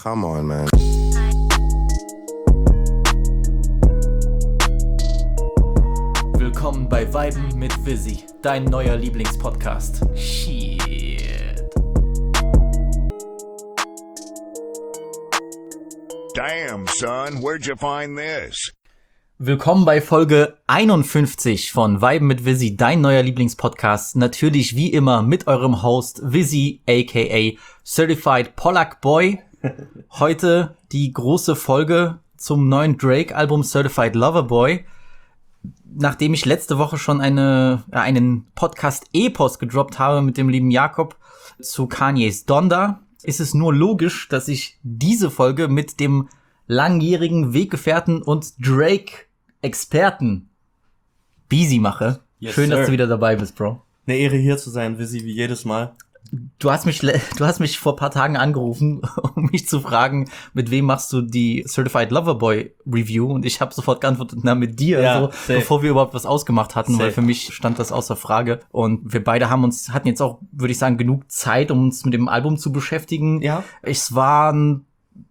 Come on, man. Willkommen bei Viben mit Vizzy, dein neuer Lieblingspodcast. Shit. Damn, son, where'd you find this? Willkommen bei Folge 51 von Viben mit Vizzy, dein neuer Lieblingspodcast. Natürlich wie immer mit eurem Host Vizzy, aka Certified Pollack Boy. Heute die große Folge zum neuen Drake-Album Certified Lover Boy. Nachdem ich letzte Woche schon einen Podcast-Epos gedroppt habe mit dem lieben Jakob zu Kanyes Donda, ist es nur logisch, dass ich diese Folge mit dem langjährigen Weggefährten und Drake-Experten Beezy mache. Yes, Schön, sir. dass du wieder dabei bist, Bro. Eine Ehre hier zu sein, Vizzy, wie jedes Mal. Du hast mich vor ein paar Tagen angerufen, um mich zu fragen, mit wem machst du die Certified Lover Boy Review? Und ich habe sofort geantwortet, na, mit dir, Ja, so, safe. bevor wir überhaupt was ausgemacht hatten, Safe. weil für mich stand das außer Frage. Und wir beide hatten jetzt auch, würde ich sagen, genug Zeit, um uns mit dem Album zu beschäftigen. Ja. Es waren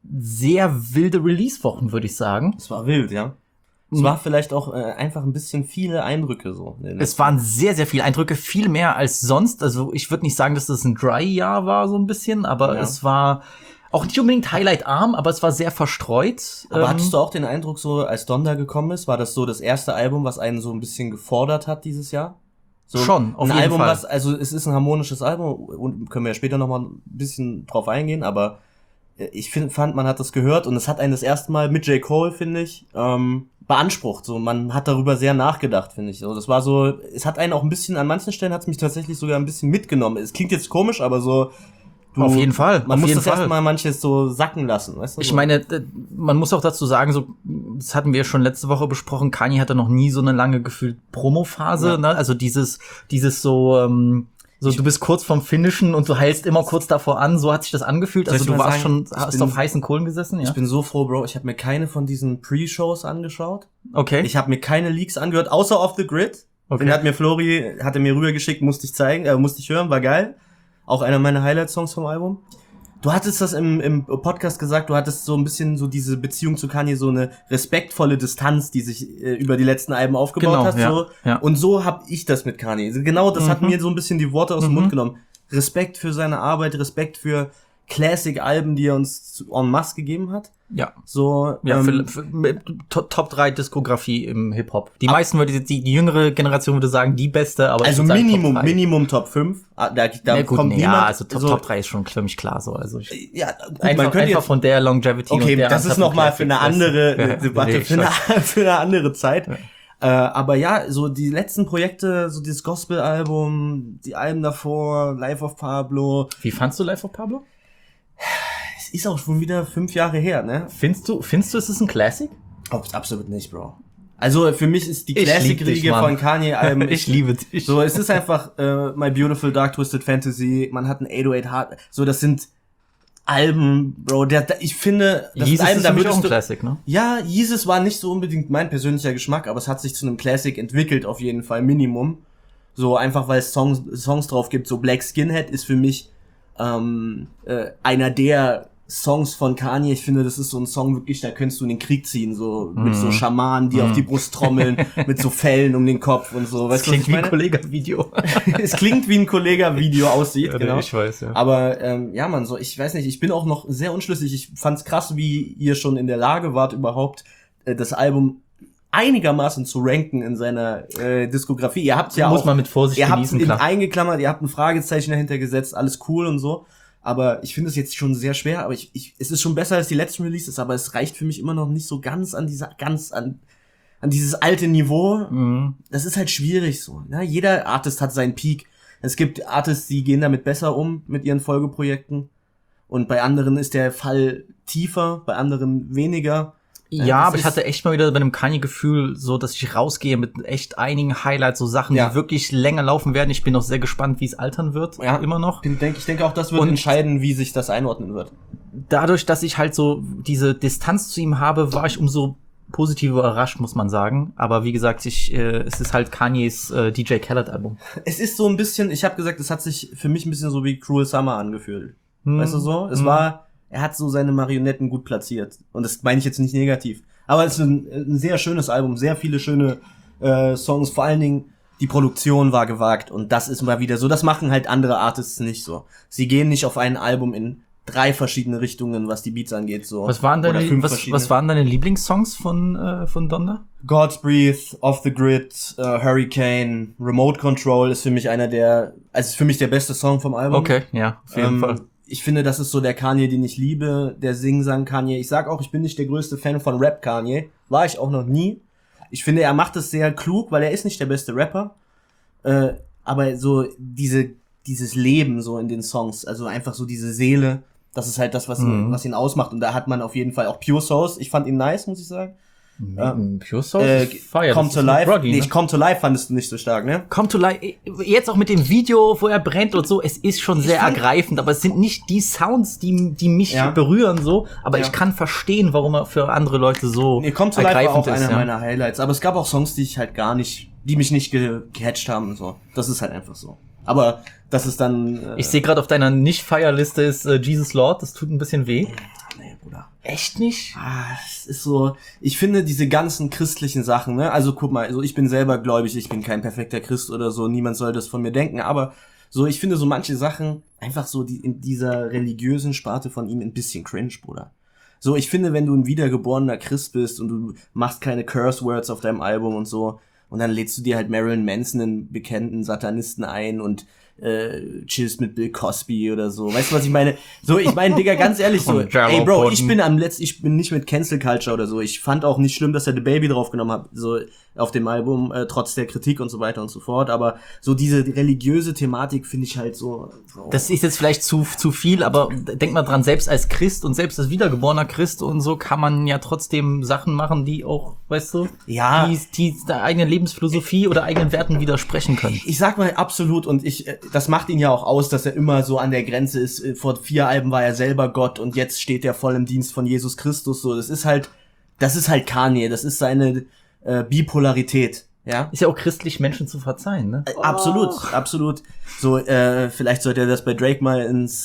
sehr wilde Release-Wochen, würde ich sagen. Es war wild, ja. Es war vielleicht auch einfach ein bisschen viele Eindrücke so. Es waren sehr, sehr viele Eindrücke, viel mehr als sonst. Also ich würde nicht sagen, dass das ein Dry-Jahr war, so ein bisschen, aber Ja. es war auch nicht unbedingt highlight-arm, aber es war sehr verstreut. Aber hattest du auch den Eindruck, so als Donda gekommen ist, war das so das erste Album, was einen so ein bisschen gefordert hat dieses Jahr? So Schon, auf ein jeden Album, Fall. also es ist ein harmonisches Album und können wir ja später nochmal ein bisschen drauf eingehen, aber ich fand, man hat das gehört und es hat einen das erste Mal mit J. Cole, finde ich, beansprucht. So, man hat darüber sehr nachgedacht, finde ich. So, das war so, es hat einen auch ein bisschen, an manchen Stellen hat es mich tatsächlich sogar ein bisschen mitgenommen. Es klingt jetzt komisch, aber so, Auf jeden Fall, man auf muss jeden das Fall. erstmal manches so sacken lassen, weißt du? Ich so. meine, man muss auch dazu sagen, so, das hatten wir schon letzte Woche besprochen, Kanye hatte noch nie so eine lange gefühlt Promo-Phase, Ja. ne? Also dieses so, du bist kurz vorm Finishen und du heilst immer kurz davor an, so hat sich das angefühlt. Soll Also ich du mal warst sagen, hast auf heißen Kohlen gesessen, ja? Ich bin so froh, Bro. Ich habe mir keine von diesen Pre-Shows angeschaut. Okay. Ich habe mir keine Leaks angehört, außer Off the Grid. Okay. Den hat mir rübergeschickt, musste ich hören, war geil. Auch einer meiner Highlight-Songs vom Album. Du hattest das im Podcast gesagt, du hattest so ein bisschen so diese Beziehung zu Kanye, so eine respektvolle Distanz, die sich über die letzten Alben aufgebaut Genau, hast. ja, So. ja. Und so hab ich das mit Kanye. Also genau das hat mir so ein bisschen die Worte aus dem Mund genommen. Respekt für seine Arbeit, Respekt für Classic-Alben, die er uns en masse gegeben hat. Ja. So, Ja, Top 3 Diskografie im Hip-Hop. Die meisten die jüngere Generation würde sagen, die beste, aber also ich würde sagen, Top 3. Minimum Top 5. Da Ja, gut, kommt niemand. ja, also Top 3 ist schon für mich klar so. Also Ja, gut, einfach von der Longevity okay, und der das ist Anzahl von nochmal für eine Classics, andere weißt du? Debatte, Nee, ich weiß. für eine andere Zeit. Aber ja, so die letzten Projekte, so dieses Gospel-Album, die Alben davor, Life of Pablo, Wie fandst du Life of Pablo? es ist auch schon wieder 5 Jahre her, ne? Findest du, es ist ein Classic? Oh, absolut nicht, Bro. Also für mich ist die Ich lieb dich, Classic-Riege Mann. von Kanye-Alben. Ich liebe dich. So, es ist einfach My Beautiful Dark Twisted Fantasy, man hat ein 808 Heart, so das sind Alben, Bro, ich finde, das Jesus sind Alben, ist da für mich auch würdest ein du, Classic, ne? ja, Jesus war nicht so unbedingt mein persönlicher Geschmack, aber es hat sich zu einem Classic entwickelt, auf jeden Fall, Minimum. So, einfach weil es Songs drauf gibt, so Black Skinhead ist für mich einer der Songs von Kanye. Ich finde, das ist so ein Song wirklich, da könntest du in den Krieg ziehen, so mit so Schamanen, die auf die Brust trommeln, mit so Fellen um den Kopf und so. Weißt du, was Klingt ich wie ein meine? Kollega-Video. Es klingt wie ein Kollega-Video aussieht, genau. Ich weiß, ja. Aber ja, man, so, ich weiß nicht, ich bin auch noch sehr unschlüssig. Ich fand's krass, wie ihr schon in der Lage wart, überhaupt das Album einigermaßen zu ranken in seiner Diskografie. Ihr habt's ja Muss auch, man mit Vorsicht ihr genießen, habt klar. eingeklammert, ihr habt ein Fragezeichen dahinter gesetzt, alles cool und so. Aber ich finde es jetzt schon sehr schwer, aber es ist schon besser als die letzten Releases, aber es reicht für mich immer noch nicht so ganz an dieses alte Niveau. Das ist halt schwierig so. Ne? Jeder Artist hat seinen Peak. Es gibt Artists, die gehen damit besser um mit ihren Folgeprojekten. Und bei anderen ist der Fall tiefer, bei anderen weniger. Ja, das aber ich ist- hatte echt mal wieder bei einem Kanye-Gefühl, so, dass ich rausgehe mit echt einigen Highlights, so Sachen, Ja. die wirklich länger laufen werden. Ich bin auch sehr gespannt, wie es altern wird, Ja. immer noch. Ich denke auch, das wird Und- entscheiden, wie sich das einordnen wird. Dadurch, dass ich halt so diese Distanz zu ihm habe, war ich umso positiv überrascht, muss man sagen. Aber wie gesagt, es ist halt Kanyes DJ Khaled-Album. Es ist so ein bisschen, ich habe gesagt, es hat sich für mich ein bisschen so wie Cruel Summer angefühlt. Weißt du so? Es war er hat so seine Marionetten gut platziert. Und das meine ich jetzt nicht negativ. Aber es ist ein sehr schönes Album, sehr viele schöne Songs, vor allen Dingen die Produktion war gewagt und das ist mal wieder so, das machen halt andere Artists nicht so. Sie gehen nicht auf ein Album in 3 verschiedene Richtungen, was die Beats angeht, so. Was waren deine Lieblingssongs von Donda? God's Breath, Off the Grid, Hurricane, Remote Control ist für mich ist für mich der beste Song vom Album. Okay, ja, auf jeden Fall. Ich finde, das ist so der Kanye, den ich liebe, der Sing-Sang Kanye. Ich sag auch, ich bin nicht der größte Fan von Rap Kanye. War ich auch noch nie. Ich finde, er macht es sehr klug, weil er ist nicht der beste Rapper. Aber so dieses Leben so in den Songs, also einfach so diese Seele, das ist halt das, was ihn ausmacht. Und da hat man auf jeden Fall auch Pure Souls. Ich fand ihn nice, muss ich sagen. Pure Souls fire. Come to Life. Broggy, ne? Come to Life fandest du nicht so stark, ne? Come to Life, jetzt auch mit dem Video, wo er brennt und so, es ist schon sehr ergreifend, aber es sind nicht die Sounds, die mich berühren so, aber ich kann verstehen, warum er für andere Leute so Come to Life war auch ist, einer meiner Highlights, aber es gab auch Songs, die mich nicht gecatcht haben und so. Das ist halt einfach so. Aber das ist dann ich sehe gerade auf deiner Nicht-Fire-Liste ist Jesus Lord, das tut ein bisschen weh. Nee, Bruder. Echt nicht? Es ist so, ich finde diese ganzen christlichen Sachen, ne, also guck mal, also ich bin selber gläubig, ich bin kein perfekter Christ oder so, niemand soll das von mir denken, aber so, ich finde so manche Sachen einfach so in dieser religiösen Sparte von ihm ein bisschen cringe, Bruder. So, ich finde, wenn du ein wiedergeborener Christ bist und du machst keine Curse Words auf deinem Album und so, und dann lädst du dir halt Marilyn Manson, einen bekannten Satanisten, ein und chillst mit Bill Cosby oder so. Weißt du, was ich meine? So, ich meine, Digga, ganz ehrlich so, ey Bro, ich bin nicht mit Cancel Culture oder so. Ich fand auch nicht schlimm, dass er The Baby draufgenommen hat, so auf dem Album, trotz der Kritik und so weiter und so fort. Aber so diese religiöse Thematik finde ich halt so. Das ist jetzt vielleicht zu viel, aber denk mal dran, selbst als Christ und selbst als wiedergeborener Christ und so kann man ja trotzdem Sachen machen, die auch, weißt du, die der eigenen Lebensphilosophie oder eigenen Werten widersprechen können. Ich sag mal absolut und das macht ihn ja auch aus, dass er immer so an der Grenze ist. Vor 4 Alben war er selber Gott und jetzt steht er voll im Dienst von Jesus Christus. So, das ist halt Kanye. Das ist seine Bipolarität. Ja. Ist ja auch christlich, Menschen zu verzeihen, ne? Absolut. So, vielleicht sollte er das bei Drake mal ins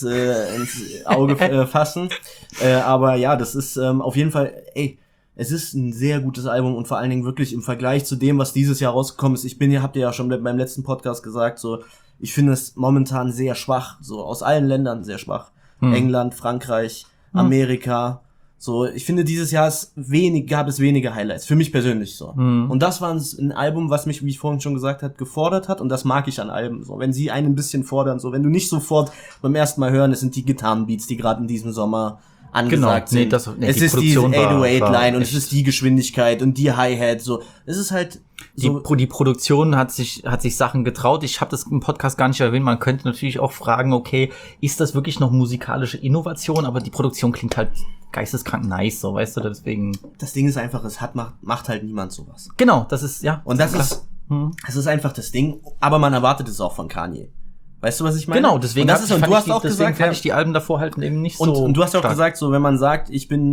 Auge fassen. Aber ja, das ist auf jeden Fall, es ist ein sehr gutes Album und vor allen Dingen wirklich im Vergleich zu dem, was dieses Jahr rausgekommen ist. Habt ihr ja schon beim letzten Podcast gesagt, so, ich finde es momentan sehr schwach, so aus allen Ländern sehr schwach. England, Frankreich, Amerika, so, ich finde dieses Jahr gab es wenige Highlights, für mich persönlich so. Und das war ein Album, was mich, wie ich vorhin schon gesagt habe, gefordert hat und das mag ich an Alben, so, wenn sie einen ein bisschen fordern, so, wenn du nicht sofort beim ersten Mal hören, es sind die Gitarrenbeats, die gerade in diesem Sommer angesagt sind. Es ist diese 808-Line und es ist die Geschwindigkeit und die Hi-Hat, so. Es ist halt so. Die Produktion hat sich Sachen getraut. Ich habe das im Podcast gar nicht erwähnt. Man könnte natürlich auch fragen, okay, ist das wirklich noch musikalische Innovation? Aber die Produktion klingt halt geisteskrank nice, so, weißt du, deswegen. Das Ding ist einfach, macht halt niemand sowas. Genau, das ist, ja. Und das ist einfach das Ding. Aber man erwartet es auch von Kanye. Weißt du, was ich meine? Genau, deswegen fand ich die Alben davor halt eben nicht so. Und du hast ja auch gesagt, so, wenn man sagt, ich bin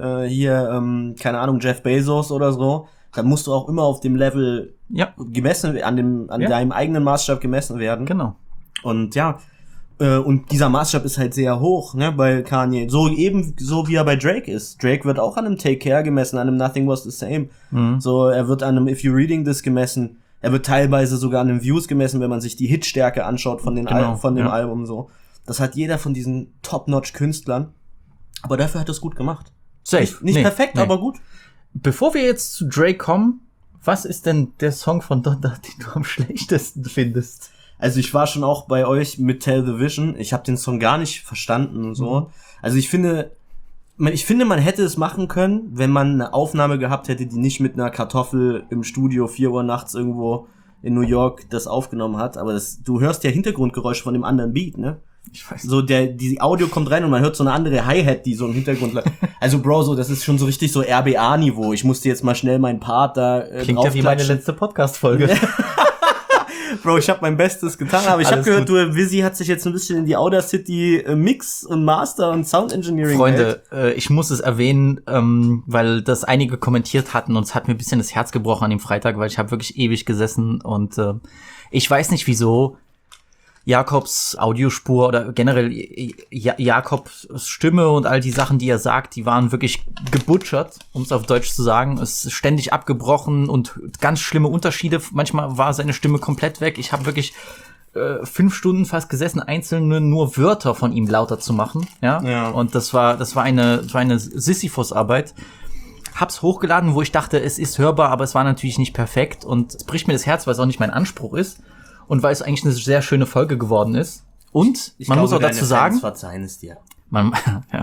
keine Ahnung, Jeff Bezos oder so, dann musst du auch immer auf dem Level gemessen, an deinem eigenen Maßstab gemessen werden. Genau. Und und dieser Maßstab ist halt sehr hoch, ne, bei Kanye. So wie er bei Drake ist. Drake wird auch an einem Take Care gemessen, an einem Nothing Was the Same. So, er wird an einem If You Reading This gemessen. Er wird teilweise sogar an den Views gemessen, wenn man sich die Hitstärke anschaut von dem Album, so. Das hat jeder von diesen Top-Notch-Künstlern. Aber dafür hat er es gut gemacht. Safe. Nicht perfekt, aber gut. Bevor wir jetzt zu Drake kommen, was ist denn der Song von Donda, den du am schlechtesten findest? Also ich war schon auch bei euch mit Tell the Vision. Ich habe den Song gar nicht verstanden und so. Also ich finde, man hätte es machen können, wenn man eine Aufnahme gehabt hätte, die nicht mit einer Kartoffel im Studio 4 Uhr nachts irgendwo in New York das aufgenommen hat. Aber du hörst ja Hintergrundgeräusche von dem anderen Beat, ne? Ich weiß. So, die Audio kommt rein und man hört so eine andere Hi-Hat, die so im Hintergrund Also, Bro, so, das ist schon so richtig so RBA-Niveau. Ich musste jetzt mal schnell meinen Part da klingt ja wie meine letzte Podcast-Folge. Bro, ich habe mein Bestes getan, aber ich habe gehört, Vizzy hat sich jetzt ein bisschen in die Audacity Mix und Master und Sound Engineering Freunde, ich muss es erwähnen, weil das einige kommentiert hatten und es hat mir ein bisschen das Herz gebrochen an dem Freitag, weil ich habe wirklich ewig gesessen und ich weiß nicht wieso. Jakobs Audiospur oder generell Jakobs Stimme und all die Sachen, die er sagt, die waren wirklich gebutchert, um es auf Deutsch zu sagen. Es ist ständig abgebrochen und ganz schlimme Unterschiede. Manchmal war seine Stimme komplett weg. Ich habe wirklich 5 Stunden fast gesessen, einzelne nur Wörter von ihm lauter zu machen. Ja. Und das war eine Sisyphus-Arbeit. Hab's hochgeladen, wo ich dachte, es ist hörbar, aber es war natürlich nicht perfekt. Und es bricht mir das Herz, weil es auch nicht mein Anspruch ist. Und weil es eigentlich eine sehr schöne Folge geworden ist. Und man muss auch dazu sagen, verzeihen es dir. Man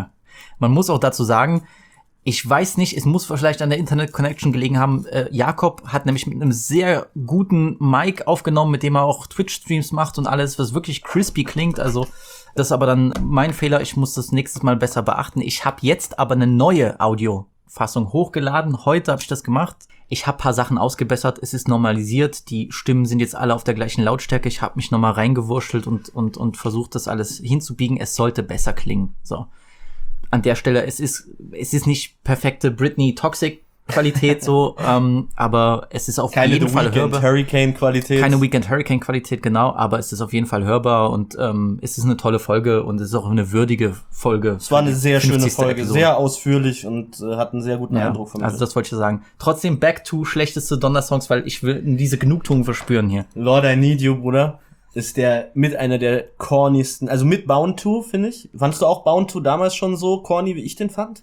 muss auch dazu sagen, ich weiß nicht, es muss vielleicht an der Internet-Connection gelegen haben. Jakob hat nämlich mit einem sehr guten Mic aufgenommen, mit dem er auch Twitch-Streams macht und alles, was wirklich crispy klingt. Also das ist aber dann mein Fehler. Ich muss das nächstes Mal besser beachten. Ich habe jetzt aber eine neue Audiofassung hochgeladen. Heute habe ich das gemacht. Ich habe paar Sachen ausgebessert, es ist normalisiert, die Stimmen sind jetzt alle auf der gleichen Lautstärke. Ich habe mich nochmal reingewurschtelt und versucht, das alles hinzubiegen. Es sollte besser klingen. So. An der Stelle, es ist nicht perfekte Britney Toxic Qualität so, aber es ist auf jeden Fall hörbar. Keine Weekend Hurricane Qualität. Keine Weekend Hurricane Qualität, genau, aber es ist auf jeden Fall hörbar und es ist eine tolle Folge und es ist auch eine würdige Folge. Es war eine sehr schöne 50. Folge, Episode. sehr ausführlich und hat einen sehr guten Eindruck von mir. Also das wollte ich sagen. Trotzdem back to schlechteste Donner-Songs, weil ich will diese Genugtuung verspüren hier. Lord, I Need You, Bruder, ist mit einer der cornysten, also mit Bound to, finde ich. Fandst du auch Bound to damals schon so corny, wie ich den fand?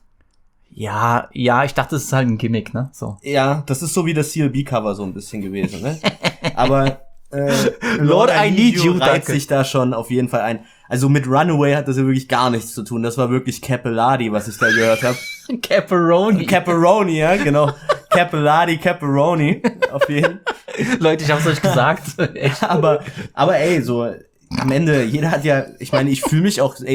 Ja, ich dachte, es ist halt ein Gimmick, ne? So. Ja, das ist so wie das CLB-Cover so ein bisschen gewesen, ne? Aber Lord, I Need You reiht danke. sich da schon auf jeden Fall ein. Also mit Runaway hat das ja wirklich gar nichts zu tun. Das war wirklich Capellati, was ich da gehört habe. Caparoni, ja, genau. Capellati, auf jeden. Leute, ich hab's euch gesagt. aber ey, so am Ende, jeder hat ja, ich meine, ich fühle mich auch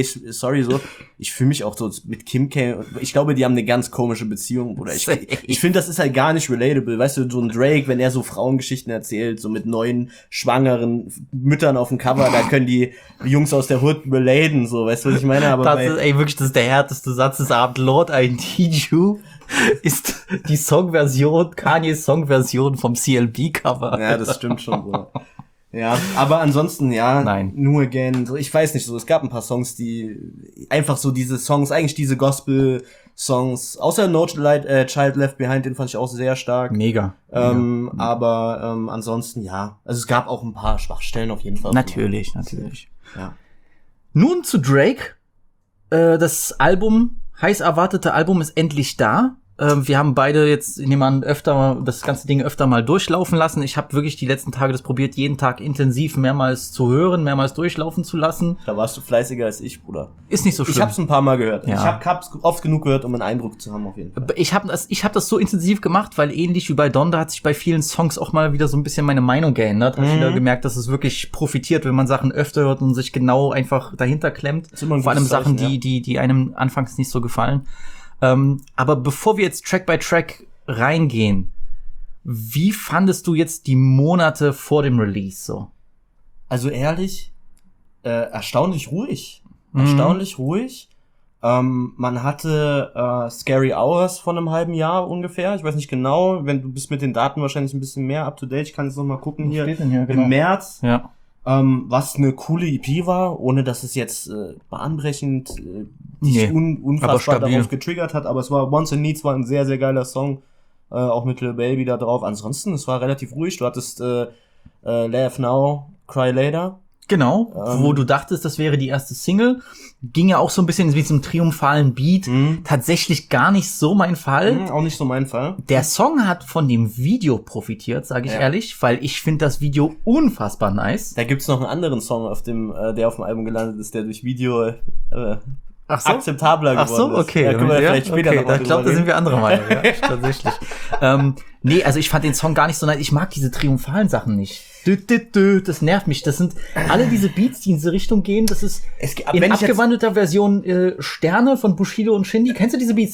so mit Kim K. Ich glaube, die haben eine ganz komische Beziehung, oder ich finde, das ist halt gar nicht relatable. Weißt du, so ein Drake, wenn er so Frauengeschichten erzählt, so mit neuen, schwangeren Müttern auf dem Cover, da können die Jungs aus der Hood relaten, so, weißt du, was ich meine? Aber das ist der härteste Satz des Abends. Lord, I Need You ist die Kanyes Songversion vom CLB-Cover. Ja, das stimmt schon, Bruder. Ja, aber ansonsten, ja, Nein. New Again, so, ich weiß nicht, so, es gab ein paar Songs, die einfach so diese Songs, eigentlich diese Gospel-Songs, außer No Child Left Behind, den fand ich auch sehr stark. Mega. Aber ansonsten, ja, also es gab auch ein paar Schwachstellen auf jeden Fall. Natürlich. Ja. Nun zu Drake. Das heiß erwartete Album ist endlich da. Wir haben beide jetzt das ganze Ding öfter mal durchlaufen lassen. Ich habe wirklich die letzten Tage das probiert, jeden Tag intensiv mehrmals zu hören, mehrmals durchlaufen zu lassen. Da warst du fleißiger als ich, Bruder. Ist nicht so schlimm. Ich hab's ein paar Mal gehört. Ja. Ich hab's oft genug gehört, um einen Eindruck zu haben, auf jeden Fall. Ich hab das so intensiv gemacht, weil ähnlich wie bei Donda hat sich bei vielen Songs auch mal wieder so ein bisschen meine Meinung geändert. Habe ich wieder gemerkt, dass es wirklich profitiert, wenn man Sachen öfter hört und sich genau einfach dahinter klemmt. Vor allem Sachen, die einem anfangs nicht so gefallen. Aber bevor wir jetzt Track by Track reingehen, wie fandest du jetzt die Monate vor dem Release so? Also ehrlich, erstaunlich ruhig. Erstaunlich ruhig. Man hatte Scary Hours von einem halben Jahr ungefähr. Ich weiß nicht genau, du bist mit den Daten wahrscheinlich ein bisschen mehr up to date. Ich kann jetzt noch mal gucken hier. Genau. Im März. Ja. Was eine coole EP war, ohne dass es jetzt bahnbrechend dich unfassbar darauf getriggert hat, aber es war Wants and Needs war ein sehr, sehr geiler Song, auch mit Lil Baby da drauf. Ansonsten, es war relativ ruhig. Du hattest Laugh Now, Cry Later. Genau, wo du dachtest, das wäre die erste Single. Ging ja auch so ein bisschen wie zum triumphalen Beat. Tatsächlich gar nicht so mein Fall. Auch nicht so mein Fall. Der Song hat von dem Video profitiert, sage ich ehrlich, weil ich finde das Video unfassbar nice. Da gibt's noch einen anderen Song, der auf dem Album gelandet ist, der durch Video akzeptabler geworden ist. Okay. Da können wir vielleicht später noch mal ich glaube, da sind wir anderer Meinung, ja, tatsächlich. Nee, also ich fand den Song gar nicht so nice. Ich mag diese triumphalen Sachen nicht. Das nervt mich. Das sind alle diese Beats, die in diese Richtung gehen. Das ist in abgewandelter Version Sterne von Bushido und Shindy. Kennst du diese Beats?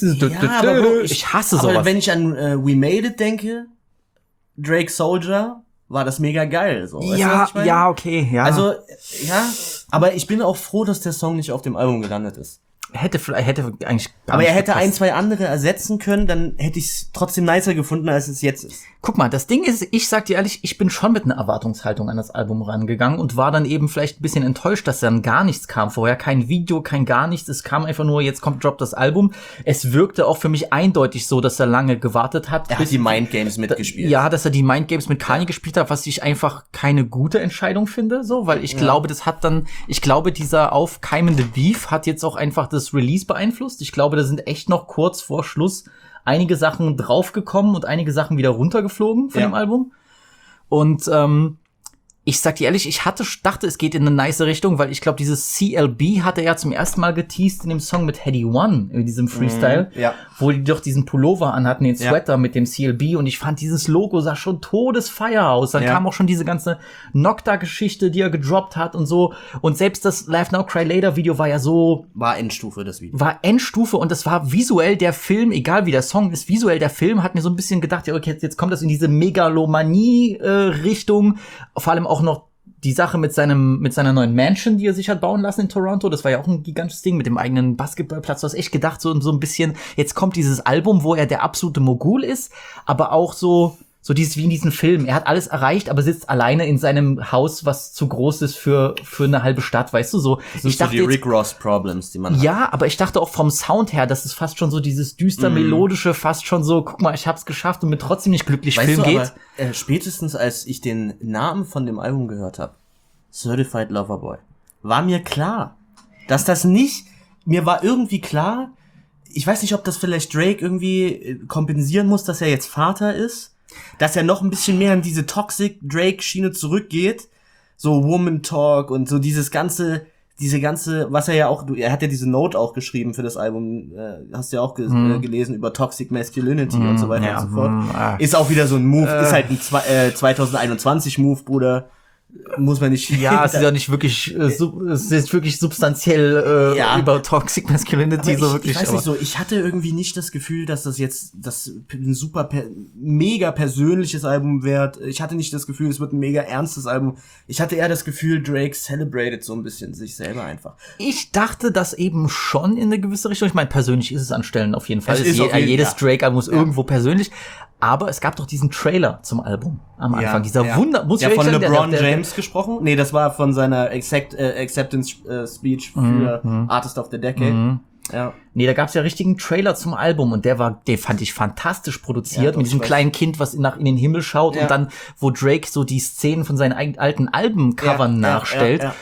Ich hasse sowas. Aber wenn ich an We Made It denke, Drake Soldier, war das mega geil. So. Weißt du, was ich meine? Ja, okay, ja. Also, ja, aber ich bin auch froh, dass der Song nicht auf dem Album gelandet ist. hätte eigentlich gar Aber nicht er hätte gepasst. 2 andere ersetzen können, dann hätte ich es trotzdem nicer gefunden, als es jetzt ist. Guck mal, das Ding ist, ich sag dir ehrlich, ich bin schon mit einer Erwartungshaltung an das Album rangegangen und war dann eben vielleicht ein bisschen enttäuscht, dass dann gar nichts kam vorher. Kein Video, kein gar nichts. Es kam einfach nur, jetzt droppt das Album. Es wirkte auch für mich eindeutig so, dass er lange gewartet hat. Er hat die Mindgames mitgespielt. Ja, dass er die Mindgames mit Kanye gespielt hat, was ich einfach keine gute Entscheidung finde, so, weil ich glaube, dieser aufkeimende Beef hat jetzt auch einfach das Release beeinflusst. Ich glaube, da sind echt noch kurz vor Schluss einige Sachen draufgekommen und einige Sachen wieder runtergeflogen von dem Album. Und ich sag dir ehrlich, ich dachte, es geht in eine nice Richtung, weil ich glaube, dieses CLB hat er ja zum ersten Mal geteased in dem Song mit Heady One, in diesem Freestyle, wo die doch diesen Pullover anhatten, den Sweater mit dem CLB, und ich fand, dieses Logo sah schon todesfeier aus. Dann kam auch schon diese ganze Nocta-Geschichte, die er gedroppt hat und so. Und selbst das Laugh Now Cry Later Video war ja so... War Endstufe, das Video. War Endstufe, und das war visuell der Film, egal wie der Song ist, visuell der Film hat mir so ein bisschen gedacht, ja, okay, jetzt kommt das in diese Megalomanie-Richtung, vor allem auch noch die Sache mit seiner neuen Mansion, die er sich hat bauen lassen in Toronto. Das war ja auch ein gigantisches Ding mit dem eigenen Basketballplatz. Du hast echt gedacht, so ein bisschen, jetzt kommt dieses Album, wo er der absolute Mogul ist, aber auch so dieses wie in diesem Film. Er hat alles erreicht, aber sitzt alleine in seinem Haus, was zu groß ist für eine halbe Stadt, weißt du, so. Das sind so die Rick Ross Problems, die man hat. Ja, aber ich dachte auch vom Sound her, dass es fast schon so dieses düster melodische, fast schon so, guck mal, ich hab's geschafft und bin trotzdem nicht glücklich, weißt Film du, geht. Aber, spätestens als ich den Namen von dem Album gehört habe, Certified Lover Boy, war mir klar, dass das nicht, mir war irgendwie klar, ich weiß nicht, ob das vielleicht Drake irgendwie kompensieren muss, dass er jetzt Vater ist, dass er noch ein bisschen mehr in diese Toxic Drake-Schiene zurückgeht, so Woman Talk und so diese ganze, was er ja auch, er hat ja diese Note auch geschrieben für das Album, hast du ja auch gelesen, über Toxic Masculinity und so weiter und so fort. Ist auch wieder so ein Move, ist halt ein 2021 Move, Bruder. Muss man nicht. Ja, es ist ja nicht wirklich, es ist wirklich substanziell über Toxic Masculinity, aber so wirklich. Ich weiß nicht so, ich hatte irgendwie nicht das Gefühl, dass das jetzt ein super mega persönliches Album wird. Ich hatte nicht das Gefühl, es wird ein mega ernstes Album. Ich hatte eher das Gefühl, Drake celebrated so ein bisschen sich selber einfach. Ich dachte das eben schon in eine gewisse Richtung. Ich meine, persönlich ist es an Stellen auf jeden Fall. Jedes Drake-Album ist irgendwo persönlich. Aber es gab doch diesen Trailer zum Album am Anfang. Dieser muss ich von sagen, LeBron James gesprochen? Nee, das war von seiner Acceptance Speech für Artist of the Decade. Ja. Nee, da gab's ja richtigen Trailer zum Album, und den fand ich fantastisch produziert, mit diesem kleinen Kind, was in den Himmel schaut und dann, wo Drake so die Szenen von seinen alten Albencovern nachstellt. Ja.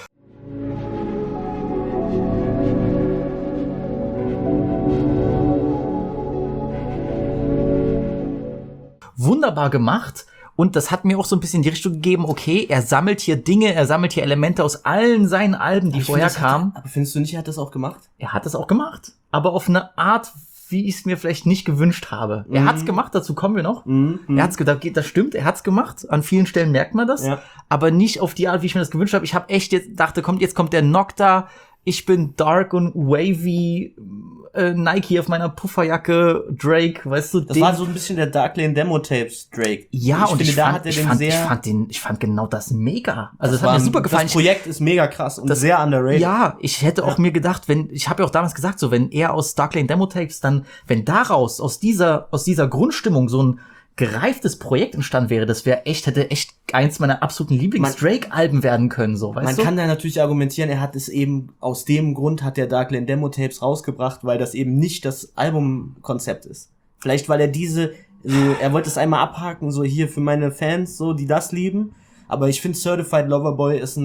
Wunderbar gemacht, und das hat mir auch so ein bisschen die Richtung gegeben, okay, er sammelt hier Elemente aus allen seinen Alben, die vorher kamen. Aber findest du nicht, er hat das auch gemacht? Er hat das auch gemacht, aber auf eine Art, wie ich es mir vielleicht nicht gewünscht habe. Er hat's gemacht, dazu kommen wir noch. Er hat's gedacht, das stimmt, er hat's gemacht. An vielen Stellen merkt man das, aber nicht auf die Art, wie ich mir das gewünscht habe. Ich habe echt jetzt kommt der Nocta, ich bin dark und wavy, Nike auf meiner Pufferjacke, Drake, weißt du, das war so ein bisschen der Dark Lane Demo Tapes Drake. Ja, und ich fand genau das mega. Also das hat mir super gefallen. Das Projekt ist mega krass und sehr underrated. Ja, ich hätte auch mir gedacht, ich habe ja auch damals gesagt, so, wenn er aus Dark Lane Demo Tapes dann, wenn daraus, aus dieser Grundstimmung so ein gereiftes Projekt entstanden wäre, hätte echt eins meiner absoluten Lieblings-Drake-Alben werden können, so, weißt du? Man kann da natürlich argumentieren, er hat es eben, aus dem Grund hat der Dark Lane Demo Tapes rausgebracht, weil das eben nicht das Albumkonzept ist. Vielleicht, weil er wollte es einmal abhaken, so hier für meine Fans, so, die das lieben. Aber ich finde, Certified Lover Boy ist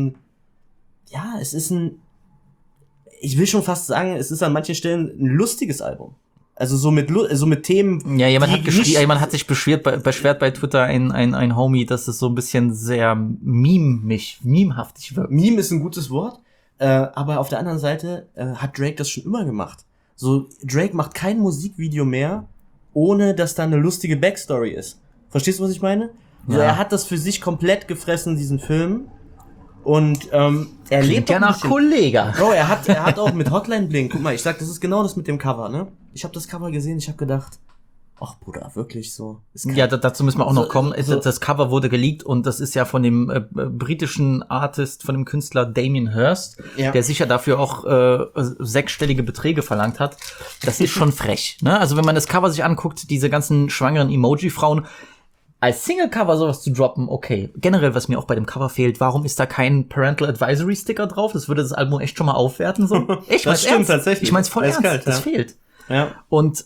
ich will schon fast sagen, es ist an manchen Stellen ein lustiges Album. Also so mit Themen. Ja, jemand hat sich beschwert bei Twitter, ein Homie, dass es so ein bisschen sehr memehaftig wirkt. Meme ist ein gutes Wort, aber auf der anderen Seite hat Drake das schon immer gemacht. So, Drake macht kein Musikvideo mehr, ohne dass da eine lustige Backstory ist. Verstehst du, was ich meine? Ja. So, er hat das für sich komplett gefressen, diesen Film. Und er lebt ja nach Kollega. Bro, er hat auch mit Hotline Bling, guck mal, ich sag, das ist genau das mit dem Cover, ne? Ich habe das Cover gesehen, ich habe gedacht, Ach Bruder, wirklich so? Ja, dazu müssen wir auch noch kommen. so- Das Cover wurde geleakt und das ist ja von dem britischen Artist, von dem Künstler Damien Hirst, Ja. der sicher dafür auch sechsstellige Beträge verlangt hat. Das ist schon frech, ne? Also wenn man das Cover sich anguckt, diese ganzen schwangeren Emoji-Frauen, als Single-Cover sowas zu droppen, okay. Generell, was mir auch bei dem Cover fehlt, warum ist da kein Parental Advisory Sticker drauf? Das würde das Album echt schon mal aufwerten, so. Ich Das mein's stimmt ernst. tatsächlich. Ich mein's voll ernst. Eiskalt, Das ja. fehlt. Ja. Und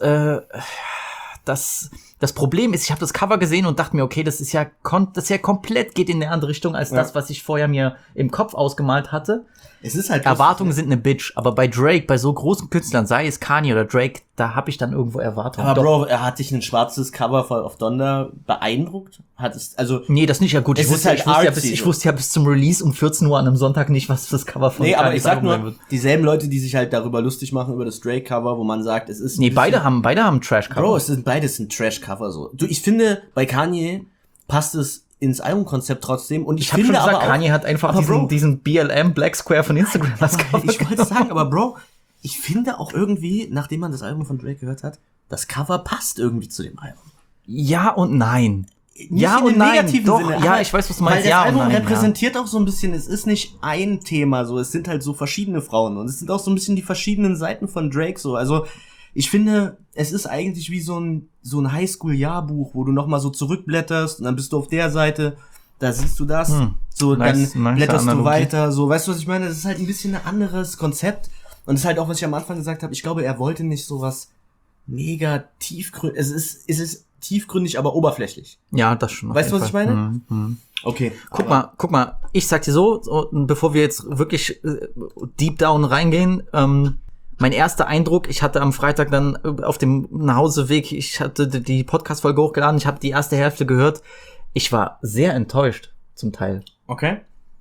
das Problem ist, ich habe das Cover gesehen und dachte mir, okay, das ist ja komplett geht in eine andere Richtung als das, was ich vorher mir im Kopf ausgemalt hatte. Es ist halt Erwartungen sind eine Bitch, aber bei Drake, bei so großen Künstlern, sei es Kanye oder Drake, da habe ich dann irgendwo Erwartungen. Aber Doch. Bro, hat dich ein schwarzes Cover auf Donda beeindruckt? Hat es, also, Nee, das nicht, ja gut. Es ist halt artsy, Ich so. wusste ja bis zum Release um 14 Uhr an einem Sonntag nicht, was das Cover von nee, aber Kanyes ich sag Album sein nur, wird. dieselben Leute, die sich halt darüber lustig machen, über das Drake-Cover, wo man sagt, es ist ein Nee, bisschen- beide haben Trash-Cover. Bro, es sind beides ein Trash-Cover, so. Du, ich finde, bei Kanye passt es ins Albumkonzept trotzdem, und ich Ich habe schon finde gesagt, aber auch, Kanye hat einfach aber Bro, diesen BLM Black Square von Instagram als Cover. ich wollte sagen, aber Bro, ich finde auch irgendwie, nachdem man das Album von Drake gehört hat, das Cover passt irgendwie zu dem Album. Ja und nein. Nicht Ja in und dem nein. negativen Doch, Sinne, ja, aber- ich weiß, was du Weil meinst. das Ja Album und nein. repräsentiert auch so ein bisschen, es ist nicht ein Thema, so, es sind halt so verschiedene Frauen, und es sind auch so ein bisschen die verschiedenen Seiten von Drake, so, also, ich finde, es ist eigentlich wie so ein Highschool-Jahrbuch, wo du nochmal so zurückblätterst, und dann bist du auf der Seite, da siehst du das, so, Nice dann blätterst du Analogie. weiter, so, weißt du, was ich meine? Das ist halt ein bisschen ein anderes Konzept, und das ist halt auch, was ich am Anfang gesagt habe, ich glaube, er wollte nicht sowas mega tiefgründig, es ist tiefgründig, aber oberflächlich. Ja, das schon. auf Weißt du, jeden was ich Fall. meine? Okay. Guck mal, ich sag dir so, bevor wir jetzt wirklich deep down reingehen, mein erster Eindruck, ich hatte am Freitag dann auf dem Nachhauseweg, ich hatte die Podcast-Folge hochgeladen, ich habe die erste Hälfte gehört, ich war sehr enttäuscht, zum Teil. Okay.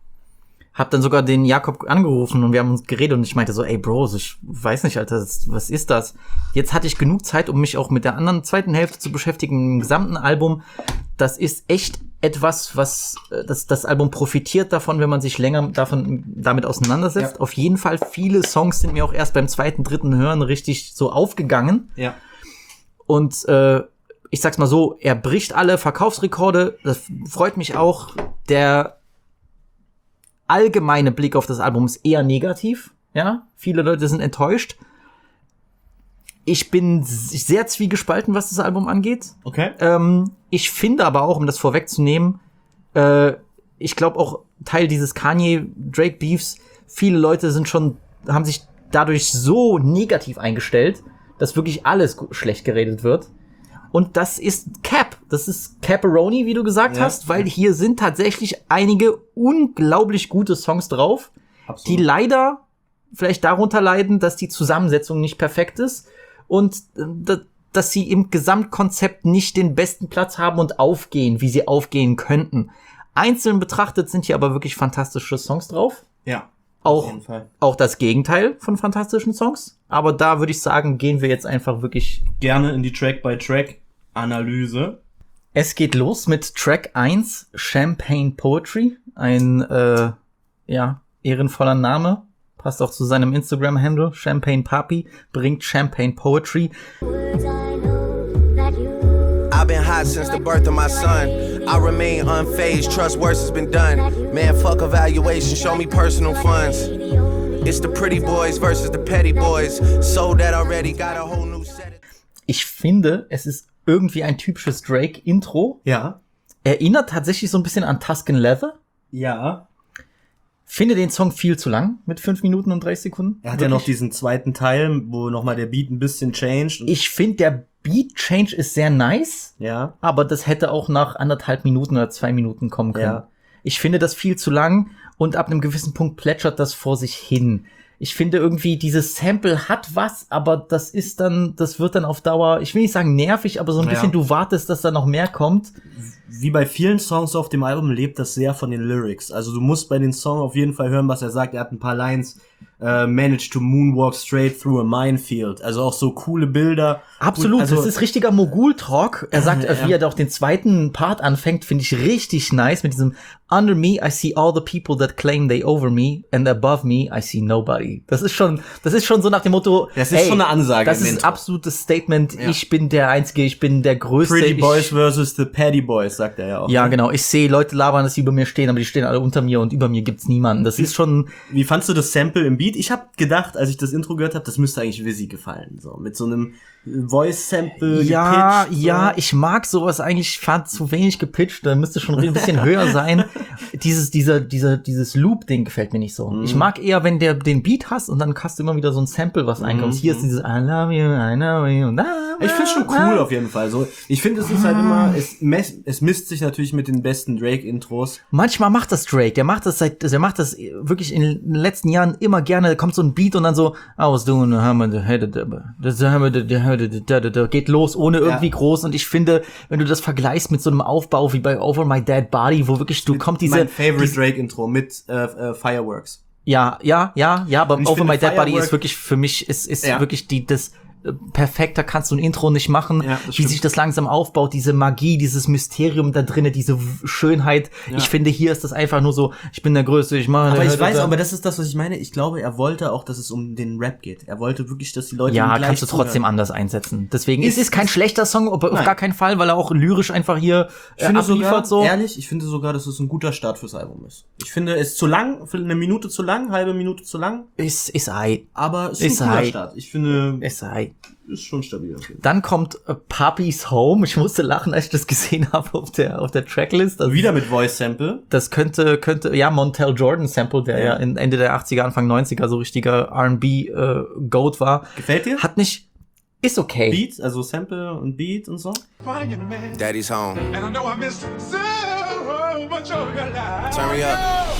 Hab dann sogar den Jakob angerufen und wir haben uns geredet und ich meinte so, ey Bro, so, ich weiß nicht, Alter, was ist das? Jetzt hatte ich genug Zeit, um mich auch mit der anderen zweiten Hälfte zu beschäftigen, im gesamten Album. Das ist echt etwas, was das Album profitiert davon, wenn man sich länger damit auseinandersetzt. Ja. Auf jeden Fall, viele Songs sind mir auch erst beim zweiten, dritten Hören richtig so aufgegangen. Ja. Und ich sag's mal so, er bricht alle Verkaufsrekorde, das freut mich auch. Der allgemeine Blick auf das Album ist eher negativ, ja. Viele Leute sind enttäuscht. Ich bin sehr zwiegespalten, was das Album angeht. Okay. Ich finde aber auch, um das vorwegzunehmen, ich glaube auch Teil dieses Kanye-Drake-Beefs, viele Leute haben sich dadurch so negativ eingestellt, dass wirklich alles schlecht geredet wird. Und das ist Cap. Das ist Caparoni, wie du gesagt Ja. hast, weil hier sind tatsächlich einige unglaublich gute Songs drauf, Absolut. die leider vielleicht darunter leiden, dass die Zusammensetzung nicht perfekt ist und dass sie im Gesamtkonzept nicht den besten Platz haben und aufgehen, wie sie aufgehen könnten. Einzeln betrachtet sind hier aber wirklich fantastische Songs drauf. Ja. Auf Auch, jeden Fall. auch das Gegenteil von fantastischen Songs. Aber da würde ich sagen, gehen wir jetzt einfach wirklich. Gerne in die Track-by-Track-Analyse. Es geht los mit Track 1, Champagne Poetry. Ein, ehrenvoller Name. Passt auch zu seinem Instagram-Handle. Champagne Papi bringt Champagne Poetry. I've been hot since the birth of my son. I remain unfazed, trust worse has been done. Man, fuck evaluation, show me personal funds. It's the pretty boys versus the petty boys. Sold that already, got a whole new set. Ich finde, es ist irgendwie ein typisches Drake-Intro. Ja. Erinnert tatsächlich so ein bisschen an Tuscan Leather. Ja. Finde den Song viel zu lang, mit 5 Minuten und 30 Sekunden. Er hat ja noch Wirklich. diesen zweiten Teil, wo nochmal der Beat ein bisschen changed. Und Ich finde, der Beat-Change ist sehr nice, ja. aber das hätte auch nach 1,5 Minuten oder 2 Minuten kommen können. Ja. Ich finde das viel zu lang und ab einem gewissen Punkt plätschert das vor sich hin. Ich finde irgendwie, dieses Sample hat was, aber das wird dann auf Dauer, ich will nicht sagen nervig, aber so ein Ja. bisschen, du wartest, dass da noch mehr kommt. wie bei vielen Songs auf dem Album lebt das sehr von den Lyrics. Also du musst bei den Song auf jeden Fall hören, was er sagt. Er hat ein paar Lines, managed to moonwalk straight through a minefield. Also auch so coole Bilder. Absolut, also, das ist richtiger Mogul-Talk. Er sagt, wie er auch den zweiten Part anfängt, finde ich richtig nice mit diesem Under me, I see all the people that claim they over me and above me, I see nobody. Das ist schon so nach dem Motto, das ist schon eine Ansage. Das ist ein absolutes Statement. Ja. Ich bin der Einzige, ich bin der Größte. Pretty Boys versus the Petty Boys, sagt er ja auch. Ja, genau. Ich sehe Leute labern, dass sie über mir stehen, aber die stehen alle unter mir und über mir gibt's niemanden. Das ist schon. Wie fandst du das Sample im Beat? Ich habe gedacht, als ich das Intro gehört habe, das müsste eigentlich Wizzy gefallen. So mit so einem Voice-Sample ja, gepitcht. So. Ja, ich mag sowas eigentlich, ich fand zu wenig gepitcht, da müsste schon ein bisschen höher sein. Dieses Loop-Ding gefällt mir nicht so. Ich mag eher, wenn der den Beat hast und dann hast du immer wieder so ein Sample, was einkommt. Hier ist dieses I love you, I know you. Ich find's schon cool auf jeden Fall. So, ich finde, es ist halt immer, es misst sich natürlich mit den besten Drake-Intros. Manchmal macht das Drake, der macht das wirklich in den letzten Jahren immer gerne, da kommt so ein Beat und dann so, I was doing geht los, ohne irgendwie groß. Und ich finde, wenn du das vergleichst mit so einem Aufbau wie bei Over My Dead Body, wo wirklich kommt mein Favorite Drake-Intro mit Fireworks. Ja, aber Over My Dead Body ist wirklich für mich, ist wirklich das perfekter kannst du ein Intro nicht machen, wie sich das langsam aufbaut, diese Magie, dieses Mysterium da drinne, diese Schönheit. Ja. Ich finde, hier ist das einfach nur so, ich bin der Größte, ich mache. Aber ich weiß, aber das ist das, was ich meine. Ich glaube, er wollte auch, dass es um den Rap geht. Er wollte wirklich, dass die Leute ja, kannst du trotzdem anders einsetzen. Deswegen es ist kein schlechter Song, auf gar keinen Fall, weil er auch lyrisch einfach hier abliefert so. Ehrlich, ich finde sogar, dass es ein guter Start fürs Album ist. Ich finde es zu lang, für eine Minute zu lang, halbe Minute zu lang. Ist aber es ist ein guter Start. Ich finde ist schon stabil. Okay. Dann kommt Papi's Home. Ich musste lachen, als ich das gesehen habe auf der Tracklist. Also wieder mit Voice-Sample. Das könnte, ja, Montel Jordan Sample, der ja in Ende der 80er, Anfang 90er so richtiger R&B Goat war. Gefällt dir? Ist okay. Beat, also Sample und Beat und so. Daddy's home. And I know I missed so much of your life. Turn me up.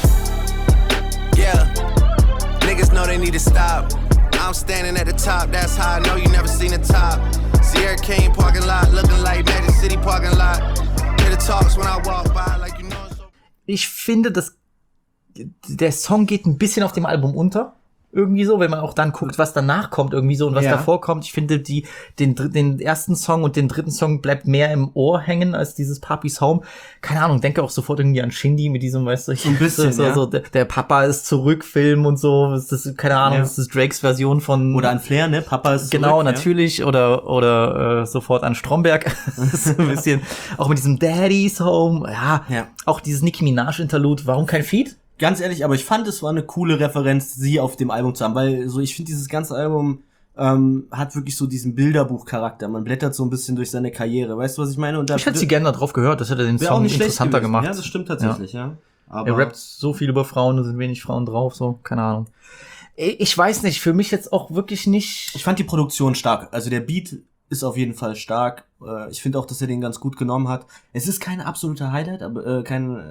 Yeah. Niggas know they need to stop. I'm standing at the top, that's how I know you never seen the top. Sierra King parking lot, looking like Magic City parking lot. Hear the talks when I walk by, like you know. Ich finde, der Song geht ein bisschen auf dem Album unter. Irgendwie so, wenn man auch dann guckt, was danach kommt irgendwie so und was davor kommt. Ich finde, den ersten Song und den dritten Song bleibt mehr im Ohr hängen als dieses Papi's Home. Keine Ahnung, denke auch sofort irgendwie an Shindy mit diesem, weißt du, so ein bisschen, so der Papa ist zurück Film und so. Das ist, keine Ahnung, das ist Drakes Version von. Oder an Flair, ne? Papa ist genau, zurück. Genau, natürlich. Oder sofort an Stromberg. Das ist ein bisschen, auch mit diesem Daddy's Home. Ja. Auch dieses Nicki Minaj-Interlude. Warum kein Feat? Ganz ehrlich, aber ich fand, es war eine coole Referenz, sie auf dem Album zu haben, weil so ich finde, dieses ganze Album hat wirklich so diesen Bilderbuchcharakter. Man blättert so ein bisschen durch seine Karriere. Weißt du, was ich meine? Und ich hätte sie gerne da drauf gehört, das hätte den Song interessanter gemacht. Ja, das stimmt tatsächlich, ja. Aber er rappt so viel über Frauen, da sind wenig Frauen drauf, so, keine Ahnung. Ich weiß nicht, für mich jetzt auch wirklich nicht. Ich fand die Produktion stark. Also der Beat ist auf jeden Fall stark. Ich finde auch, dass er den ganz gut genommen hat. Es ist kein absolutes Highlight, aber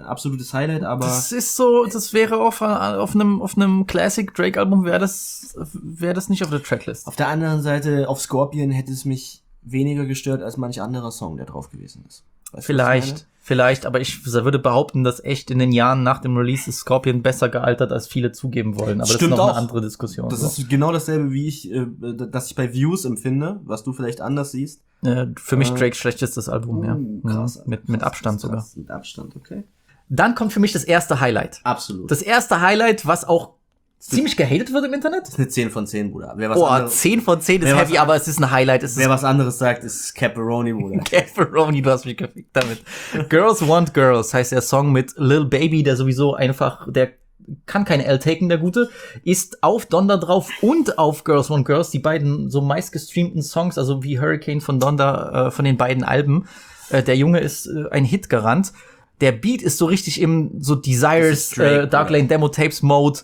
das ist so, das wäre auf einem Classic Drake Album wäre das nicht auf der Tracklist. Auf der anderen Seite, auf Scorpion hätte es mich weniger gestört als manch anderer Song, der drauf gewesen ist. Weißt Vielleicht, aber ich würde behaupten, dass echt in den Jahren nach dem Release ist Scorpion besser gealtert, als viele zugeben wollen. Aber das ist noch eine andere Diskussion. Das ist genau dasselbe, wie dass ich bei Views empfinde, was du vielleicht anders siehst. Für mich Drakes schlechtestes Album, ja. Krass, mit Abstand krass, sogar. Mit Abstand, okay. Dann kommt für mich das erste Highlight. Absolut. Das erste Highlight, was auch ziemlich gehatet wird im Internet. Das ist eine 10 von 10, Bruder. 10 von 10 ist heavy, aber es ist ein Highlight. Wer was anderes sagt, ist Caperoni, Bruder. Caperoni, du hast mich gefickt damit. Girls Want Girls heißt der Song mit Lil Baby, der sowieso einfach, der kann keine L taken, der Gute, ist auf Donda drauf und auf Girls Want Girls, die beiden so meistgestreamten Songs, also wie Hurricane von Donda, von den beiden Alben. Der Junge ist ein Hit gerannt. Der Beat ist so richtig im so Desires, Drake, Dark Lane Demo Tapes Mode.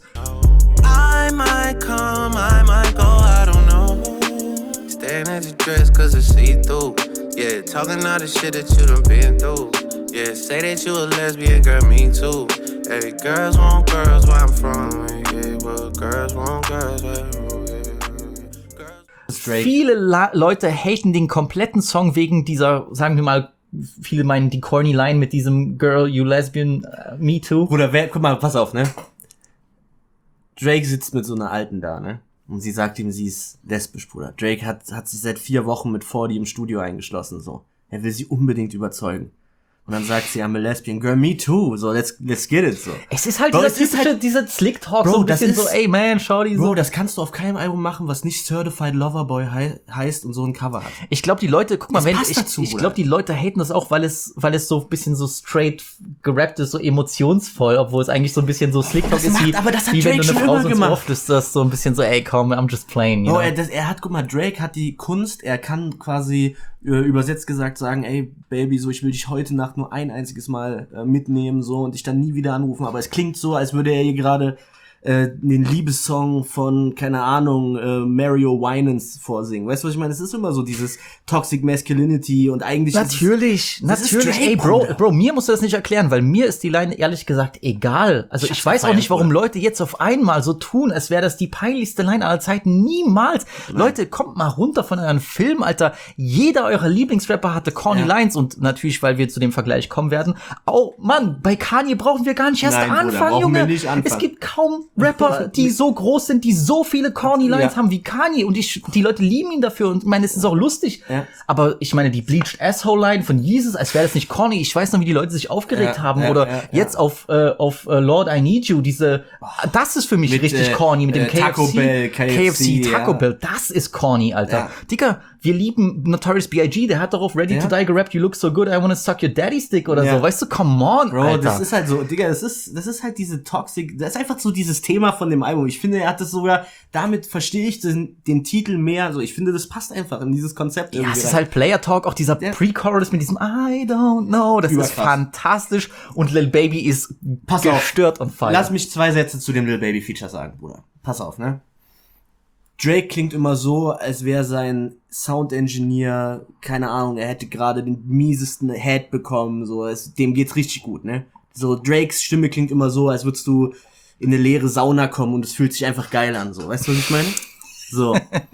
I might come, I might go, I don't know. Staring at your dress cause it's see-through. Yeah, talking all the shit that you done been through. Yeah, say that you a lesbian, girl, me too. Hey, girls want girls where I'm from. Yeah, well, girls want girls where Viele Leute haten den kompletten Song wegen dieser, sagen wir mal, viele meinen die corny Line mit diesem Girl, you lesbian, me too. Bruder, guck mal, pass auf, ne? Drake sitzt mit so einer Alten da, ne? Und sie sagt ihm, sie ist lesbisch, Bruder. Drake hat sich seit 4 Wochen mit 40 im Studio eingeschlossen, so. Er will sie unbedingt überzeugen. Und dann sagt sie, I'm a lesbian girl, me too. So, let's get it, so. Es ist halt Bro, dieser typische, dieser Slick Talk, Bro, so ein bisschen das ist- so, ey man, shorty, so. Bro, das kannst du auf keinem Album machen, was nicht Certified Lover Boy heißt und so ein Cover hat. Ich glaube, die Leute, guck mal, Das passt dazu, ich Bruder. glaube, die Leute haten das auch, weil es so ein bisschen so straight gerappt ist, so emotionsvoll, obwohl es eigentlich so ein bisschen so Slick Talk das ist, macht- aber das hat wie wenn Drake du eine schon Frau immer so ins gemacht. Ohr flüsterst, so ein bisschen so, ey, komm, I'm just playing, you Bro, know? guck mal, Drake hat die Kunst, er kann quasi übersetzt gesagt sagen, ey, Baby, so, ich will dich heute Nacht nur ein einziges Mal mitnehmen, so, und dich dann nie wieder anrufen, aber es klingt so, als würde er hier gerade den Liebessong von, keine Ahnung, Mario Winans vorsingen. Weißt du, was ich meine? Es ist immer so dieses Toxic Masculinity und eigentlich Natürlich, das ist natürlich, Drake, ey, Bruder. Bro, mir musst du das nicht erklären, weil mir ist die Line ehrlich gesagt egal. Also ich weiß auch nicht, warum Leute jetzt auf einmal so tun, als wäre das die peinlichste Line aller Zeiten. Niemals. Leute, kommt mal runter von euren Film, Alter. Jeder eurer Lieblingsrapper hatte corny Lines und natürlich, weil wir zu dem Vergleich kommen werden. Oh, Mann, bei Kanye brauchen wir gar nicht erst Nein, Bruder, anfangen, brauchen wir Junge. nicht anfangen. Es gibt kaum Rapper, die so groß sind, die so viele corny Lines Ja. haben wie Kanye und die Leute lieben ihn dafür und ich meine, es ist auch lustig. Ja. Aber ich meine, die Bleached Asshole Line von Jesus, als wäre das nicht corny. Ich weiß noch, wie die Leute sich aufgeregt Ja, haben. ja, Oder ja, jetzt auf Lord I Need You, das ist für mich Mit, richtig corny mit dem KFC. Taco Bell, KFC, Taco ja. Bell, das ist corny, Alter. Ja. Digga, wir lieben Notorious B.I.G., der hat darauf Ready Ja. to Die gerappt, you look so good, I wanna suck your daddy stick oder Ja. so. Weißt du, come on, Bro, Alter. das ist halt so, Digga, das ist halt diese Toxic, das ist einfach so dieses Thema von dem Album. Ich finde, er hat das sogar, damit verstehe ich den Titel mehr, also ich finde, das passt einfach in dieses Konzept Ja, irgendwie es ist rein. halt Player Talk, auch dieser Pre-Chorus mit diesem I don't know, das ist Überkrass. fantastisch und Lil Baby ist Pass auf. gestört und feiern. Lass mich 2 Sätze zu dem Lil Baby Feature sagen, Bruder. Pass auf, ne? Drake klingt immer so, als wäre sein Sound-Engineer, keine Ahnung, er hätte gerade den miesesten Head bekommen, so, dem geht's richtig gut, ne? So, Drakes Stimme klingt immer so, als würdest du in eine leere Sauna kommen und es fühlt sich einfach geil an, so. Weißt du, was ich meine? So.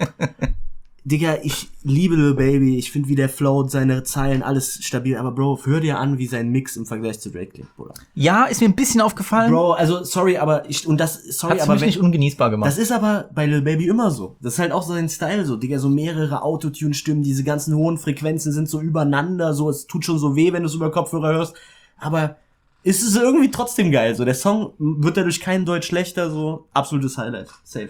Digga, ich liebe Lil Baby, ich finde, wie der float, seine Zeilen, alles stabil, aber Bro, hör dir an, wie sein Mix im Vergleich zu Drake klingt, Bruder. Ja, ist mir ein bisschen aufgefallen. Bro, also, sorry, aber Hat's mich nicht ungenießbar gemacht. das ist aber bei Lil Baby immer so. Das ist halt auch so sein Style so, Digga, so mehrere Autotune-Stimmen, diese ganzen hohen Frequenzen sind so übereinander, so, es tut schon so weh, wenn du es über Kopfhörer hörst, aber es ist irgendwie trotzdem geil, so, der Song wird dadurch kein Deut schlechter, so, absolutes Highlight, safe.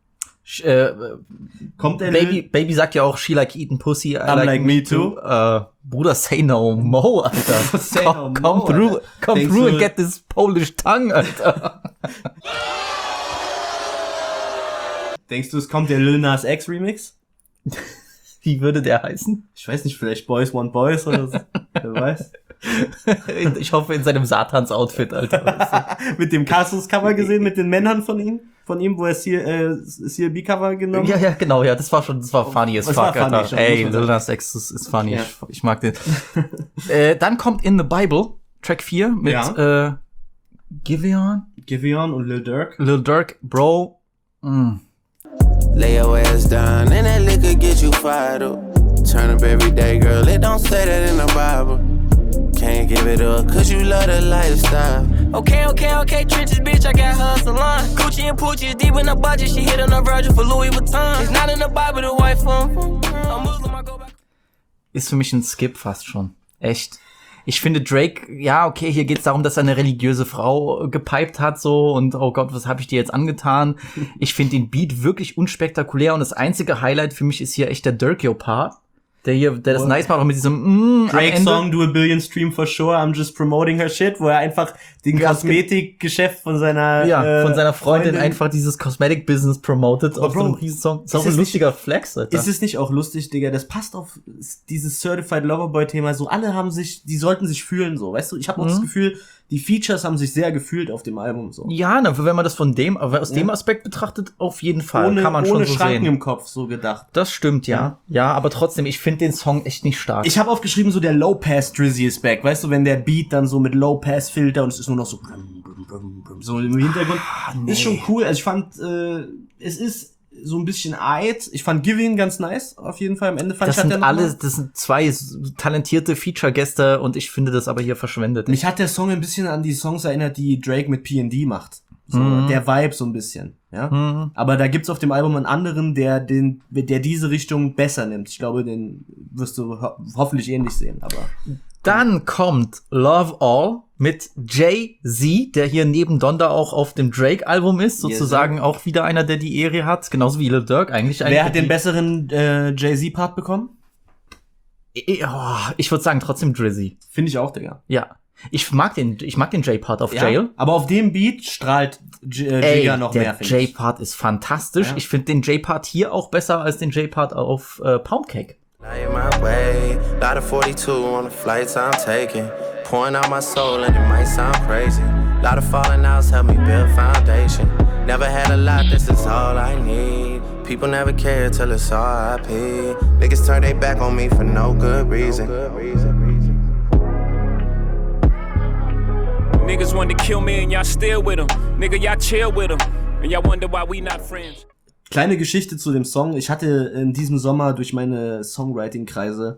Kommt der Baby sagt ja auch, she like eating pussy, I I'm like me too. Bruder, say no mo, Alter. Say no come mo, through, Alter. come Denkst through du- and get this Polish tongue, Alter. Denkst du, es kommt der Lil Nas X Remix? Wie würde der heißen? Ich weiß nicht, vielleicht Boys Want Boys oder so, wer weiß. Ich hoffe in seinem Satans-Outfit, Alter. Mit dem Casus-Cover gesehen, mit den Männern von ihm, wo er CLB-Cover genommen Ja, genau, ja, das war funny as Das fuck, war funny Alter. schon, Ey, muss man Lil Nas X ist funny, Ja. ich mag den. Dann kommt In the Bible, Track 4, mit Giveon, Giveon und Lil Durk. Lil Durk, Bro. Lay your ass down and that liquor get you fired up. Turn up every day, girl, it don't say that in the Bible. Can't give it up, cause you love the lifestyle. Okay, trenches, bitch, I got her a salon. Gucci and Poochie is deep in the budget, she hit on a Virgin for Louis Vuitton. It's not in the Bible, the white phone. I'm Muslim, I go back. Ist für mich ein Skip fast schon. Echt. Ich finde Drake, ja, okay, hier geht's darum, dass er eine religiöse Frau gepiped hat so und oh Gott, was habe ich dir jetzt angetan? Ich finde den Beat wirklich unspektakulär und das einzige Highlight für mich ist hier echt der Durkio-Part. Der das nice macht, auch mit diesem Drake-Song, Do a Billion Stream for Sure, I'm just promoting her shit, wo er einfach den Kosmetikgeschäft von seiner von seiner Freundin einfach dieses Cosmetic-Business promotet auf so einem Riesensong. Ist auch ist ein es lustiger Flex, Alter. Ist es nicht auch lustig, Digga? Das passt auf dieses Certified Loverboy-Thema. So, alle die sollten sich fühlen, so. Weißt du, ich habe auch das Gefühl, die Features haben sich sehr gefühlt auf dem Album, so. Ja, wenn man das aus dem Aspekt betrachtet, auf jeden Fall. Kann man schon ohne so Schranken sehen. im Kopf, so gedacht. Das stimmt, ja. Ja, aber trotzdem, ich finde den Song echt nicht stark. Ich habe aufgeschrieben, so der Low-Pass-Drizzy ist back. Weißt du, wenn der Beat dann so mit Low-Pass-Filter und es ist nur noch so so im Hintergrund. Ist schon cool. Also ich fand, es ist so ein bisschen Eid. Ich fand Giving ganz nice, auf jeden Fall. Am Ende fand Das ich, hat sind der noch alles, mal- das sind zwei talentierte Feature-Gäste und ich finde das aber hier verschwendet. Mich hat der Song ein bisschen an die Songs erinnert, die Drake mit P&D macht. So, der Vibe so ein bisschen, ja. Aber da gibt's auf dem Album einen anderen, der diese Richtung besser nimmt. Ich glaube, den wirst du hoffentlich ähnlich sehen, aber. Dann kommt Love All mit Jay-Z, der hier neben Donda auch auf dem Drake-Album ist, sozusagen auch wieder einer, der die Ehre hat, genauso wie Lil Durk eigentlich. Wer hat den besseren Jay-Z-Part bekommen? Ich würde sagen trotzdem Drizzy. Finde ich auch, Digga. Ja. Ich mag den J-Part auf Jail. Aber auf dem Beat strahlt Jigga noch mehr, der finde ich. J-Part ist fantastisch. Ja. Ich finde den J-Part hier auch besser als den J-Part auf Poundcake. I my way, lot of 42 on the flights I'm taking. Pouring out my soul and it might sound crazy. Lot of falling outs help me build foundation. Never had a lot, this is all I need. People never care till it's RIP. Niggas turn their back on me for no good reason. Niggas wanted to kill me and y'all still with them. Nigga, y'all chill with them. And y'all wonder why we not friends. Kleine Geschichte zu dem Song. Ich hatte in diesem Sommer durch meine Songwriting-Kreise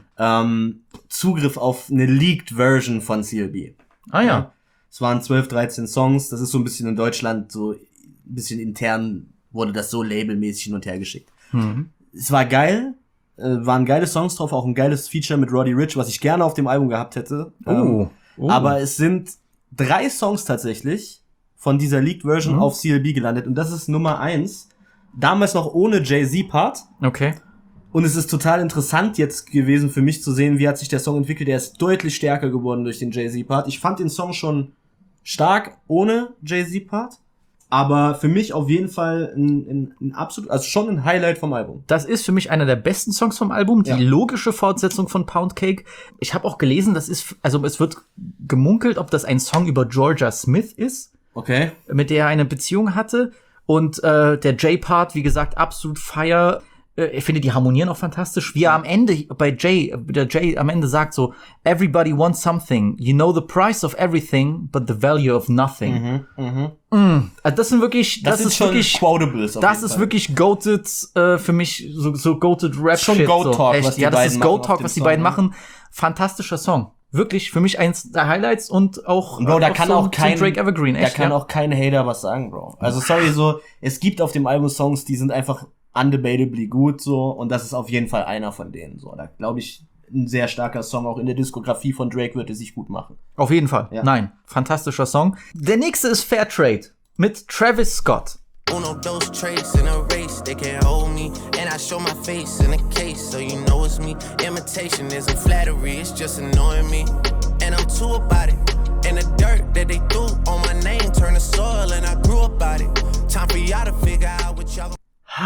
Zugriff auf eine leaked Version von CLB. Ah ja. Es waren 12, 13 Songs. Das ist so ein bisschen in Deutschland so ein bisschen intern wurde das so labelmäßig hin und her geschickt. Es war geil. Waren geile Songs drauf, auch ein geiles Feature mit Roddy Ricch, was ich gerne auf dem Album gehabt hätte. Aber es sind 3 Songs tatsächlich von dieser leaked Version auf CLB gelandet. Und das ist Nummer 1. Damals noch ohne Jay-Z-Part. Okay. Und es ist total interessant jetzt gewesen für mich zu sehen, wie hat sich der Song entwickelt. Der ist deutlich stärker geworden durch den Jay-Z-Part. Ich fand den Song schon stark ohne Jay-Z-Part. Aber für mich auf jeden Fall ein absolut, also schon ein Highlight vom Album. Das ist für mich einer der besten Songs vom Album, die logische Fortsetzung von Poundcake. Ich habe auch gelesen, es wird gemunkelt, ob das ein Song über Georgia Smith ist, Okay. mit der er eine Beziehung hatte. Und der J-Part, wie gesagt, absolut fire. Ich finde, die harmonieren auch fantastisch. Wie er am Ende der Jay am Ende sagt so, everybody wants something. You know the price of everything, but the value of nothing. Also das sind wirklich, das ist schon wirklich Quotables auf das jeden ist Fall. wirklich goated für mich, so goated Rap Schon Shit. Goat Talk, so. Echt, was die ja, das beiden ist machen Goat auf Talk, dem was die Song, beiden ne? machen. Fantastischer Song. Wirklich, für mich eins der Highlights und auch Bro, da kann so auch kein Drake Evergreen. Da Echt, kann ja. auch kein Hater was sagen, Bro. Also sorry, so es gibt auf dem Album Songs, die sind einfach undebatably gut so und das ist auf jeden Fall einer von denen so. Da glaube ich, ein sehr starker Song auch in der Diskografie von Drake wird es sich gut machen. Auf jeden Fall. Ja. Nein, fantastischer Song. Der nächste ist Fairtrade mit Travis Scott. Uno, those traits in a race, they can't hold me. And I show my face in a case, so you know it's me. Imitation isn't flattery, it's just annoying me. And I'm too about it. And the dirt that they threw on my name turned to soil, and I grew about it. Time for y'all to figure out what y'all.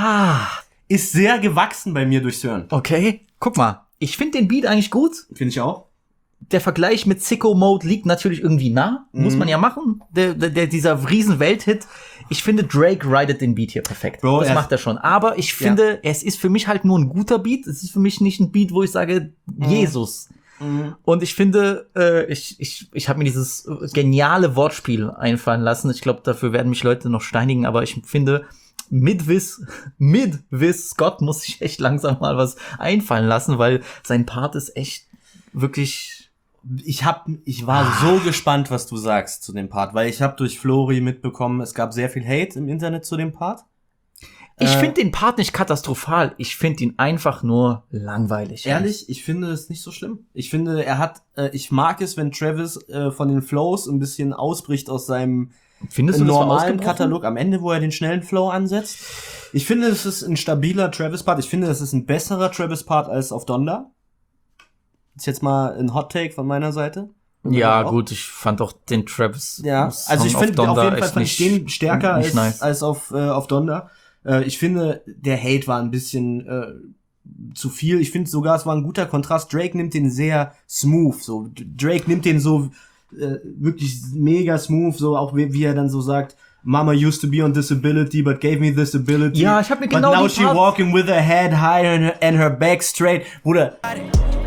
Ist sehr gewachsen bei mir durchs Hören. Okay, guck mal. Ich finde den Beat eigentlich gut. Finde ich auch. Der Vergleich mit Sicko Mode liegt natürlich irgendwie nah. Muss man ja machen. Dieser riesen Welthit. Ich finde, Drake ridet den Beat hier perfekt. Bro, das macht er schon. Aber ich finde, es ist für mich halt nur ein guter Beat. Es ist für mich nicht ein Beat, wo ich sage, Jesus. Und ich finde, ich habe mir dieses geniale Wortspiel einfallen lassen. Ich glaube, dafür werden mich Leute noch steinigen. Aber ich finde, mit Wiz Scott muss sich echt langsam mal was einfallen lassen, weil sein Part ist echt wirklich. Ich war so gespannt, was du sagst zu dem Part, weil ich habe durch Flori mitbekommen, es gab sehr viel Hate im Internet zu dem Part. Ich finde den Part nicht katastrophal. Ich finde ihn einfach nur langweilig. Ehrlich, ich finde es nicht so schlimm. Ich finde, ich mag es, wenn Travis von den Flows ein bisschen ausbricht aus seinem Findest du das war normalen ausgebrochen? Katalog am Ende, wo er den schnellen Flow ansetzt. Ich finde, es ist ein stabiler Travis-Part. Ich finde, es ist ein besserer Travis-Part als auf Donda. Ist jetzt mal ein Hot-Take von meiner Seite. Ja, Auch. gut, ich fand auch den Travis. Ja, Song also ich finde auf jeden Fall fand ich den stärker nicht nice. als auf Donda. Ich finde, der Hate war ein bisschen zu viel. Ich finde sogar, es war ein guter Kontrast. Drake nimmt den sehr smooth. So Drake nimmt den so wirklich mega smooth. So auch wie er dann so sagt, Mama used to be on disability, but gave me this ability. Ja, ich hab mir genau But now die she Part- walking with her head high and her back straight. Bruder,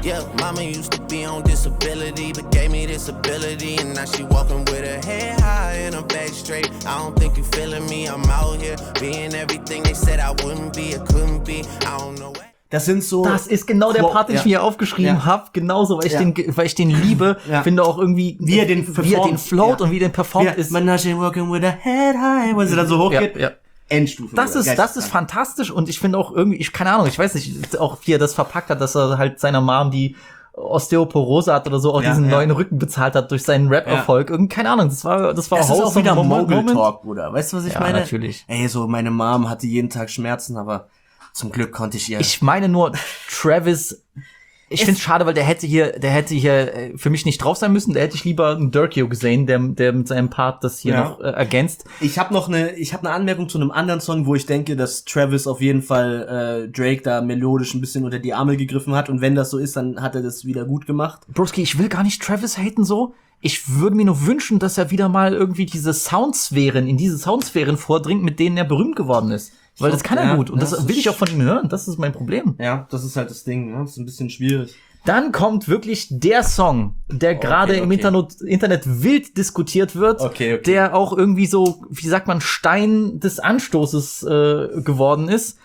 Yeah, mama used to be on disability, but gave me this ability. And now she walking with her head high and her back straight. I don't think you feeling me, I'm out here being everything they said I wouldn't be, I couldn't be, I don't know. Das sind so... Das ist genau der Part, den ich mir aufgeschrieben habe. Genauso, weil ich den liebe. Finde auch irgendwie, wie er den float und wie er den performt ist. Man not walking with a head high, weil sie dann so hochgeht. Ja. Endstufe. Das ist fantastisch und ich finde auch irgendwie, keine Ahnung, ich weiß nicht, auch wie er das verpackt hat, dass er halt seiner Mom, die Osteoporose hat oder so, auch diesen neuen Rücken bezahlt hat durch seinen Rap-Erfolg. Irgendwie, keine Ahnung, das war ist auch wieder Mogul-Talk, Bruder. Weißt du, was ich meine? Ja, natürlich. Ey, so meine Mom hatte jeden Tag Schmerzen, aber zum Glück konnte ich ihr... Ich meine nur, Travis, ich finde es schade, weil der hätte hier für mich nicht drauf sein müssen. Da hätte ich lieber einen Durkio gesehen, der mit seinem Part das hier noch ergänzt. Ich habe eine Anmerkung zu einem anderen Song, wo ich denke, dass Travis auf jeden Fall Drake da melodisch ein bisschen unter die Arme gegriffen hat. Und wenn das so ist, dann hat er das wieder gut gemacht. Broski, ich will gar nicht Travis haten so. Ich würde mir nur wünschen, dass er wieder mal irgendwie in diese Soundsphären vordringt, mit denen er berühmt geworden ist. Weil das kann er gut. Und das will ich auch von ihm hören. Das ist mein Problem. Ja, das ist halt das Ding. Ne? Das ist ein bisschen schwierig. Dann kommt wirklich der Song, der gerade im Internet wild diskutiert wird. Okay. Der auch irgendwie so, wie sagt man, Stein des Anstoßes geworden ist.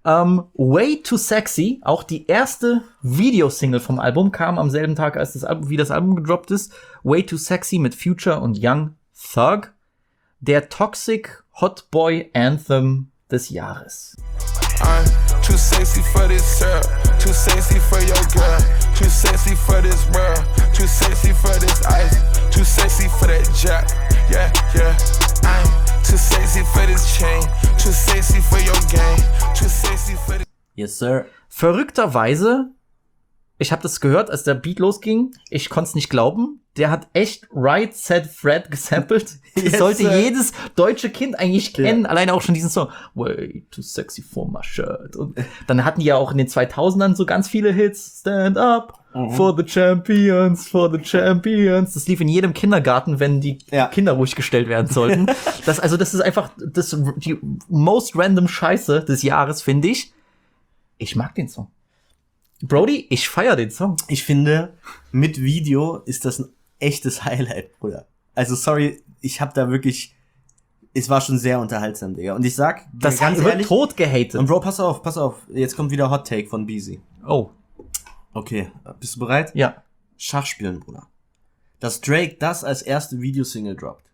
Way Too Sexy, auch die erste Videosingle vom Album, kam am selben Tag, als das Album gedroppt ist. Way Too Sexy mit Future und Young Thug. Der Toxic Hot Boy Anthem des Jahres. I'm too sexy for this syrup, too sexy for your girl, too sexy for this world, too sexy for this ice, too sexy for that jack, yeah, yeah. I'm too sexy for this chain, too sexy for your game, too sexy for this... Yes, sir. Verrückterweise, ich habe das gehört, als der Beat losging, ich konnte es nicht glauben, der hat echt Right Said Fred gesampelt. Das sollte jedes deutsche Kind eigentlich kennen, alleine auch schon diesen Song. Way too sexy for my shirt. Und dann hatten die ja auch in den 2000ern so ganz viele Hits. Stand up for the champions, for the champions. Das lief in jedem Kindergarten, wenn die Kinder ruhig gestellt werden sollten. Das ist einfach die most random Scheiße des Jahres, finde ich. Ich mag den Song. Brody, ich feier den Song. Ich finde, mit Video ist das ein echtes Highlight, Bruder. Also sorry, ich hab da wirklich, es war schon sehr unterhaltsam, Digga. Und ich sag, das ganz wird ehrlich, tot gehatet. Und Bro, pass auf, jetzt kommt wieder Hot Take von Beezy. Oh. Okay, bist du bereit? Ja. Schachspielen, Bruder. Dass Drake das als erste Videosingle droppt,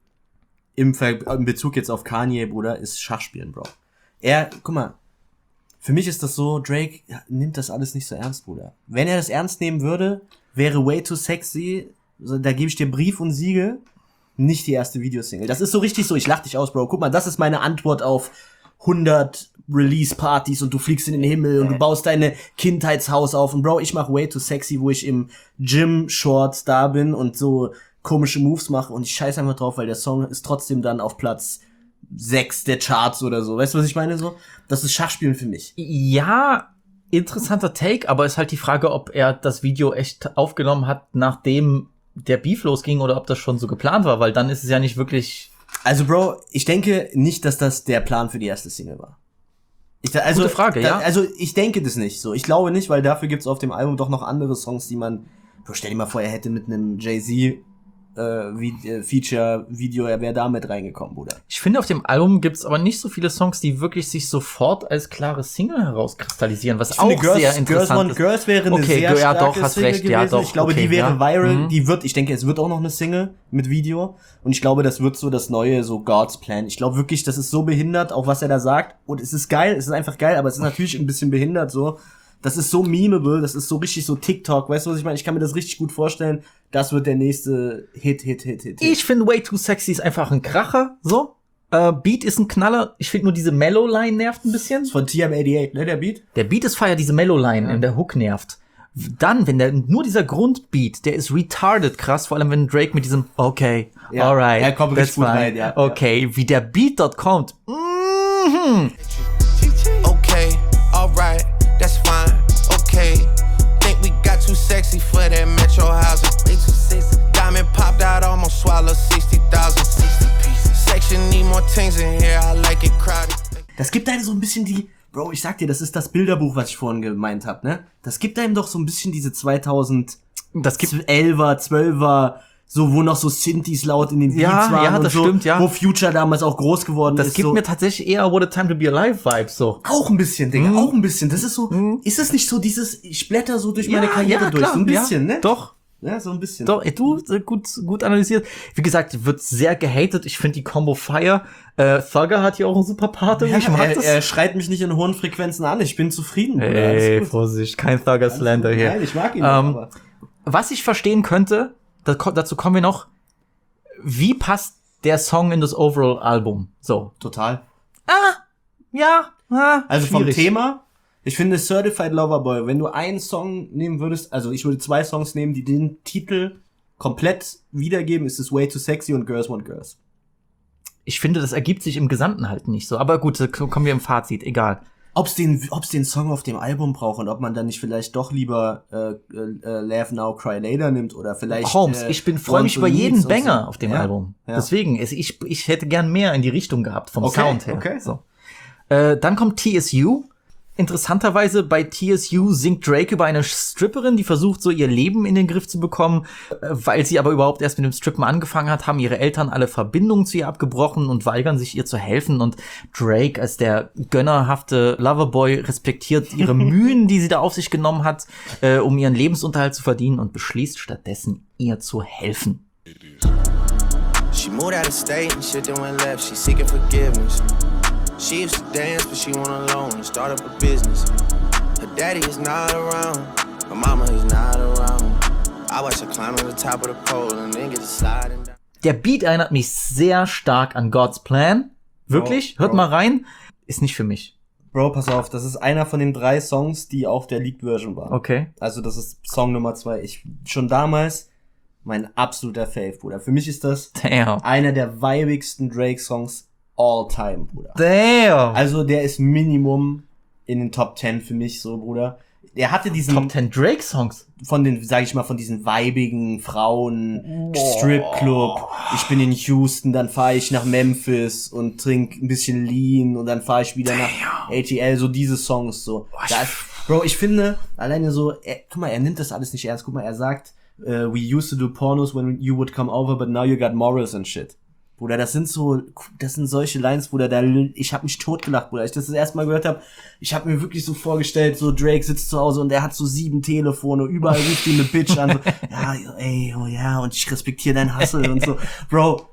im Bezug jetzt auf Kanye, Bruder, ist Schachspielen, Bro. Guck mal, für mich ist das so, Drake nimmt das alles nicht so ernst, Bruder. Wenn er das ernst nehmen würde, wäre Way Too Sexy, da gebe ich dir Brief und Siegel, nicht die erste Videosingle. Das ist so richtig so, ich lach dich aus, Bro. Guck mal, das ist meine Antwort auf 100 Release-Partys und du fliegst in den Himmel und du baust deine Kindheitshaus auf. Und Bro, ich mach Way Too Sexy, wo ich im Gym-Shorts da bin und so komische Moves mache und ich scheiß einfach drauf, weil der Song ist trotzdem dann auf Platz 6 der Charts oder so. Weißt du, was ich meine? So, das ist Schachspielen für mich. Ja, interessanter Take, aber ist halt die Frage, ob er das Video echt aufgenommen hat, nachdem der Beef losging oder ob das schon so geplant war, weil dann ist es ja nicht wirklich... Also Bro, ich denke nicht, dass das der Plan für die erste Single war. Gute Frage, ja. Also ich denke das nicht so. Ich glaube nicht, weil dafür gibt's auf dem Album doch noch andere Songs, die man... Bro, stell dir mal vor, er hätte mit einem Jay-Z Feature-Video, er wäre da mit reingekommen, Bruder. Ich finde, auf dem Album gibt's aber nicht so viele Songs, die wirklich sich sofort als klare Single herauskristallisieren, was auch sehr interessant ist. Girls wäre eine sehr starke Single gewesen. Ich glaube, die wäre viral. Ich denke, es wird auch noch eine Single mit Video. Und ich glaube, das wird so das neue, so God's Plan. Ich glaube wirklich, das ist so behindert, auch was er da sagt. Und es ist geil, es ist einfach geil, aber es ist natürlich ein bisschen behindert, so. Das ist so memeable, das ist so richtig so TikTok, weißt du, was ich meine? Ich kann mir das richtig gut vorstellen. Das wird der nächste Hit. Ich finde Way Too Sexy ist einfach ein Kracher, so. Beat ist ein Knaller. Ich finde nur diese Mellow-Line nervt ein bisschen. Von TM88, ne, der Beat? Der Beat ist feier, diese Mellow-Line in der Hook nervt. Dann, wenn nur dieser Grundbeat, der ist retarded krass, vor allem wenn Drake mit diesem okay, alright, er kommt richtig gut rein, ja. Okay, wie der Beat dort kommt. Okay, alright. That's fine, okay. Think we got too sexy for that metro housing. They too sexy. Diamond popped out, almost swallowed 60,000. 60 pieces. Section need more things in here, I like it crowded. Das gibt einem so ein bisschen die Bro, ich sag dir, das ist das Bilderbuch, was ich vorhin gemeint habe, ne? Das gibt einem doch so ein bisschen diese 2011er, 12er, so wo noch so Synthes laut in den Beats waren. Ja, und das so, stimmt, ja. Wo Future damals auch groß geworden ist. Das gibt so. mir tatsächlich eher What a Time to Be Alive Vibes, so. Auch ein bisschen, Digga, auch ein bisschen. Das ist so, ist es nicht so dieses, ich blätter so durch meine Karriere durch, so ein bisschen, ja, ne? Doch. Ja, so ein bisschen. Doch, gut analysiert. Wie gesagt, wird sehr gehatet. Ich finde die Combo Fire. Thugger hat hier auch einen super Part. Ja, Ich mag das. er schreit mich nicht in hohen Frequenzen an. Ich bin zufrieden. Bruder. Ey, Alles gut. Vorsicht, kein Thugger-Slander hier. Nein, ich mag ihn. Aber Was ich verstehen könnte, dazu kommen wir noch, wie passt der Song in das Overall-Album? So. total. Also Vom Thema, ich finde Certified Lover Boy, wenn du einen Song nehmen würdest, also ich würde 2 Songs nehmen, die den Titel komplett wiedergeben, ist es Way Too Sexy und Girls Want Girls. Ich finde, das ergibt sich im Gesamten halt nicht so. Aber gut, kommen wir im Fazit, egal. Ob's den Song auf dem Album braucht und ob man dann nicht vielleicht doch lieber Laugh Now, Cry Later nimmt oder vielleicht Holmes, ich freue mich über jeden Banger auf dem Ja, Album. ja. Deswegen, ich hätte gern mehr in die Richtung gehabt, vom Okay, Sound her. okay. So. Dann kommt TSU. Interessanterweise bei TSU singt Drake über eine Stripperin, die versucht, so ihr Leben in den Griff zu bekommen. Weil sie aber überhaupt erst mit dem Strippen angefangen hat, haben ihre Eltern alle Verbindungen zu ihr abgebrochen und weigern sich, ihr zu helfen. Und Drake als der gönnerhafte Loverboy respektiert ihre Mühen, die sie da auf sich genommen hat, um ihren Lebensunterhalt zu verdienen und beschließt stattdessen, ihr zu helfen. She moved out of state and shit then went left. She seeking forgiveness. She used to dance, but she went alone and start up a business. Her daddy is not around, her mama is not around. I watch her climb to the top of the pole and then get to sliding down. Der Beat erinnert mich sehr stark an God's Plan. Wirklich? Bro. Hört mal rein. Ist nicht für mich. Bro, pass auf, das ist einer von den 3 Songs, die auf der Leaked-Version waren. Okay. Also das ist Song Nummer 2. Schon damals mein absoluter Fave, Bruder. Für mich ist das Damn. einer der viebigsten Drake-Songs all time, Bruder. Damn. Also der ist Minimum in den Top 10 für mich so, Bruder. Der hatte diesen Top 10 Drake-Songs. von den, sag ich mal, von diesen weibigen Frauen, Stripclub. Ich bin in Houston, dann fahre ich nach Memphis und trink ein bisschen Lean und dann fahre ich wieder nach ATL, so diese Songs so. Bro, ich finde, alleine so, guck mal, er nimmt das alles nicht ernst. Guck mal, er sagt, we used to do pornos when you would come over, but now you got morals and shit. Bruder, das sind solche Lines, Bruder, ich hab mich totgelacht, Bruder. Als ich das erste Mal gehört habe, ich hab mir wirklich so vorgestellt, so Drake sitzt zu Hause und er hat so 7 Telefone, überall ruft ihn eine Bitch an, so, ja, ey, oh ja, und ich respektiere dein Hustle und so. Bro,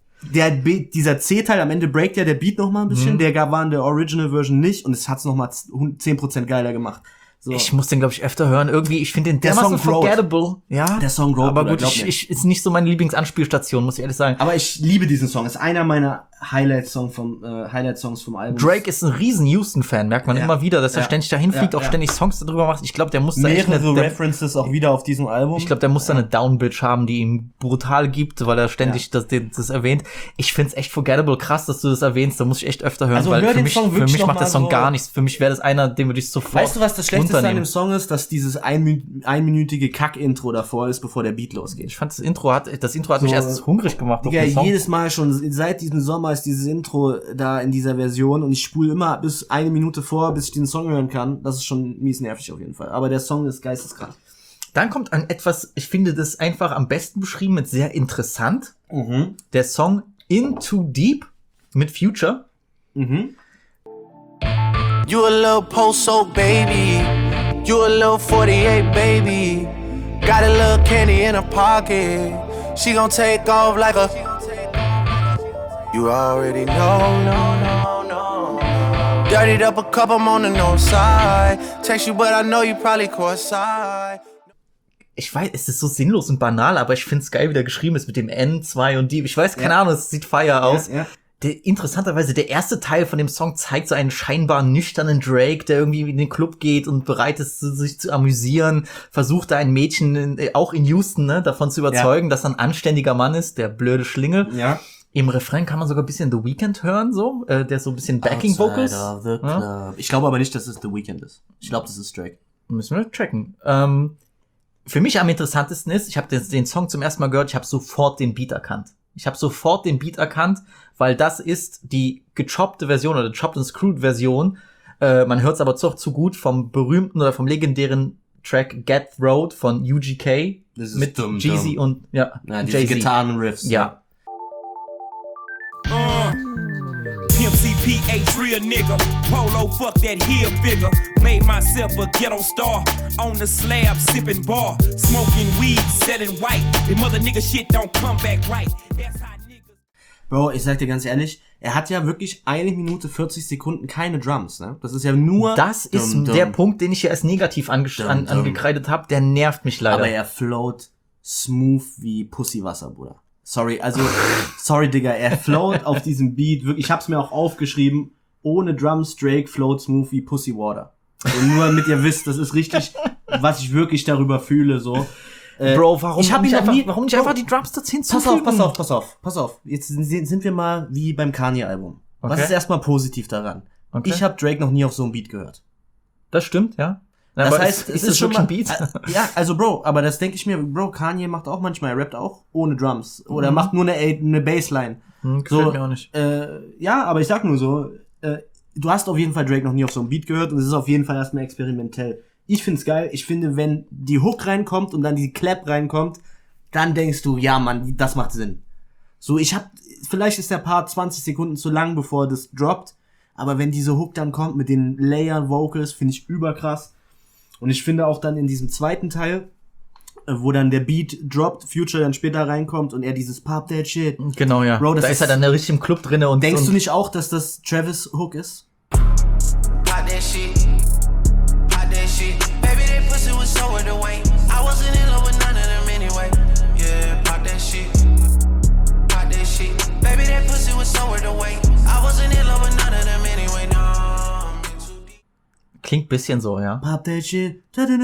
dieser C-Teil, am Ende breakt ja der Beat noch mal ein bisschen, der war in der Original Version nicht und es hat's noch mal 10% geiler gemacht. So. Ich muss den, glaube ich, öfter hören. Irgendwie, ich finde den Der dermaßen Song growt. forgettable. Ja. Der Song growt, aber Bruder, gut, glaub mir. ist nicht so meine Lieblingsanspielstation, muss ich ehrlich sagen. Aber ich liebe diesen Song, ist einer meiner Highlight-Songs vom Album. Drake ist ein riesen Houston-Fan, merkt man Ja. immer wieder, dass er Ja. ständig dahin fliegt, Ja, auch ja. ständig Songs darüber macht. Ich glaube, der muss da echt Mehrere eine, References auch wieder auf diesem Album. ich glaube, der muss da eine Downbitch haben, die ihm brutal gibt, weil er ständig das erwähnt. Ich find's echt forgettable. Krass, dass du das erwähnst. Da muss ich echt öfter hören, Also weil hör für den mich, Song für wirklich mich noch macht der mal Song so. gar nichts. Für mich wäre das einer, den würde ich sofort Weißt du, was das Schlechteste an runternehmen. dem Song ist? Dass dieses einminütige Kack-Intro davor ist, bevor der Beat losgeht. Ich fand das Intro hat mich So, erst hungrig gemacht auf Digga, den Song. jedes Mal schon, seit diesem Sommer ist dieses Intro da in dieser Version und ich spule immer bis 1 Minute vor, bis ich den Song hören kann. Das ist schon mies nervig auf jeden Fall. Aber der Song ist geisteskrank. Dann kommt ein etwas, ich finde das einfach am besten beschrieben mit sehr interessant. Mhm. Der Song In Too Deep mit Future. Mhm. You a little post-soap baby. You a little 48 baby. Got a little candy in her pocket. She gon' take off like a. You already know. Dirtied up a cup, I'm on the north side. Text you, but I know you probably caught side. Ich weiß, es ist so sinnlos und banal, aber ich find's geil, wie der geschrieben ist mit dem N, 2 und Deep. Ich weiß, keine Ahnung, es sieht fire aus. Ja. Interessanterweise, der erste Teil von dem Song zeigt so einen scheinbar nüchternen Drake, der irgendwie in den Club geht und bereit ist, sich zu amüsieren, versucht da ein Mädchen, auch in Houston, ne, davon zu überzeugen, dass er ein anständiger Mann ist, der blöde Schlingel. Ja. Im Refrain kann man sogar ein bisschen The Weeknd hören, so, der so ein bisschen Backing Vocals. Ja? Ich glaube aber nicht, dass es The Weeknd ist. Ich glaube, das ist Drake. Müssen wir checken. Für mich am interessantesten ist, ich habe den Song zum ersten Mal gehört, ich habe sofort den Beat erkannt. Weil das ist die gechoppte Version oder chopped and screwed Version Man hört es aber doch zu gut vom berühmten oder vom legendären Track Get Road von UGK Das ist mit dumm, Jeezy dumm. und Ja, diese Jay-Z. Gitarrenriffs. Ja. PMCP ain't real nigga. Polo, fuck that heel figure. Made myself a ghetto star. On the slab, sipping bar. Smoking weed, selling white. The mother nigga shit don't come back right. That's how niggas. Bro, ich sag dir ganz ehrlich, er hat ja wirklich 1 Minute 40 Sekunden keine Drums, ne? Das ist ja nur... Das ist dumm. der Punkt, den ich hier als negativ Dumm. angekreidet habe. Der nervt mich leider. Aber er float smooth wie Pussywasser, Bruder. Sorry, Digga, er float auf diesem Beat, wirklich, ich hab's mir auch aufgeschrieben, ohne Drums, Drake float smooth wie Pussy Water. Und nur damit ihr wisst, das ist richtig, was ich wirklich darüber fühle, so. Bro, warum ich hab ihn nicht noch nie- einfach, warum nicht einfach die Drums dazu hinzufügen? Pass auf. Jetzt sind wir mal wie beim Kanye-Album. Was Okay. ist erstmal positiv daran? Okay. Ich habe Drake noch nie auf so einem Beat gehört. Das stimmt, ja. Na, Das aber heißt, ist das schon ein Beat? Ja, also Bro, aber das denke ich mir, Bro, Kanye macht auch manchmal, er rappt auch ohne Drums. Oder macht nur eine Bassline. Gefällt mir auch nicht. Ja, aber ich sag nur so, du hast auf jeden Fall Drake noch nie auf so einem Beat gehört und es ist auf jeden Fall erstmal experimentell. Ich find's geil. Ich finde, wenn die Hook reinkommt und dann die Clap reinkommt, dann denkst du, ja, Mann, das macht Sinn. So, vielleicht ist der Part 20 Sekunden zu lang, bevor das droppt, aber wenn diese Hook dann kommt mit den Layer-Vocals, finde ich überkrass. Und ich finde auch dann in diesem zweiten Teil, wo dann der Beat droppt, Future dann später reinkommt und er dieses Pop that shit. Genau, ja. Bro, das da ist er dann richtig im Club drinne und Denkst und du nicht auch, dass das Travis Hook ist? Pop that shit. Pop that shit. Baby, that pussy was somewhere the way. I wasn't in love with none of them anyway. Yeah, pop that shit. Pop that shit. Baby, that pussy was somewhere the way. I wasn't in love with none of them anyway. No, I'm in too deep. klingt bisschen so, ja. Pop that shit.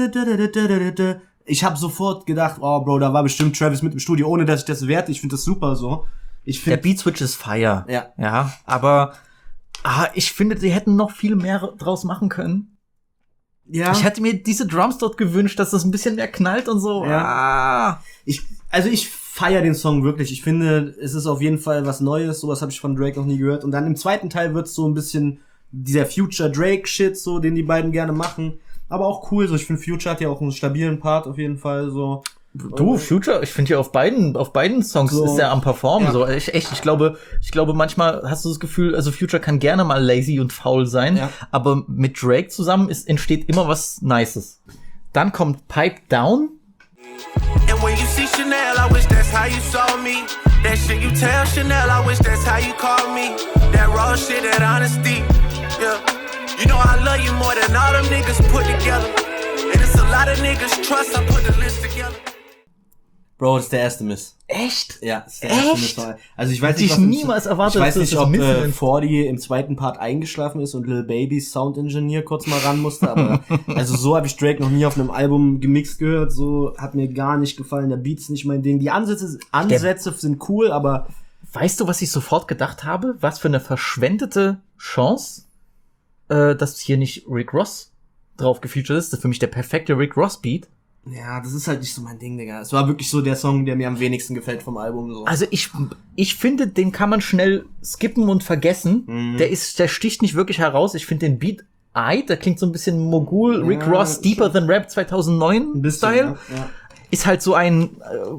Ich habe sofort gedacht, oh Bro, da war bestimmt Travis mit im Studio, ohne dass ich das werte. Ich finde das super so. Ich Der finde, Beat Switch ist fire. Ja. Ja, aber ich finde, die hätten noch viel mehr draus machen können. ja, Ich hätte mir diese Drums dort gewünscht, dass das ein bisschen mehr knallt und so. Ja. ich feiere den Song wirklich. Ich finde, es ist auf jeden Fall was Neues. Sowas habe ich von Drake noch nie gehört. Und dann im zweiten Teil wird's so ein bisschen dieser Future Drake Shit, so, den die beiden gerne machen. Aber auch cool, so. Ich finde, Future hat ja auch einen stabilen Part auf jeden Fall, so. Du, Future, ich finde ja auf beiden Songs So. ist er am Performen. Ja. So, ich glaube, manchmal hast du das Gefühl, also Future kann gerne mal lazy und faul sein, Ja. aber mit Drake zusammen entsteht immer was Nices. Dann kommt Pipe Down. And when you see Chanel, I wish that's how you saw me. That shit you tell Chanel, I wish that's how you call me. That raw shit, that honesty. Yeah. You know I love you more than all them niggas put together. And it's a lot of niggas trust, I put the list together. Bro, das ist der erste Miss. Echt? Ja, das ist der Echt? erste Miss. Also ich weiß Hätte nicht, ich was niemals erwartet, ich weiß dass nicht, das ob Miss sind. 40 im zweiten Part eingeschlafen ist und Lil Baby's Sound Engineer kurz mal ran musste, aber also so habe ich Drake noch nie auf einem Album gemixt gehört, so hat mir gar nicht gefallen, der Beat ist nicht mein Ding. Die Ansätze sind cool, aber Weißt du, was ich sofort gedacht habe? Was für eine verschwendete Chance, dass hier nicht Rick Ross drauf gefeatured ist. Das ist für mich der perfekte Rick Ross Beat. ja, das ist halt nicht so mein Ding, Digga. Es war wirklich so der Song, der mir am wenigsten gefällt vom Album, so. Also ich finde, den kann man schnell skippen und vergessen. Der sticht nicht wirklich heraus. Ich finde den Beat der klingt so ein bisschen Mogul, Rick Ja, Ross, Deeper Than Rap 2009 ein bisschen, Style. ja. Ist halt so ein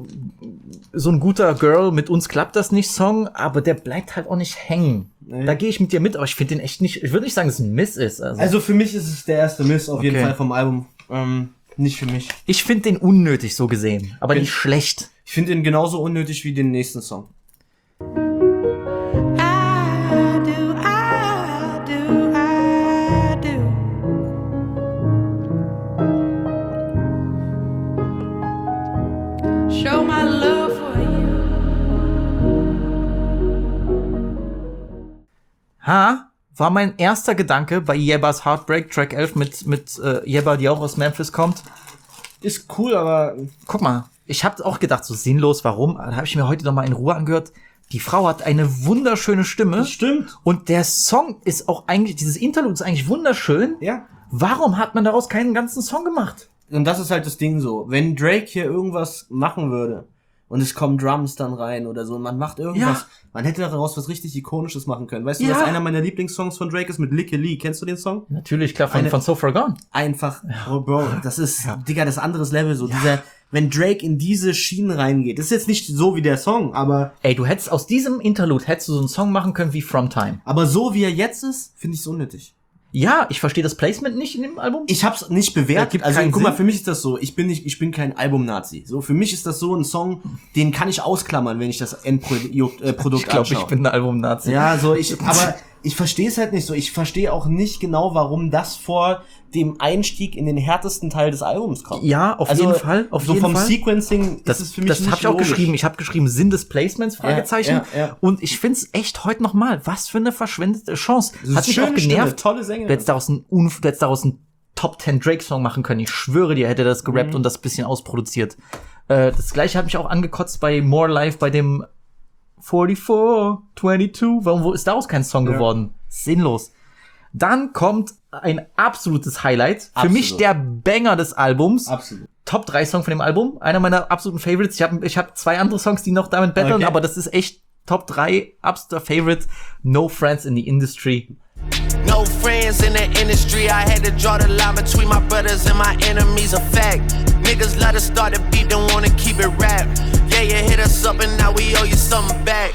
guter Girl, mit uns klappt das nicht Song, aber der bleibt halt auch nicht hängen. Nee. Da gehe ich mit dir mit, aber ich finde den echt nicht, ich würde nicht sagen, dass es ein Miss ist. Also für mich ist es der erste Miss auf jeden Okay. Fall vom Album. Nicht für mich. Ich finde den unnötig so gesehen, aber Bin- nicht schlecht. Ich finde ihn genauso unnötig wie den nächsten Song. I do. Show my love for you. War mein erster Gedanke bei Yebbas Heartbreak, Track 11 mit Yebba, die auch aus Memphis kommt. Ist cool, aber Guck mal, ich habe auch gedacht, so sinnlos, warum? Da habe ich mir heute noch mal in Ruhe angehört. Die Frau hat eine wunderschöne Stimme. das stimmt. Und der Song ist auch eigentlich, dieses Interlude ist eigentlich wunderschön. Ja. Warum hat man daraus keinen ganzen Song gemacht? Und das ist halt das Ding so. Wenn Drake hier irgendwas machen würde, und es kommen Drums dann rein oder so und man macht irgendwas. Ja. Man hätte daraus was richtig Ikonisches machen können. Weißt du, Ja. was einer meiner Lieblingssongs von Drake ist mit Lick Lee? Kennst du den Song? Natürlich, klar, von So Far Gone. Einfach, Bro, das ist, Digga, das anderes Level, so dieser, wenn Drake in diese Schienen reingeht, das ist jetzt nicht so wie der Song, aber Ey, du hättest aus diesem Interlude hättest du so einen Song machen können wie From Time. so wie er jetzt ist, finde ich es unnötig. Ja, ich verstehe das Placement nicht in dem Album. Ich hab's nicht bewertet. Gibt Also keinen guck mal, Sinn. für mich ist das so, ich bin kein Album-Nazi. So, für mich ist das so ein Song, den kann ich ausklammern, wenn ich das Endprodukt Ich glaube, anschaue. ich bin ein Album-Nazi. Ja, so aber ich verstehe es halt nicht so. Ich verstehe auch nicht genau, warum das vor dem Einstieg in den härtesten Teil des Albums kommt. Ja, auf jeden Fall, auf so jeden vom Fall. Sequencing Das, ist es für mich das nicht habe ich auch logisch. geschrieben. Ich habe geschrieben, Sinn des Placements, Fragezeichen. ja. Und ich find's echt heute nochmal, was für eine verschwendete Chance. Das ist Hat mich schöne auch genervt. Stimme, tolle Sängerin. Du hättest daraus einen Top 10 Drake-Song machen können. Ich schwöre dir, hätte das gerappt und das bisschen ausproduziert. Das gleiche hat mich auch angekotzt bei More Life, bei dem 44, 22. Wo ist daraus kein Song geworden? Sinnlos. Dann kommt ein absolutes Highlight. Für Absolut. mich der Banger des Albums. Absolut. Top 3 Song von dem Album. Einer meiner absoluten Favorites. Ich hab 2 andere Songs, die noch damit battlen, Okay. aber das ist echt Top 3 absoluter Favorite. No Friends in the Industry. No friends in the industry. I had to draw the line between my brothers and my enemies. A fact. Niggas let us start the beat, don't wanna keep it rap. Yeah, you hit us up and now we owe you something back.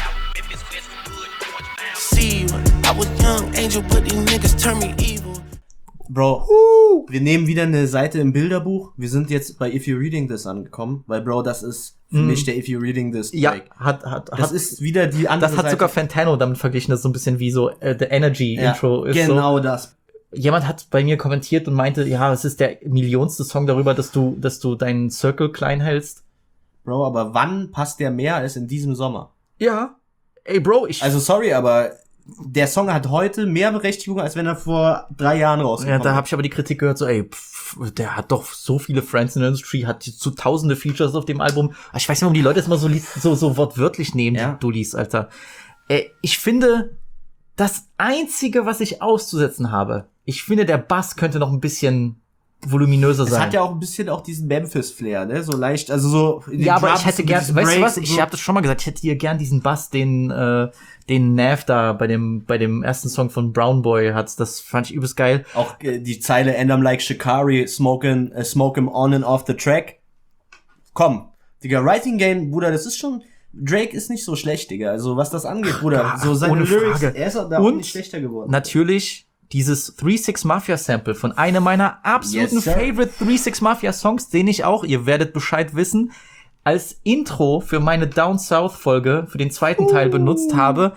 See you. I was young angel, but these niggas turn me evil. Bro, wir nehmen wieder eine Seite im Bilderbuch. Wir sind jetzt bei If You're Reading This angekommen, weil Bro, das ist für mich der If You're Reading This Ja, Drake. hat Das ist wieder die andere das hat Seite. sogar Fantano damit verglichen, das ist so ein bisschen wie so The Energy Ja, Intro ist. genau So. das. Jemand hat bei mir kommentiert und meinte, ja, es ist der millionste Song darüber, dass du deinen Circle klein hältst. Bro, aber wann passt der mehr als in diesem Sommer? Ja. Ey, Bro, Also sorry, aber der Song hat heute mehr Berechtigung, als wenn er vor 3 Jahren rausgekommen ja, da habe ich aber die Kritik gehört, so, ey, der hat doch so viele Friends in der Industry, hat so tausende Features auf dem Album. Ich weiß nicht, warum die Leute das immer so wortwörtlich nehmen, Ja. du liest, Alter. Ich finde, das Einzige, was ich auszusetzen habe, ich finde, der Bass könnte noch ein bisschen voluminöser Es sein. hat ja auch ein bisschen auch diesen Memphis-Flair, ne? So leicht, also so. in den Ja, aber Drums ich hätte und gern, dieses weißt du Break was, und ich so. habe das schon mal gesagt, ich hätte hier gern diesen Bass, den Nav da bei dem ersten Song von Brown Boy hat, das fand ich übelst geil. Auch die Zeile And I'm like Shikari, smoke him on and off the track. Komm, Digga, Writing Game, Bruder, das ist schon, Drake ist nicht so schlecht, Digga. Also was das angeht, Bruder, so seine ohne Lyrics, Frage. er ist auch da auch Und nicht schlechter geworden. Natürlich dieses 3-6 Mafia Sample von einem meiner absoluten Yes, sir. Favorite 3-6 Mafia Songs, den ich auch, ihr werdet Bescheid wissen, als Intro für meine Down South Folge, für den zweiten Teil benutzt habe.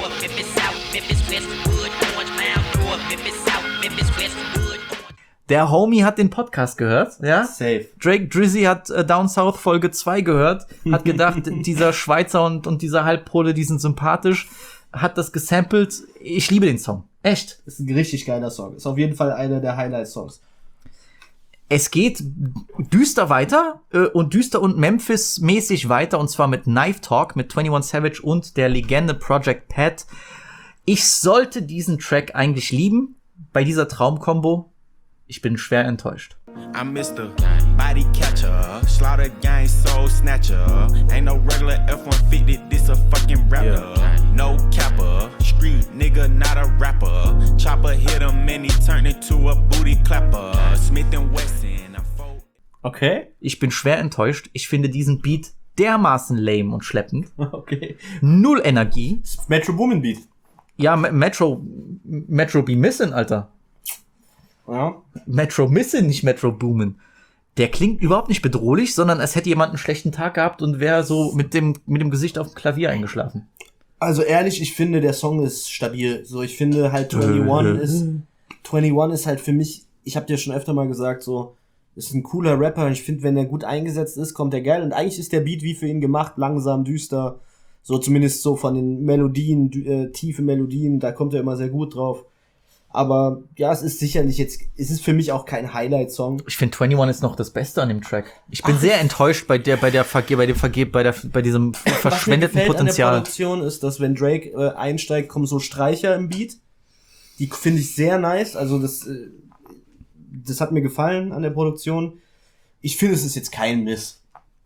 Der Homie hat den Podcast gehört, ja? Safe. Drake Drizzy hat Down South Folge 2 gehört, hat gedacht, dieser Schweizer und dieser Halbpole, die sind sympathisch, hat das gesampelt. Ich liebe den Song. Echt. Ist ein richtig geiler Song. Ist auf jeden Fall einer der Highlight-Songs. Es geht düster weiter und düster und Memphis-mäßig weiter, und zwar mit Knife Talk, mit 21 Savage und der Legende Project Pat. Ich sollte diesen Track eigentlich lieben, bei dieser Traumkombo. Ich bin schwer enttäuscht. I'm Mr. Body Catcher, Slaughter Gang Soul Snatcher. Ain't no regular F-150, this a fucking rapper. No capper, street nigga, not a rapper. Chopper hit him and he turned into a booty clapper. Smith & Wesson, I'm Okay. Ich bin schwer enttäuscht. Ich finde diesen Beat dermaßen lame und schleppend. Okay. Null Energie. Metro Boomin Beat. Ja, Metro be missin', Alter. Ja. Metro Missin', nicht Metro Boomin'. Der klingt überhaupt nicht bedrohlich, sondern als hätte jemand einen schlechten Tag gehabt und wäre so mit dem Gesicht auf dem Klavier eingeschlafen. Also ehrlich, ich finde, der Song ist stabil. So, ich finde halt 21 ist halt für mich, ich habe dir schon öfter mal gesagt, so, ist ein cooler Rapper. Ich finde, wenn er gut eingesetzt ist, kommt er geil. Und eigentlich ist der Beat wie für ihn gemacht, langsam, düster. So zumindest so von den Melodien, tiefe Melodien, da kommt er immer sehr gut drauf. Aber ja, es ist sicherlich jetzt, es ist für mich auch kein Highlight-Song. Ich finde 21 ist noch das Beste an dem Track. Ich bin sehr enttäuscht bei diesem verschwendeten Was mir gefällt an Potenzial. der Produktion ist, dass wenn Drake einsteigt, kommen so Streicher im Beat. Die finde ich sehr nice. Also das hat mir gefallen an der Produktion. Ich finde, es ist jetzt kein Miss.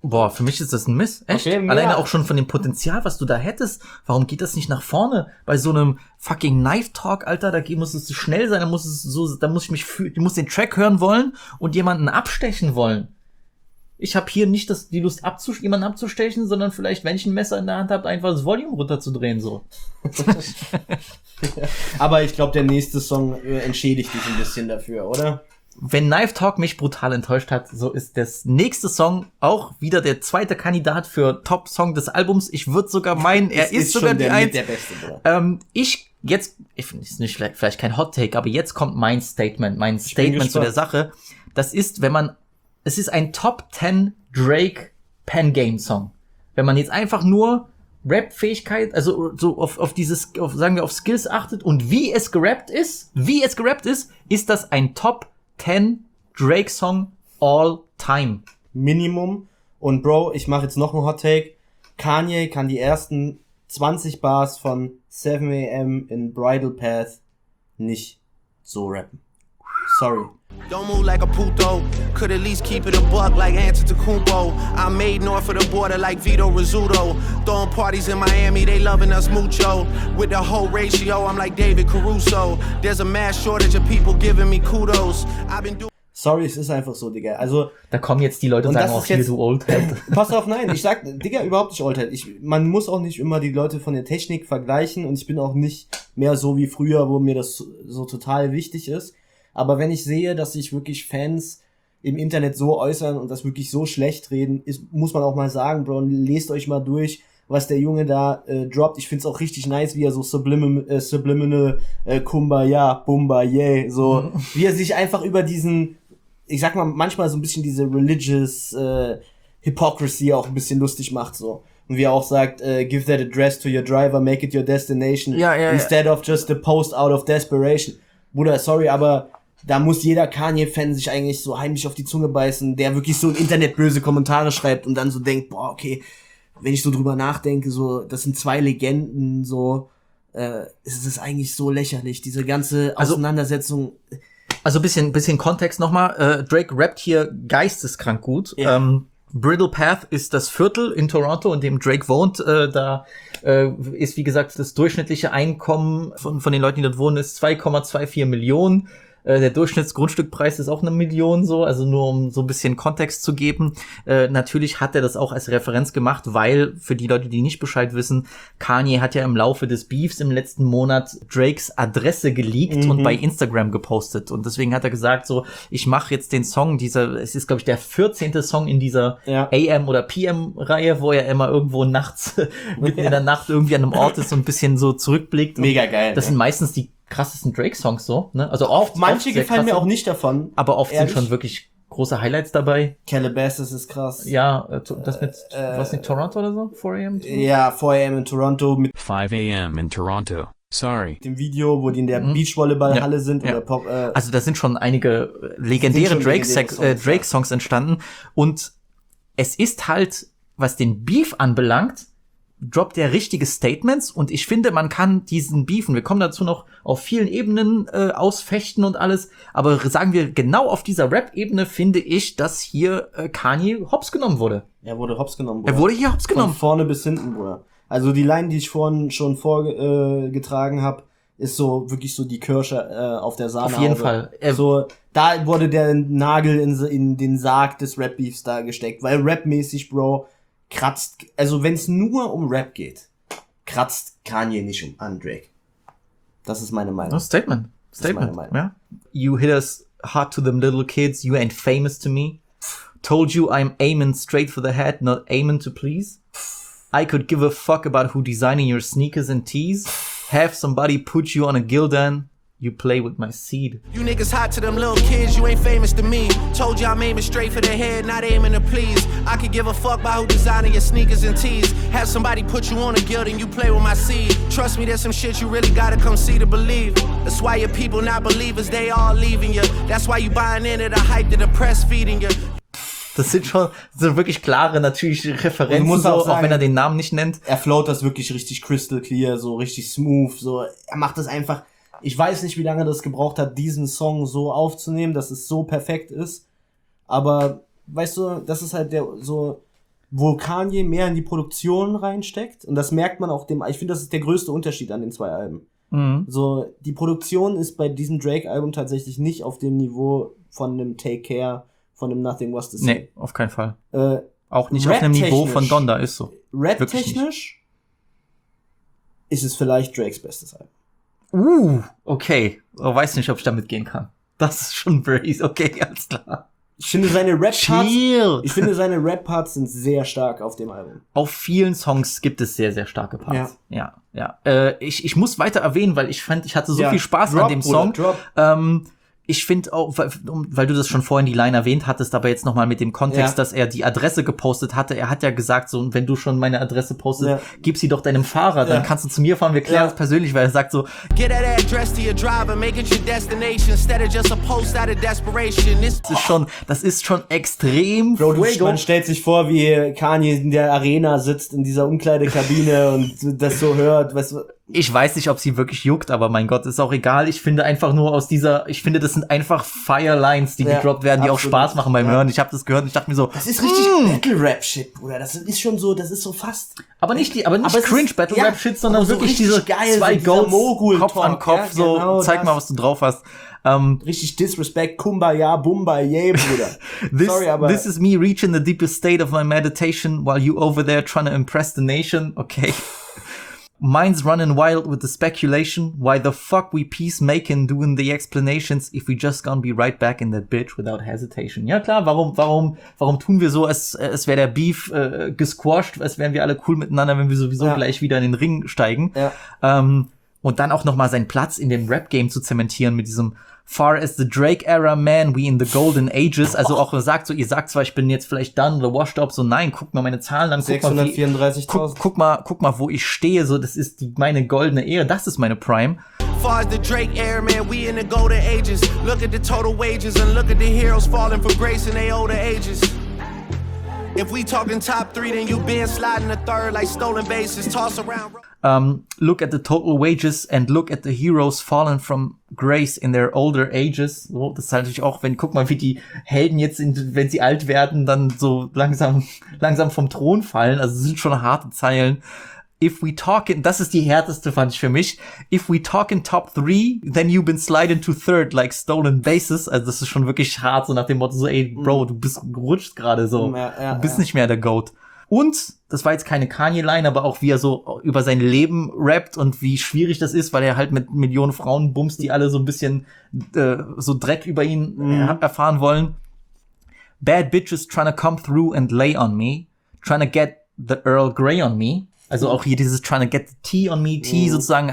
Boah, für mich ist das ein Miss. Echt? Okay, Alleine ja. auch schon von dem Potenzial, was du da hättest. Warum geht das nicht nach vorne? Bei so einem fucking Knife Talk, Alter, da muss es schnell sein, da muss ich muss den Track hören wollen und jemanden abstechen wollen. Ich habe hier nicht die Lust, jemanden abzustechen, sondern vielleicht, wenn ich ein Messer in der Hand habe, einfach das Volume runterzudrehen, so. Aber ich glaube, der nächste Song entschädigt dich ein bisschen dafür, oder? Wenn Knife Talk mich brutal enttäuscht hat, so ist das nächste Song auch wieder der zweite Kandidat für Top-Song des Albums. Ich würde sogar meinen, er ist sogar die Eins. Der Beste, Bruder. Ich finde es nicht vielleicht kein Hot-Take, aber jetzt kommt mein Statement zu der Sache. Das ist, es ist ein Top 10 Drake Pen Game Song. Wenn man jetzt einfach nur Rap-Fähigkeit, also so sagen wir auf Skills achtet und wie es gerappt ist, ist das ein Top 10 Drake Song all time. Minimum. Und Bro, ich mache jetzt noch einen Hot Take. Kanye kann die ersten 20 Bars von 7 AM in Bridal Path nicht so rappen. Sorry. Don't move like a puto. Could at least keep it a buck like Antetokounmpo. I'm made north of the border like Vito Rizzuto. Throwing parties in Miami, they loving us mucho. With the whole ratio, I'm like David Caruso. There's a mass shortage of people giving me kudos. I've been doing... Sorry, es ist einfach so, Digga. Also, da kommen jetzt die Leute und sagen auch hier, du Oldhead. Pass auf, nein, ich sag, Digga, überhaupt nicht Oldhead. Man muss auch nicht immer die Leute von der Technik vergleichen und ich bin auch nicht mehr so wie früher, wo mir das so total wichtig ist. Aber wenn ich sehe, dass sich wirklich Fans im Internet so äußern und das wirklich so schlecht reden, muss man auch mal sagen, Bro, lest euch mal durch, was der Junge da droppt. Ich find's auch richtig nice, wie er so subliminal Kumbaya, Bumba, yeah, so, wie er sich einfach über diesen, ich sag mal, manchmal so ein bisschen diese religious Hypocrisy auch ein bisschen lustig macht, so. Und wie er auch sagt, give that address to your driver, make it your destination, instead of just a post out of desperation. Bruder, sorry, aber da muss jeder Kanye-Fan sich eigentlich so heimlich auf die Zunge beißen, der wirklich so im Internet böse Kommentare schreibt und dann so denkt, boah, okay, wenn ich so drüber nachdenke, so, das sind zwei Legenden, so, es ist eigentlich so lächerlich, diese ganze Auseinandersetzung. Also bisschen Kontext nochmal, Drake rappt hier geisteskrank gut. Ja. Bridle Path ist das Viertel in Toronto, in dem Drake wohnt. Da ist, wie gesagt, das durchschnittliche Einkommen von den Leuten, die dort wohnen, ist 2,24 Millionen. Der Durchschnittsgrundstückpreis ist auch 1 Million, so, also nur um so ein bisschen Kontext zu geben. Natürlich hat er das auch als Referenz gemacht, weil, für die Leute, die nicht Bescheid wissen, Kanye hat ja im Laufe des Beefs im letzten Monat Drakes Adresse geleakt und bei Instagram gepostet. Und deswegen hat er gesagt, so, ich mache jetzt den Song, es ist, glaube ich, der 14. Song in dieser AM- oder PM-Reihe, wo er immer irgendwo nachts, mitten in der Nacht irgendwie an einem Ort ist und ein bisschen so zurückblickt. Mega geil. Das sind meistens die krassesten Drake-Songs so, ne? Also oft manche gefallen mir auch nicht davon. Aber oft sind schon wirklich große Highlights dabei. Calabasas ist krass. Ja, das mit, was nicht, Toronto oder so? 4 AM? Ja, 4 AM in Toronto. Mit 5 AM in Toronto. Sorry. Dem Video, wo die in der Beachvolleyballhalle sind. Ja. Oder Pop, also da sind schon einige legendäre Drake-Songs entstanden. Und es ist halt, was den Beef anbelangt, droppt er richtige Statements und ich finde, man kann diesen Beefen, wir kommen dazu noch auf vielen Ebenen ausfechten und alles, aber sagen wir, genau auf dieser Rap-Ebene finde ich, dass hier Kanye hops genommen wurde. Er wurde hops genommen, Bruder. Er wurde hier hops genommen. Von vorne bis hinten, Bruder. Also die Line, die ich vorhin schon vorgetragen habe, ist so wirklich so die Kirsche auf der Sahne. Auf jeden Fall. So, da wurde der Nagel in den Sarg des Rap-Beefs da gesteckt, weil rapmäßig, Bro, kratzt, also wenn es nur um Rap geht, kratzt Kanye nicht an Drake. Das ist meine Meinung. Oh, Statement. Das ist meine Meinung. Ja. You hit us hard to them little kids, you ain't famous to me. Told you I'm aiming straight for the head, not aiming to please. I could give a fuck about who designing your sneakers and tees. Have somebody put you on a Gildan. You play with my seed. You niggas hot to them little kids, you ain't famous to me. Told you I'm aiming straight for the head, not aiming to please. I could give a fuck about who designing your sneakers and tees. Have somebody put you on a guild and you play with my seed. Trust me, there's some shit you really gotta come see to believe. That's why your people not believers, they all leaving you. That's why you buying into the hype that the press feeding you. Das sind schon so wirklich klare, natürlich Referenzen, muss auch sagen, auch wenn er den Namen nicht nennt. Er float das wirklich richtig crystal clear, so richtig smooth, so, er macht das einfach. Ich weiß nicht, wie lange das gebraucht hat, diesen Song so aufzunehmen, dass es so perfekt ist. Aber, weißt du, das ist halt wo Kanye mehr in die Produktion reinsteckt. Und das merkt man auch ich finde, das ist der größte Unterschied an den 2 Alben. So, die Produktion ist bei diesem Drake-Album tatsächlich nicht auf dem Niveau von einem Take Care, von einem Nothing Was to Say. Nee, auf keinen Fall. Auch nicht auf einem Niveau von Donda, ist so. Rap-technisch ist es vielleicht Drakes bestes Album. Okay. Ich weiß nicht, ob ich damit gehen kann. Das ist schon crazy. Okay, alles klar. Ich finde seine Rap-Parts sind sehr stark auf dem Album. Auf vielen Songs gibt es sehr, sehr starke Parts. Ja. Ich muss weiter erwähnen, weil ich hatte so viel Spaß an dem Song. Ich finde auch, weil du das schon vorhin die Line erwähnt hattest, aber jetzt nochmal mit dem Kontext, dass er die Adresse gepostet hatte. Er hat ja gesagt, so, wenn du schon meine Adresse postest, gib sie doch deinem Fahrer, dann kannst du zu mir fahren, wir klären das persönlich, weil er sagt so, Get that address to your driver, make it your destination instead of just a post out of desperation. Das ist schon extrem. Bro, man stellt sich vor, wie Kanye in der Arena sitzt, in dieser Umkleidekabine und das so hört, weißt du. Ich weiß nicht, ob sie wirklich juckt, aber mein Gott, ist auch egal. Ich finde einfach nur das sind einfach Firelines, die gedroppt werden, die auch Spaß machen beim Hören. Ich habe das gehört und ich dachte mir so, das ist richtig Battle-Rap-Shit, Bruder. Das ist schon so, das ist so fast. Aber nicht Cringe-Battle-Rap-Shit, sondern so wirklich diese geil, 2 Goats, Mogul Kopf an Kopf, so, genau, zeig mal, was du drauf hast. Richtig Disrespect, Kumbaya, Bumbaye, Bruder. Sorry, aber this is me reaching the deepest state of my meditation while you over there trying to impress the nation. Okay. Mind's running wild with the speculation. Why the fuck we peacemaking doing the explanations if we just gonna be right back in that bitch without hesitation? Ja klar, warum tun wir so, es wäre der Beef gesquashed, als wären wir alle cool miteinander, wenn wir sowieso gleich wieder in den Ring steigen. Und dann auch nochmal seinen Platz in dem Rap-Game zu zementieren mit diesem Far as the Drake-Era, man, we in the golden ages. Also auch ihr sagt zwar, ich bin jetzt vielleicht done oder washed up, so nein, guck mal meine Zahlen an, 634.000. Guck mal, wo ich stehe, so, das ist meine goldene Ära, das ist meine Prime. Far as the Drake era, man, we in the golden ages. Look at the total wages and look at the heroes falling from grace in their older ages. If we talking top 3, then you been sliding the third like stolen bases, toss around. Look at the total wages and look at the heroes fallen from grace in their older ages. So, das ist halt natürlich auch, guck mal, wie die Helden jetzt sind, wenn sie alt werden, dann so langsam vom Thron fallen. Also es sind schon harte Zeilen. If we talkin', das ist die härteste, fand ich für mich. If we talkin' top 3, then you've been sliding to third like stolen bases. Also das ist schon wirklich hart, so nach dem Motto so, ey, Bro, du bist gerutscht gerade so. Du bist nicht mehr der GOAT. Und, das war jetzt keine Kanye-Line, aber auch wie er so über sein Leben rappt und wie schwierig das ist, weil er halt mit Millionen Frauen bumst, die alle so ein bisschen so Dreck über ihn erfahren wollen. Bad bitches trying to come through and lay on me. Trying to get the Earl Grey on me. Also auch hier dieses trying to get the tea on me, tea sozusagen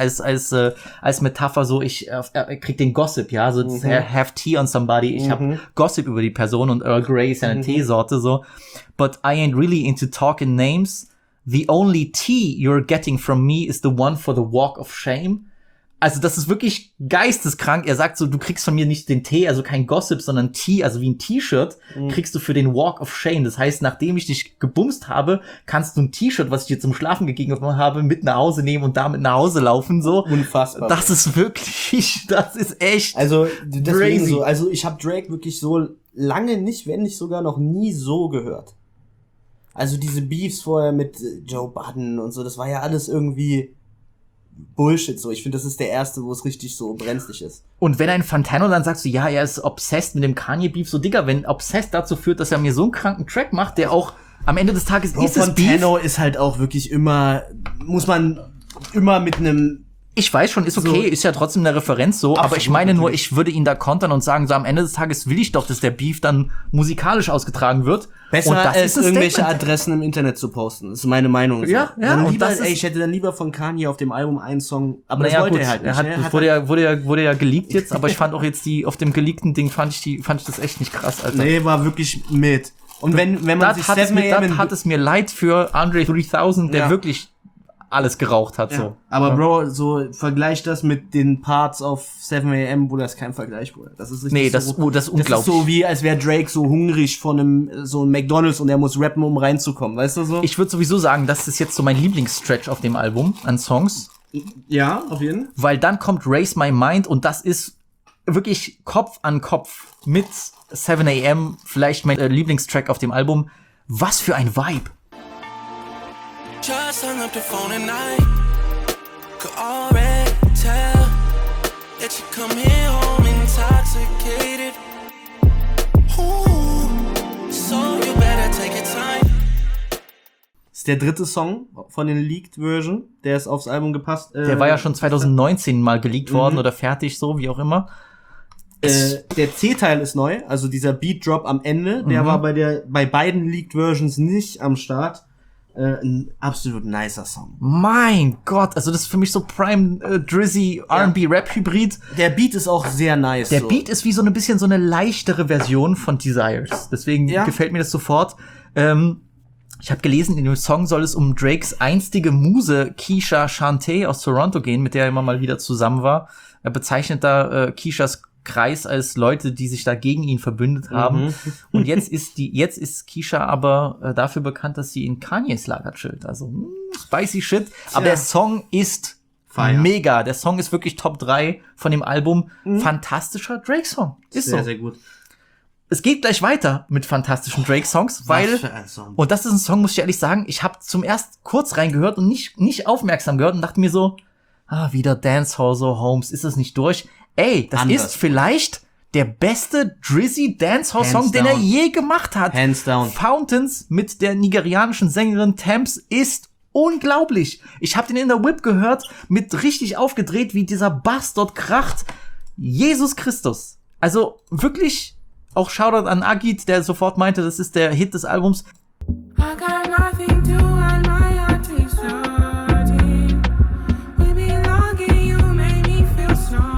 als Metapher, so ich krieg den Gossip, ja, so have tea on somebody, ich hab Gossip über die Person und Earl Grey ist ja eine Teesorte, so. But I ain't really into talking names. The only tea you're getting from me is the one for the walk of shame. Also das ist wirklich geisteskrank. Er sagt so, du kriegst von mir nicht den Tee, also kein Gossip, sondern Tee, also wie ein T-Shirt, kriegst du für den Walk of Shame. Das heißt, nachdem ich dich gebumst habe, kannst du ein T-Shirt, was ich dir zum Schlafen gegeben habe, mit nach Hause nehmen und damit nach Hause laufen, so. Unfassbar. Das ist wirklich, das ist echt also deswegen crazy. So, also ich habe Drake wirklich so lange nicht, wenn nicht sogar noch nie so gehört. Also diese Beefs vorher mit Joe Budden und so, das war ja alles irgendwie Bullshit, so. Ich finde, das ist der erste, wo es richtig so brenzlig ist. Und wenn ein Fantano dann sagt so, ja, er ist obsessed mit dem Kanye-Beef, so, Digga, wenn obsessed dazu führt, dass er mir so einen kranken Track macht, der auch am Ende des Tages ist es Beef. Fantano ist halt auch wirklich immer, muss man immer mit einem. Ich weiß schon, ist okay, so, ist ja trotzdem eine Referenz so, aber ich meine nur, ich würde ihn da kontern und sagen, so am Ende des Tages will ich doch, dass der Beef dann musikalisch ausgetragen wird. Besser und das als ist ein irgendwelche Statement. Adressen im Internet zu posten. Das ist meine Meinung. Ja, so. ja. Dann Und lieber, das ist, ich hätte dann lieber von Kanye auf dem Album einen Song, aber naja, das wollte gut, er halt nicht. Das wurde ja geleakt jetzt, aber ich fand auch jetzt auf dem geleakten Ding fand ich das echt nicht krass, Alter. Nee, war wirklich mit. Und wenn man sich 7am hat es mir leid für Andre 3000, der wirklich alles geraucht hat, so. Aber Bro, so vergleich das mit den Parts auf 7am, Bruder, das ist kein Vergleich, Bruder. Das ist richtig. Nee, das ist unglaublich. Das ist so wie, als wäre Drake so hungrig von so einem McDonald's und er muss rappen, um reinzukommen, weißt du so? Ich würde sowieso sagen, das ist jetzt so mein Lieblingsstretch auf dem Album an Songs. Ja, auf jeden Fall. Weil dann kommt Raise My Mind und das ist wirklich Kopf an Kopf mit 7am, vielleicht mein Lieblingstrack auf dem Album. Was für ein Vibe. Just hung up the phone and I could already tell that you come here home intoxicated. Ooh, so you better take your time. Das ist der dritte Song von den Leaked Version, der ist aufs Album gepasst. Der war ja schon 2019 mal geleakt worden oder fertig, so wie auch immer. Der C-Teil ist neu, also dieser Beat-Drop am Ende, der war bei beiden Leaked Versions nicht am Start. Ein absolut nicer Song. Mein Gott, also das ist für mich so Prime Drizzy R&B-Rap-Hybrid. Der Beat ist auch sehr nice. Der Beat ist wie so ein bisschen so eine leichtere Version von Desires. Deswegen gefällt mir das sofort. Ich habe gelesen, in dem Song soll es um Drakes einstige Muse Keisha Shanté aus Toronto gehen, mit der er immer mal wieder zusammen war. Er bezeichnet da Keishas Kreis als Leute, die sich da gegen ihn verbündet haben. Und jetzt ist Keisha aber dafür bekannt, dass sie in Kanyes Lager chillt. Also spicy shit. Aber der Song ist mega. Der Song ist wirklich Top 3 von dem Album. Fantastischer Drake-Song. Ist sehr, so. sehr gut. Es geht gleich weiter mit fantastischen Drake-Songs, weil, und das ist ein Song, muss ich ehrlich sagen, ich habe zum erst kurz reingehört und nicht aufmerksam gehört und dachte mir so, wieder Dancehall, so Holmes, ist das nicht durch? Ey, das ist vielleicht der beste Drizzy Dancehall-Song, den er je gemacht hat. Hands down. Fountains mit der nigerianischen Sängerin Thames ist unglaublich. Ich habe den in der Whip gehört, mit richtig aufgedreht, wie dieser Bass dort kracht. Jesus Christus. Also wirklich, auch Shoutout an Agit, der sofort meinte, das ist der Hit des Albums. I got nothing to hide, my heart takes hurting. We belong and you make me feel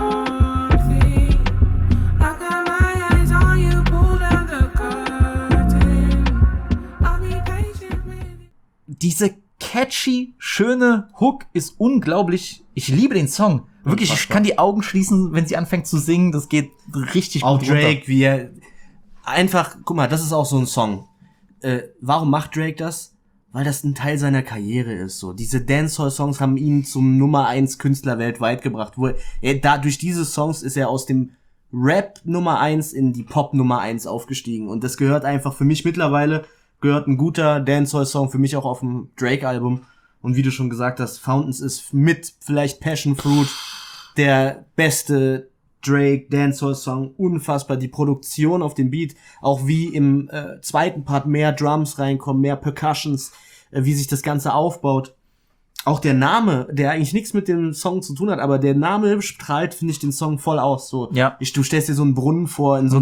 something. I got my eyes on you, pull down the curtain. I'll be patient with you. Diese catchy, schöne Hook ist unglaublich. Ich liebe den Song. Wirklich, ich kann die Augen schließen, wenn sie anfängt zu singen. Das geht richtig auch gut Drake, runter. wie er einfach, guck mal, das ist auch so ein Song. Warum macht Drake das? Weil das ein Teil seiner Karriere ist, so. Diese Dancehall-Songs haben ihn zum Nummer 1 Künstler weltweit gebracht, wo durch diese Songs ist er aus dem Rap Nummer 1 in die Pop Nummer 1 aufgestiegen. Und das gehört einfach für mich mittlerweile, gehört ein guter Dancehall-Song für mich auch auf dem Drake-Album. Und wie du schon gesagt hast, Fountains ist mit vielleicht Passion Fruit der beste Drake Dancehall-Song. Unfassbar. Die Produktion auf dem Beat, auch wie im zweiten Part mehr Drums reinkommen, mehr Percussions, wie sich das Ganze aufbaut. Auch der Name, der eigentlich nichts mit dem Song zu tun hat, aber der Name strahlt, finde ich, den Song voll aus. So, ja. Du stellst dir so einen Brunnen vor in so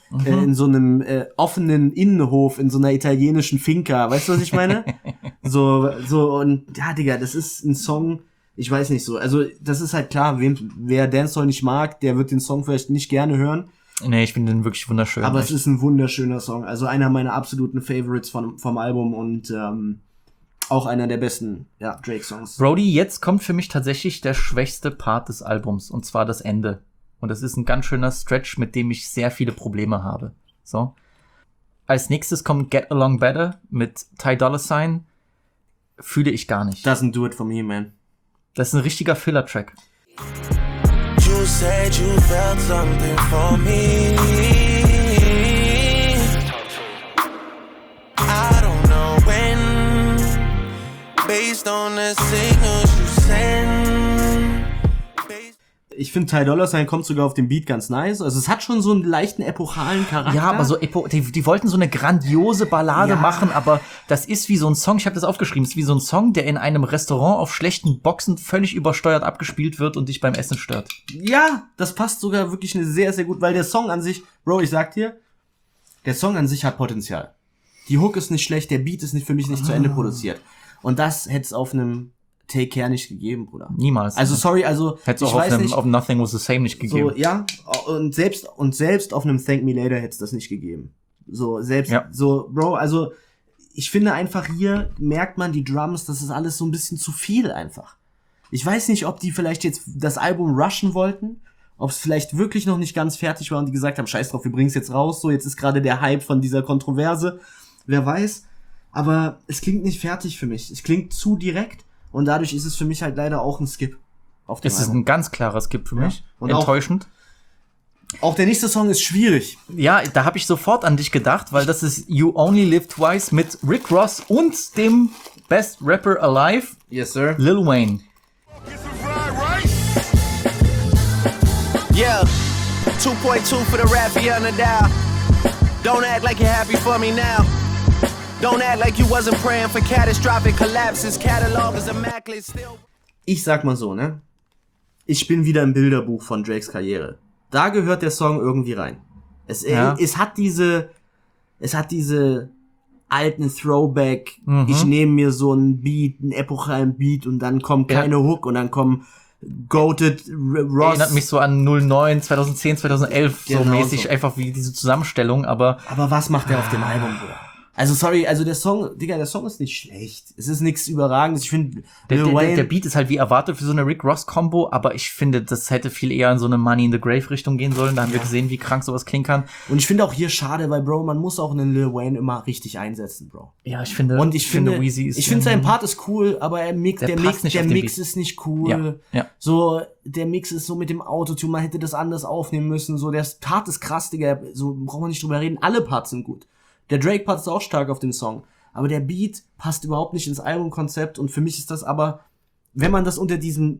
einem offenen Innenhof in so einer italienischen Finca. Weißt du, was ich meine? so und ja, Digga, das ist ein Song. Ich weiß nicht so. Also das ist halt klar, wer Dancehall nicht mag, der wird den Song vielleicht nicht gerne hören. Nee, ich finde den wirklich wunderschön. Aber es ist ein wunderschöner Song. Also einer meiner absoluten Favorites vom Album und auch einer der besten Drake-Songs. Brody, jetzt kommt für mich tatsächlich der schwächste Part des Albums, und zwar das Ende. Und das ist ein ganz schöner Stretch, mit dem ich sehr viele Probleme habe. So. Als nächstes kommt Get Along Better mit Ty Dolla $ign. Fühle ich gar nicht. Doesn't do it for me, man. Das ist ein richtiger Filler-Track. You said you felt something for me. I don't know when, based on the signals you send. Ich finde, Ty Dolla $ign kommt sogar auf dem Beat ganz nice. Also es hat schon so einen leichten epochalen Charakter. Ja, aber so die wollten so eine grandiose Ballade machen, aber das ist wie so ein Song, ich habe das aufgeschrieben, ist wie so ein Song, der in einem Restaurant auf schlechten Boxen völlig übersteuert abgespielt wird und dich beim Essen stört. Ja, das passt sogar wirklich eine sehr, sehr gut, weil der Song an sich, Bro, ich sag dir, der Song an sich hat Potenzial. Die Hook ist nicht schlecht, der Beat ist für mich nicht zu Ende produziert. Und das hätte es auf einem Take Care nicht gegeben, Bruder. Niemals. Also sorry, also hätte es auch auf Nothing Was the Same nicht gegeben. So, ja, und selbst auf einem Thank Me Later hätte es das nicht gegeben. So, so, Bro, also ich finde einfach, hier merkt man die Drums, das ist alles so ein bisschen zu viel einfach. Ich weiß nicht, ob die vielleicht jetzt das Album rushen wollten, ob es vielleicht wirklich noch nicht ganz fertig war und die gesagt haben, scheiß drauf, wir bringen es jetzt raus, so, jetzt ist gerade der Hype von dieser Kontroverse, wer weiß, aber es klingt nicht fertig für mich, es klingt zu direkt. Und dadurch ist es für mich halt leider auch ein Skip. Es ist ein ganz klarer Skip für mich. Und enttäuschend. Auch der nächste Song ist schwierig. Ja, da habe ich sofort an dich gedacht, weil das ist You Only Live Twice mit Rick Ross und dem Best Rapper Alive, Yes, sir. Lil Wayne. Yeah, 2.2 for the rap for on the dial. Don't act like you're happy for me now. Don't act like you wasn't praying for catastrophic collapses. Catalog is immaculate still. Ich sag mal so, ne? Ich bin wieder im Bilderbuch von Drakes Karriere. Da gehört der Song irgendwie rein. Es hat diese alten Throwback, ich nehme mir so einen Beat, einen epochalen Beat und dann kommt keine Hook und dann kommen Goated Ross. Erinnert mich so an 09, 2010, 2011 Genau so mäßig, so. einfach wie diese Zusammenstellung, aber Was macht er auf dem Album, Bruder? Also sorry, also der Song ist nicht schlecht. Es ist nichts Überragendes. Ich finde, der Beat ist halt wie erwartet für so eine Rick Ross-Kombo, aber ich finde, das hätte viel eher in so eine Money in the Grave-Richtung gehen sollen. Da haben wir gesehen, wie krank sowas klingen kann. Und ich finde auch hier schade, weil, Bro, man muss auch einen Lil Wayne immer richtig einsetzen, Bro. Ja, ich finde, Weezy ist. Ich finde sein Part ist cool, aber der Mix ist nicht cool. Ja. So, der Mix ist so mit dem Autotune, man hätte das anders aufnehmen müssen. So, der Part ist krass, Digga. So, brauchen wir nicht drüber reden. Alle Parts sind gut. Der Drake-Part ist auch stark auf dem Song. Aber der Beat passt überhaupt nicht ins Albumkonzept. Und für mich ist das aber, wenn man das unter diesem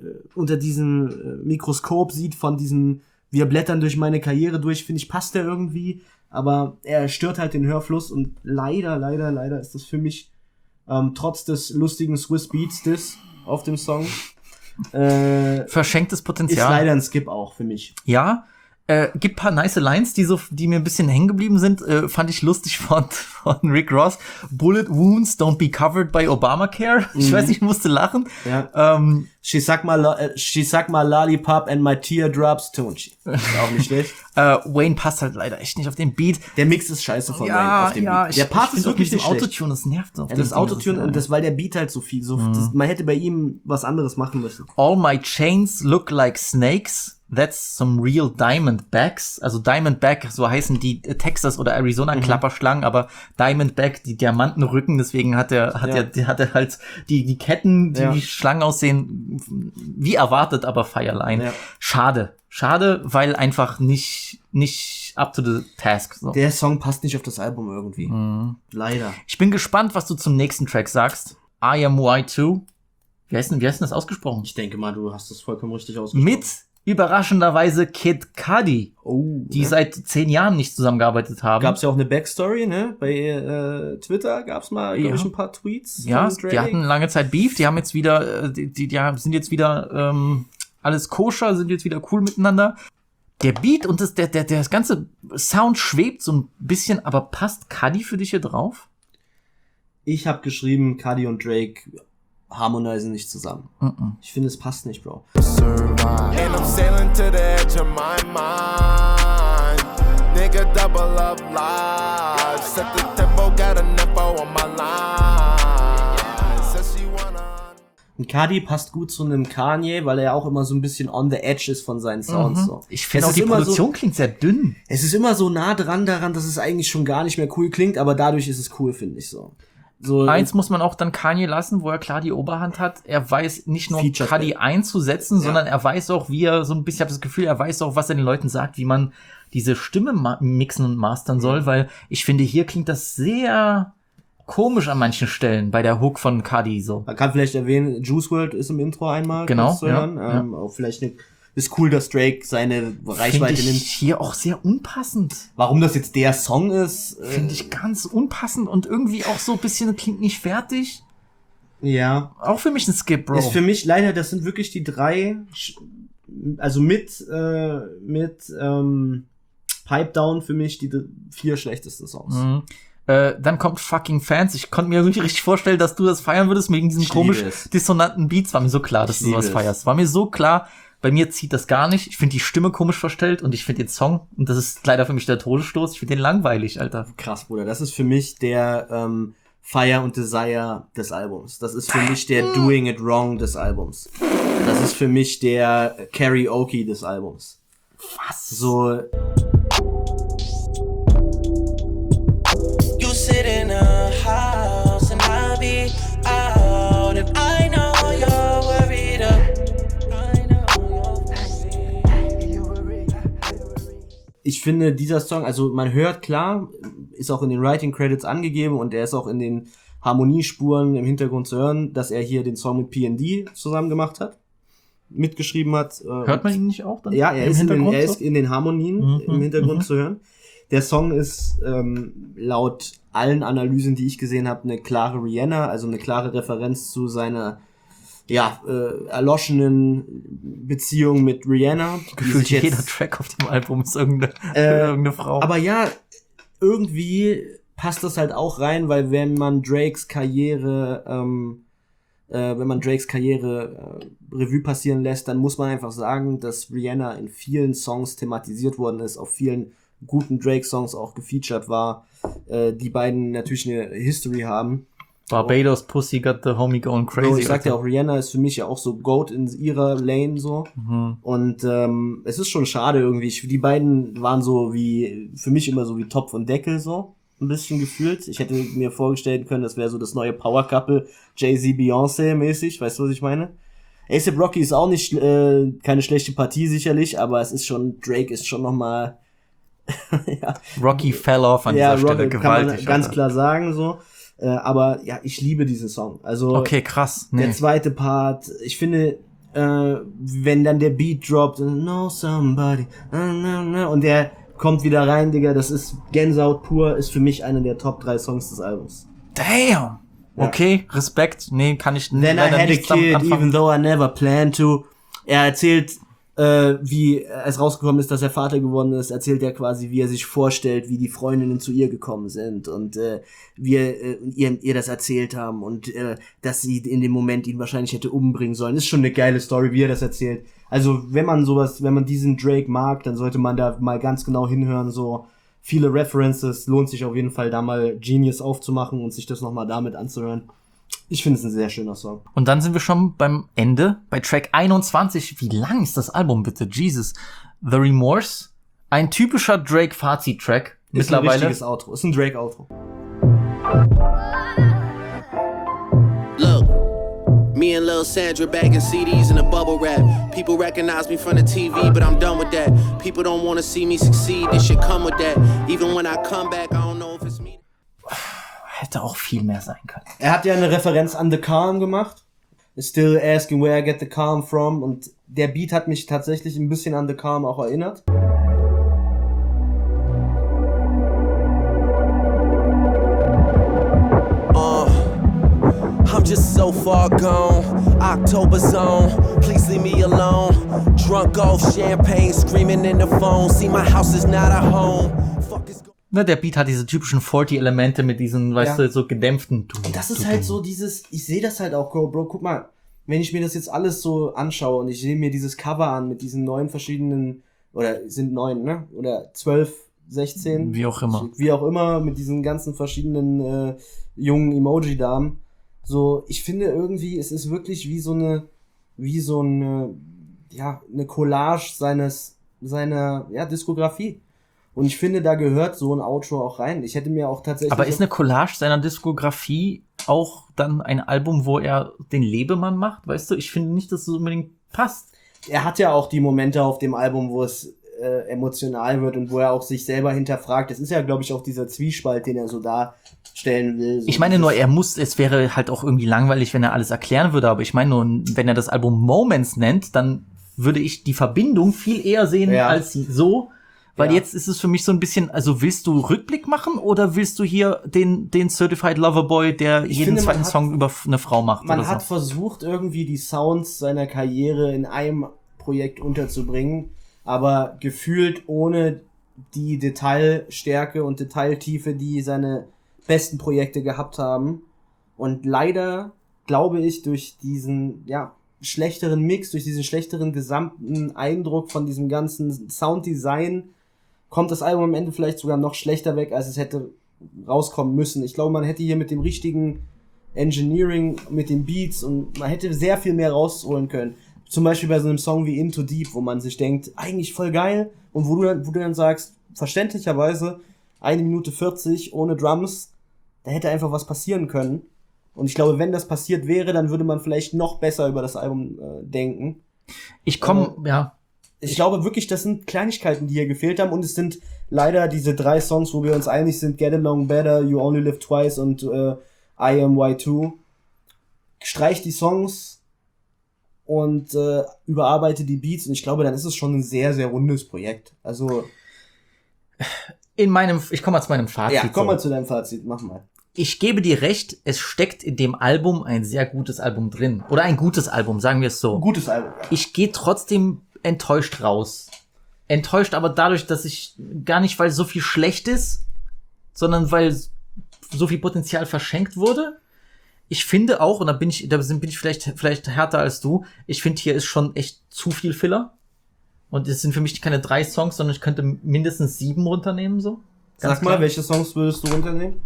Mikroskop sieht, von diesem, wir blättern durch meine Karriere durch, finde ich, passt der irgendwie. Aber er stört halt den Hörfluss. Und leider ist das für mich, trotz des lustigen Swiss Beats auf dem Song, verschenktes Potenzial. ist leider ein Skip auch für mich. Ja, gibt paar nice Lines, die mir ein bisschen hängen geblieben sind. Fand ich lustig von Rick Ross. Bullet wounds don't be covered by Obamacare. Ich weiß nicht, ich musste lachen. Ja. She suck my lollipop and my teardrops too. Ist auch nicht schlecht. Wayne passt halt leider echt nicht auf den Beat. Der Mix ist scheiße von Wayne auf dem Beat. Der Part ist wirklich nicht schlecht. Autotune, das nervt so. Das Autotune und das, weil der Beat halt so viel, man hätte bei ihm was anderes machen müssen. All my chains look like snakes. That's some real Diamondbacks. Also Diamondback, so heißen die Texas oder Arizona Klapperschlangen, aber Diamondback, die Diamantenrücken, deswegen hat er halt die Ketten, die Schlangen aussehen, wie erwartet, aber Feierlein. Ja. Schade, weil einfach nicht up to the task. So. Der Song passt nicht auf das Album irgendwie. Leider. Ich bin gespannt, was du zum nächsten Track sagst. I Am Y2. Wie heißt denn das ausgesprochen? Ich denke mal, du hast das vollkommen richtig ausgesprochen. Mit überraschenderweise Kid Cudi, die seit 10 Jahren nicht zusammengearbeitet haben. Gab's ja auch eine Backstory, ne? Bei Twitter gab's mal, glaube ich, ein paar Tweets. Ja, die hatten lange Zeit Beef, die haben jetzt wieder, sind jetzt wieder alles koscher, sind jetzt wieder cool miteinander. Der Beat und das ganze Sound schwebt so ein bisschen, aber passt Cudi für dich hier drauf? Ich habe geschrieben, Cudi und Drake harmonisieren nicht zusammen. Ich finde, es passt nicht, Bro. And I'm sailing to the edge of my mind. Nigga, double up live. Set the tempo, got a nepo on my line. Says she wanna. Und Cudi passt gut zu einem Kanye, weil er auch immer so ein bisschen on the edge ist von seinen Sounds. So. Ich finde auch, die Produktion klingt sehr dünn. Es ist immer so nah dran daran, dass es eigentlich schon gar nicht mehr cool klingt, aber dadurch ist es cool, finde ich so. Eins muss man auch dann Kanye lassen, wo er klar die Oberhand hat. Er weiß nicht nur, Cudi einzusetzen, sondern er weiß auch, wie er so ein bisschen, ich habe das Gefühl, er weiß auch, was er den Leuten sagt, wie man diese Stimme mixen und mastern soll, weil ich finde, hier klingt das sehr komisch an manchen Stellen bei der Hook von Cudi so. Man kann vielleicht erwähnen, Juice WRLD ist im Intro einmal. Genau, auch vielleicht ist cool, dass Drake seine Reichweite nimmt. Hier auch sehr unpassend. Warum das jetzt der Song ist? Finde ich ganz unpassend und irgendwie auch so ein bisschen klingt nicht fertig. Ja. Auch für mich ein Skip, Bro. Ist für mich leider, das sind wirklich die 3, also mit Pipe Down für mich die 4 schlechtesten Songs. Dann kommt Fucking Fans. Ich konnte mir nicht richtig vorstellen, dass du das feiern würdest, wegen diesen komisch dissonanten Beats. War mir so klar, dass du sowas feierst. War mir so klar. Bei mir zieht das gar nicht. Ich finde die Stimme komisch verstellt und ich finde den Song, und das ist leider für mich der Todesstoß, ich finde den langweilig, Alter. Krass, Bruder. Das ist für mich der Fire und Desire des Albums. Das ist für mich der Doing It Wrong des Albums. Das ist für mich der Karaoke des Albums. Was? So. You sit in a house and I'll be out and I know you're worried up. Ich finde, dieser Song, also man hört klar, ist auch in den Writing Credits angegeben und der ist auch in den Harmoniespuren im Hintergrund zu hören, dass er hier den Song mit P&D zusammen gemacht hat, mitgeschrieben hat. Hört man ihn nicht auch dann? Ja, er ist in den Harmonien im Hintergrund zu hören. Der Song ist laut allen Analysen, die ich gesehen habe, eine klare Rihanna, also eine klare Referenz zu seiner erloschenen Beziehung mit Rihanna. Gefühlt jeder Track auf dem Album ist irgendeine Frau. Aber ja, irgendwie passt das halt auch rein, weil wenn man Drakes Karriere Revue passieren lässt, dann muss man einfach sagen, dass Rihanna in vielen Songs thematisiert worden ist, auf vielen guten Drake-Songs auch gefeatured war, die beiden natürlich eine History haben. Barbados Pussy got the homie going crazy. So, ich sagte ja auch, Rihanna ist für mich ja auch so GOAT in ihrer Lane so. Und es ist schon schade irgendwie. Die beiden waren so wie, für mich immer so wie Topf und Deckel so. Ein bisschen gefühlt. Ich hätte mir vorstellen können, das wäre so das neue Power-Couple Jay-Z, Beyoncé mäßig. Weißt du, was ich meine? A$AP Rocky ist auch nicht keine schlechte Partie sicherlich, aber es ist schon, Drake ist schon nochmal ja. Rocky fell off an dieser Stelle Rocky, gewaltig. kann man ganz klar sagen so. Aber ja, ich liebe diesen Song. Also okay, krass. Nee. Der zweite Part, ich finde, wenn dann der Beat droppt, know somebody, und der kommt wieder rein, Digga, das ist Gänsehaut pur, ist für mich einer der Top 3 Songs des Albums. Damn! Okay, Respekt. Nee, kann ich nicht. Then I had a kid, even though I never planned to. Er erzählt, wie es rausgekommen ist, dass er Vater geworden ist, erzählt er quasi, wie er sich vorstellt, wie die Freundinnen zu ihr gekommen sind und ihr das erzählt haben und dass sie in dem Moment ihn wahrscheinlich hätte umbringen sollen. Ist schon eine geile Story, wie er das erzählt. Also wenn man diesen Drake mag, dann sollte man da mal ganz genau hinhören, so viele References, lohnt sich auf jeden Fall da mal Genius aufzumachen und sich das nochmal damit anzuhören. Ich finde es ein sehr schöner Song. Und dann sind wir schon beim Ende, bei Track 21. Wie lang ist das Album bitte? Jesus. The Remorse. Ein typischer Drake-Fazit-Track. Ist ein richtiges Outro. Ist ein Drake-Outro. Look, me and Lil Sandra bagging CDs in a bubble wrap. People recognize me from the TV, but I'm done with that. People don't want to see me succeed. This shit come with that. Even when I come back, I don't know if it's me. Hätte auch viel mehr sein können. Er hat ja eine Referenz an The Calm gemacht. Still asking where I get the calm from. Und der Beat hat mich tatsächlich ein bisschen an The Calm auch erinnert. I'm just so far gone. October zone, please leave me alone. Drunk off champagne, screaming in the phone. See, my house is not a home. Fuck is Ne, der Beat hat diese typischen 40-Elemente mit diesen, weißt du, so gedämpften. Und das ist halt so dieses, ich sehe das halt auch, Bro, guck mal, wenn ich mir das jetzt alles so anschaue und ich sehe mir dieses Cover an mit diesen 9 verschiedenen, oder sind 9, ne? Oder 12, 16. Wie auch immer. Wie auch immer, mit diesen ganzen verschiedenen jungen Emoji-Damen. So, ich finde irgendwie, es ist wirklich wie so eine Collage seiner Diskografie. Und ich finde, da gehört so ein Outro auch rein. Ich hätte mir auch tatsächlich... Aber ist eine Collage seiner Diskografie auch dann ein Album, wo er den Lebemann macht? Weißt du, ich finde nicht, dass es unbedingt passt. Er hat ja auch die Momente auf dem Album, wo es emotional wird und wo er auch sich selber hinterfragt. Das ist ja, glaube ich, auch dieser Zwiespalt, den er so darstellen will. So, ich meine nur, es wäre halt auch irgendwie langweilig, wenn er alles erklären würde, aber ich meine nur, wenn er das Album Moments nennt, dann würde ich die Verbindung viel eher sehen als so. Weil jetzt ist es für mich so ein bisschen, also willst du Rückblick machen oder willst du hier den Certified Lover Boy, der jeden zweiten Song über eine Frau macht? Man hat versucht, irgendwie die Sounds seiner Karriere in einem Projekt unterzubringen, aber gefühlt ohne die Detailstärke und Detailtiefe, die seine besten Projekte gehabt haben. Und leider, glaube ich, durch diesen, schlechteren Mix, durch diesen schlechteren gesamten Eindruck von diesem ganzen Sounddesign, kommt das Album am Ende vielleicht sogar noch schlechter weg, als es hätte rauskommen müssen. Ich glaube, man hätte hier mit dem richtigen Engineering, mit den Beats und man hätte sehr viel mehr rausholen können. Zum Beispiel bei so einem Song wie Into Deep, wo man sich denkt, eigentlich voll geil, und wo du dann sagst, verständlicherweise 1 Minute 40 ohne Drums, da hätte einfach was passieren können. Und ich glaube, wenn das passiert wäre, dann würde man vielleicht noch besser über das Album denken. Ich glaube wirklich, das sind Kleinigkeiten, die hier gefehlt haben, und es sind leider diese 3 Songs, wo wir uns einig sind, Get Along Better, You Only Live Twice und I Am Y2, streich die Songs und überarbeite die Beats und ich glaube, dann ist es schon ein sehr, sehr rundes Projekt. Also ich komme mal zu meinem Fazit. ja, komm mal zu deinem Fazit, mach mal. Ich gebe dir recht, es steckt in dem Album ein sehr gutes Album drin. Oder ein gutes Album, sagen wir es so. Ein gutes Album. Ja. Ich gehe trotzdem enttäuscht raus. Enttäuscht aber dadurch, dass ich gar nicht, weil so viel schlecht ist, sondern weil so viel Potenzial verschenkt wurde. Ich finde auch, und da bin ich vielleicht härter als du, ich finde, hier ist schon echt zu viel Filler. Und es sind für mich keine 3 Songs, sondern ich könnte mindestens 7 runternehmen, so. Sag mal, welche Songs würdest du runternehmen?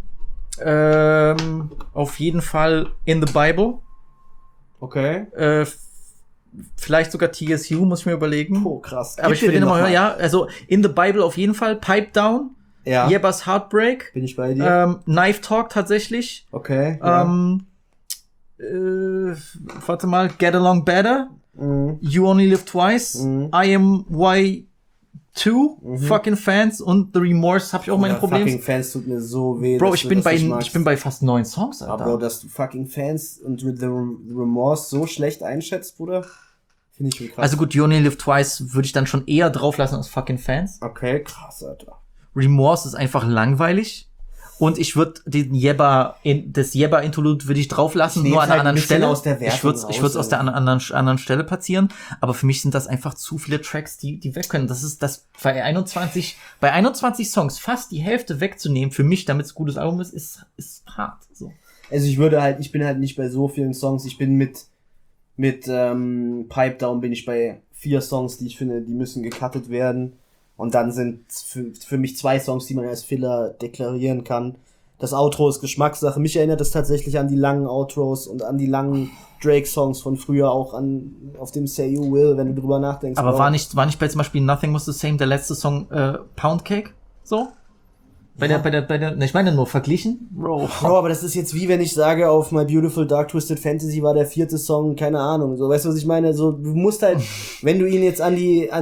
Auf jeden Fall In the Bible. Okay. Vielleicht sogar TSU, muss ich mir überlegen. Oh, krass. Aber ich will den nochmal hören, ja. Also In the Bible auf jeden Fall. Pipe Down. Ja. Yeba's Heartbreak. Bin ich bei dir? Knife Talk tatsächlich. Okay. Ja. Warte mal. Get Along Better. You Only Live Twice. I Am Y2. Fucking Fans und The Remorse habe ich auch meine Probleme. Fucking Fans tut mir so weh. Bro, ich bin bei fast 9 Songs, Alter. Aber Bro, dass du Fucking Fans und The Remorse so schlecht einschätzt, Bruder, finde ich schon krass. Also gut, You Only Live Twice würde ich dann schon eher drauf lassen als Fucking Fans. Okay, krass, Alter. Remorse ist einfach langweilig. Und ich würde das Yebba-Interlude würde ich drauf lassen, nur an einer anderen Stelle. Aus der ich würde es aus der anderen Stelle platzieren. Aber für mich sind das einfach zu viele Tracks, die weg können. Das ist das bei 21 Songs fast die Hälfte wegzunehmen, für mich, damit es ein gutes Album ist hart. So. Also ich bin halt nicht bei so vielen Songs. Ich bin mit Pipe Down bin ich bei 4 Songs, die ich finde, die müssen gecuttet werden. Und dann sind für mich 2 Songs, die man als Filler deklarieren kann. Das Outro ist Geschmackssache. Mich erinnert es tatsächlich an die langen Outros und an die langen Drake-Songs von früher, auch auf dem Say You Will, wenn du drüber nachdenkst. Aber war nicht bei zum Beispiel Nothing Was the Same der letzte Song Pound Cake? So? Ich meine nur verglichen. Bro, aber das ist jetzt wie wenn ich sage, auf My Beautiful Dark Twisted Fantasy war der 4. Song, keine Ahnung. So, weißt du, was ich meine? So, du musst halt, wenn du ihn jetzt an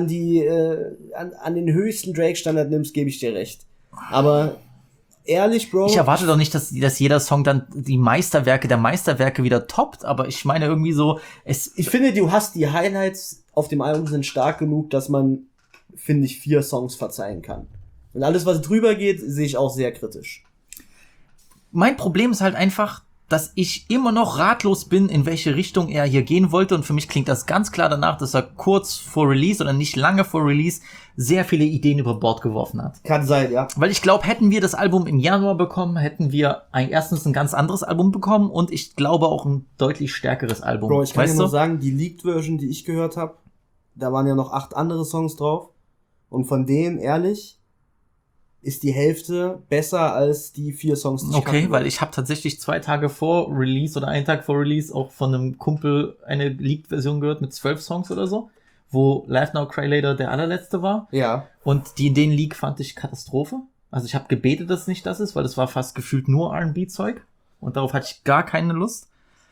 den höchsten Drake-Standard nimmst, gebe ich dir recht. Aber ehrlich, Bro. Ich erwarte doch nicht, dass jeder Song dann die Meisterwerke der Meisterwerke wieder toppt, aber ich meine irgendwie so, ich finde, die Highlights auf dem Album sind stark genug, dass man, finde ich, 4 Songs verzeihen kann. Und alles, was drüber geht, sehe ich auch sehr kritisch. Mein Problem ist halt einfach, dass ich immer noch ratlos bin, in welche Richtung er hier gehen wollte. Und für mich klingt das ganz klar danach, dass er kurz vor Release oder nicht lange vor Release sehr viele Ideen über Bord geworfen hat. Kann sein, ja. Weil ich glaube, hätten wir das Album im Januar bekommen, hätten wir erstens ein ganz anderes Album bekommen und ich glaube auch ein deutlich stärkeres Album. Bro, ich kann dir nur sagen, die Leaked-Version, die ich gehört habe, da waren ja noch 8 andere Songs drauf. Und von denen, ehrlich, ist die Hälfte besser als die 4 Songs, die ich Okay, weil ich habe tatsächlich 2 Tage vor Release oder einen Tag vor Release auch von einem Kumpel eine Leaked-Version gehört mit 12 Songs oder so, wo Laugh Now Cry Later der allerletzte war. Ja. Und den Leak fand ich Katastrophe. Also ich habe gebetet, dass es nicht das ist, weil das war fast gefühlt nur R&B-Zeug und darauf hatte ich gar keine Lust.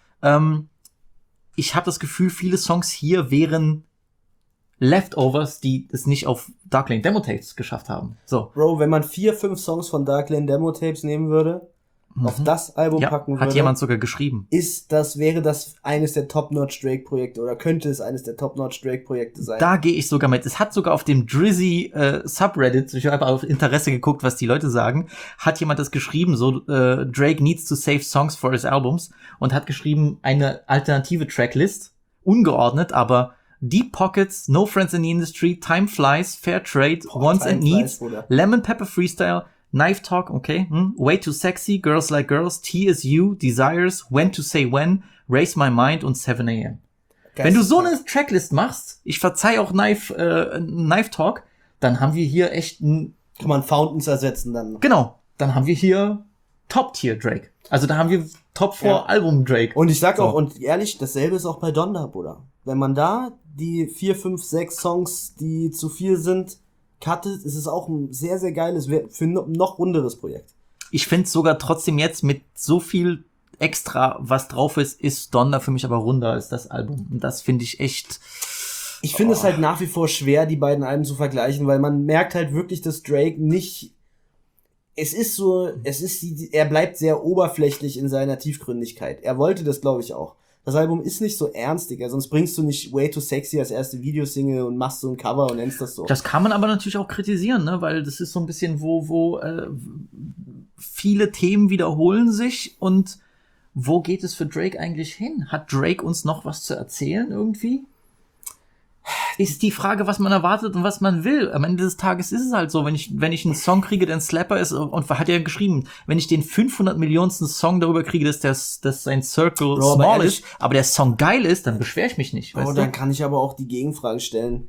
Ich habe das Gefühl, viele Songs hier wären Leftovers, die es nicht auf Dark Lane Demo Tapes geschafft haben. So. Bro, wenn man 4, 5 Songs von Dark Lane Demo Tapes nehmen würde, auf das Album packen würde, hat jemand sogar geschrieben. Wäre das eines der Top-Notch Drake-Projekte oder könnte es eines der Top-Notch Drake-Projekte sein? Da gehe ich sogar mit. Es hat sogar auf dem Drizzy Subreddit, ich habe auf Interesse geguckt, was die Leute sagen, hat jemand das geschrieben, so Drake needs to save songs for his albums und hat geschrieben eine alternative Tracklist, ungeordnet, aber Deep Pockets, No Friends in the Industry, Time Flies, Fair Trade, Wants and Needs, Lemon Pepper Freestyle, Knife Talk, okay, Way Too Sexy, Girls Like Girls, TSU, Desires, When to Say When, Raise My Mind und 7 AM. Wenn du so eine Tracklist machst, ich verzeih auch Knife Talk, dann haben wir hier echt kann man Fountains ersetzen dann. Genau, dann haben wir hier Top-Tier Drake. Also da haben wir Top-4-Album Drake. Und ich sag auch, und ehrlich, dasselbe ist auch bei Donda, Bruder. Wenn man da die 4, 5, 6 Songs, die zu viel sind, cuttet, ist es auch ein sehr, sehr geiles, für noch runderes Projekt. Ich finde sogar trotzdem jetzt mit so viel extra, was drauf ist Donda für mich aber runder als das Album. Und das finde ich echt... Ich finde es halt nach wie vor schwer, die beiden Alben zu vergleichen, weil man merkt halt wirklich, dass Drake nicht er bleibt sehr oberflächlich in seiner Tiefgründigkeit. Er wollte das, glaube ich, auch. Das Album ist nicht so ernst, Digga, sonst bringst du nicht Way Too Sexy als erste Videosingle und machst so ein Cover und nennst das so. Das kann man aber natürlich auch kritisieren, ne, weil das ist so ein bisschen, wo viele Themen wiederholen sich und wo geht es für Drake eigentlich hin? Hat Drake uns noch was zu erzählen irgendwie? Ist die Frage, was man erwartet und was man will. Am Ende des Tages ist es halt so, wenn ich einen Song kriege, der ein Slapper ist, und hat ja geschrieben, wenn ich den 500 Millionsten Song darüber kriege, dass sein Circle small ist, aber der Song geil ist, dann beschwere ich mich nicht. Weißt du? Dann kann ich aber auch die Gegenfrage stellen,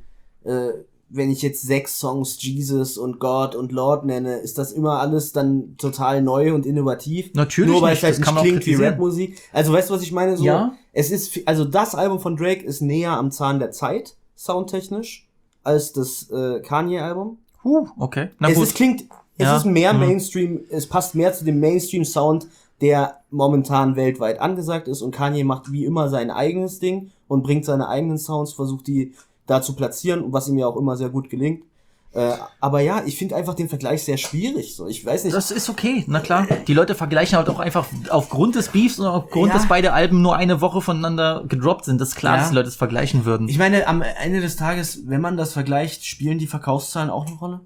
wenn ich jetzt 6 Songs Jesus und God und Lord nenne, ist das immer alles dann total neu und innovativ? Natürlich nur weil nicht, es halt das kann nicht man klingt wie Rapmusik. Also weißt du, was ich meine? So, ja. Also das Album von Drake ist näher am Zahn der Zeit, soundtechnisch, als das Kanye-Album. Okay. Na gut. Es ist mehr Mainstream, es passt mehr zu dem Mainstream-Sound, der momentan weltweit angesagt ist, und Kanye macht wie immer sein eigenes Ding und bringt seine eigenen Sounds, versucht die da zu platzieren, was ihm ja auch immer sehr gut gelingt. Aber ja, ich finde einfach den Vergleich sehr schwierig. So, ich weiß nicht. Das ist okay, na klar. Die Leute vergleichen halt auch einfach aufgrund des Beefs und aufgrund, dass beide Alben nur eine Woche voneinander gedroppt sind. Das ist klar, dass die Leute es vergleichen würden. Ich meine, am Ende des Tages, wenn man das vergleicht, spielen die Verkaufszahlen auch eine Rolle?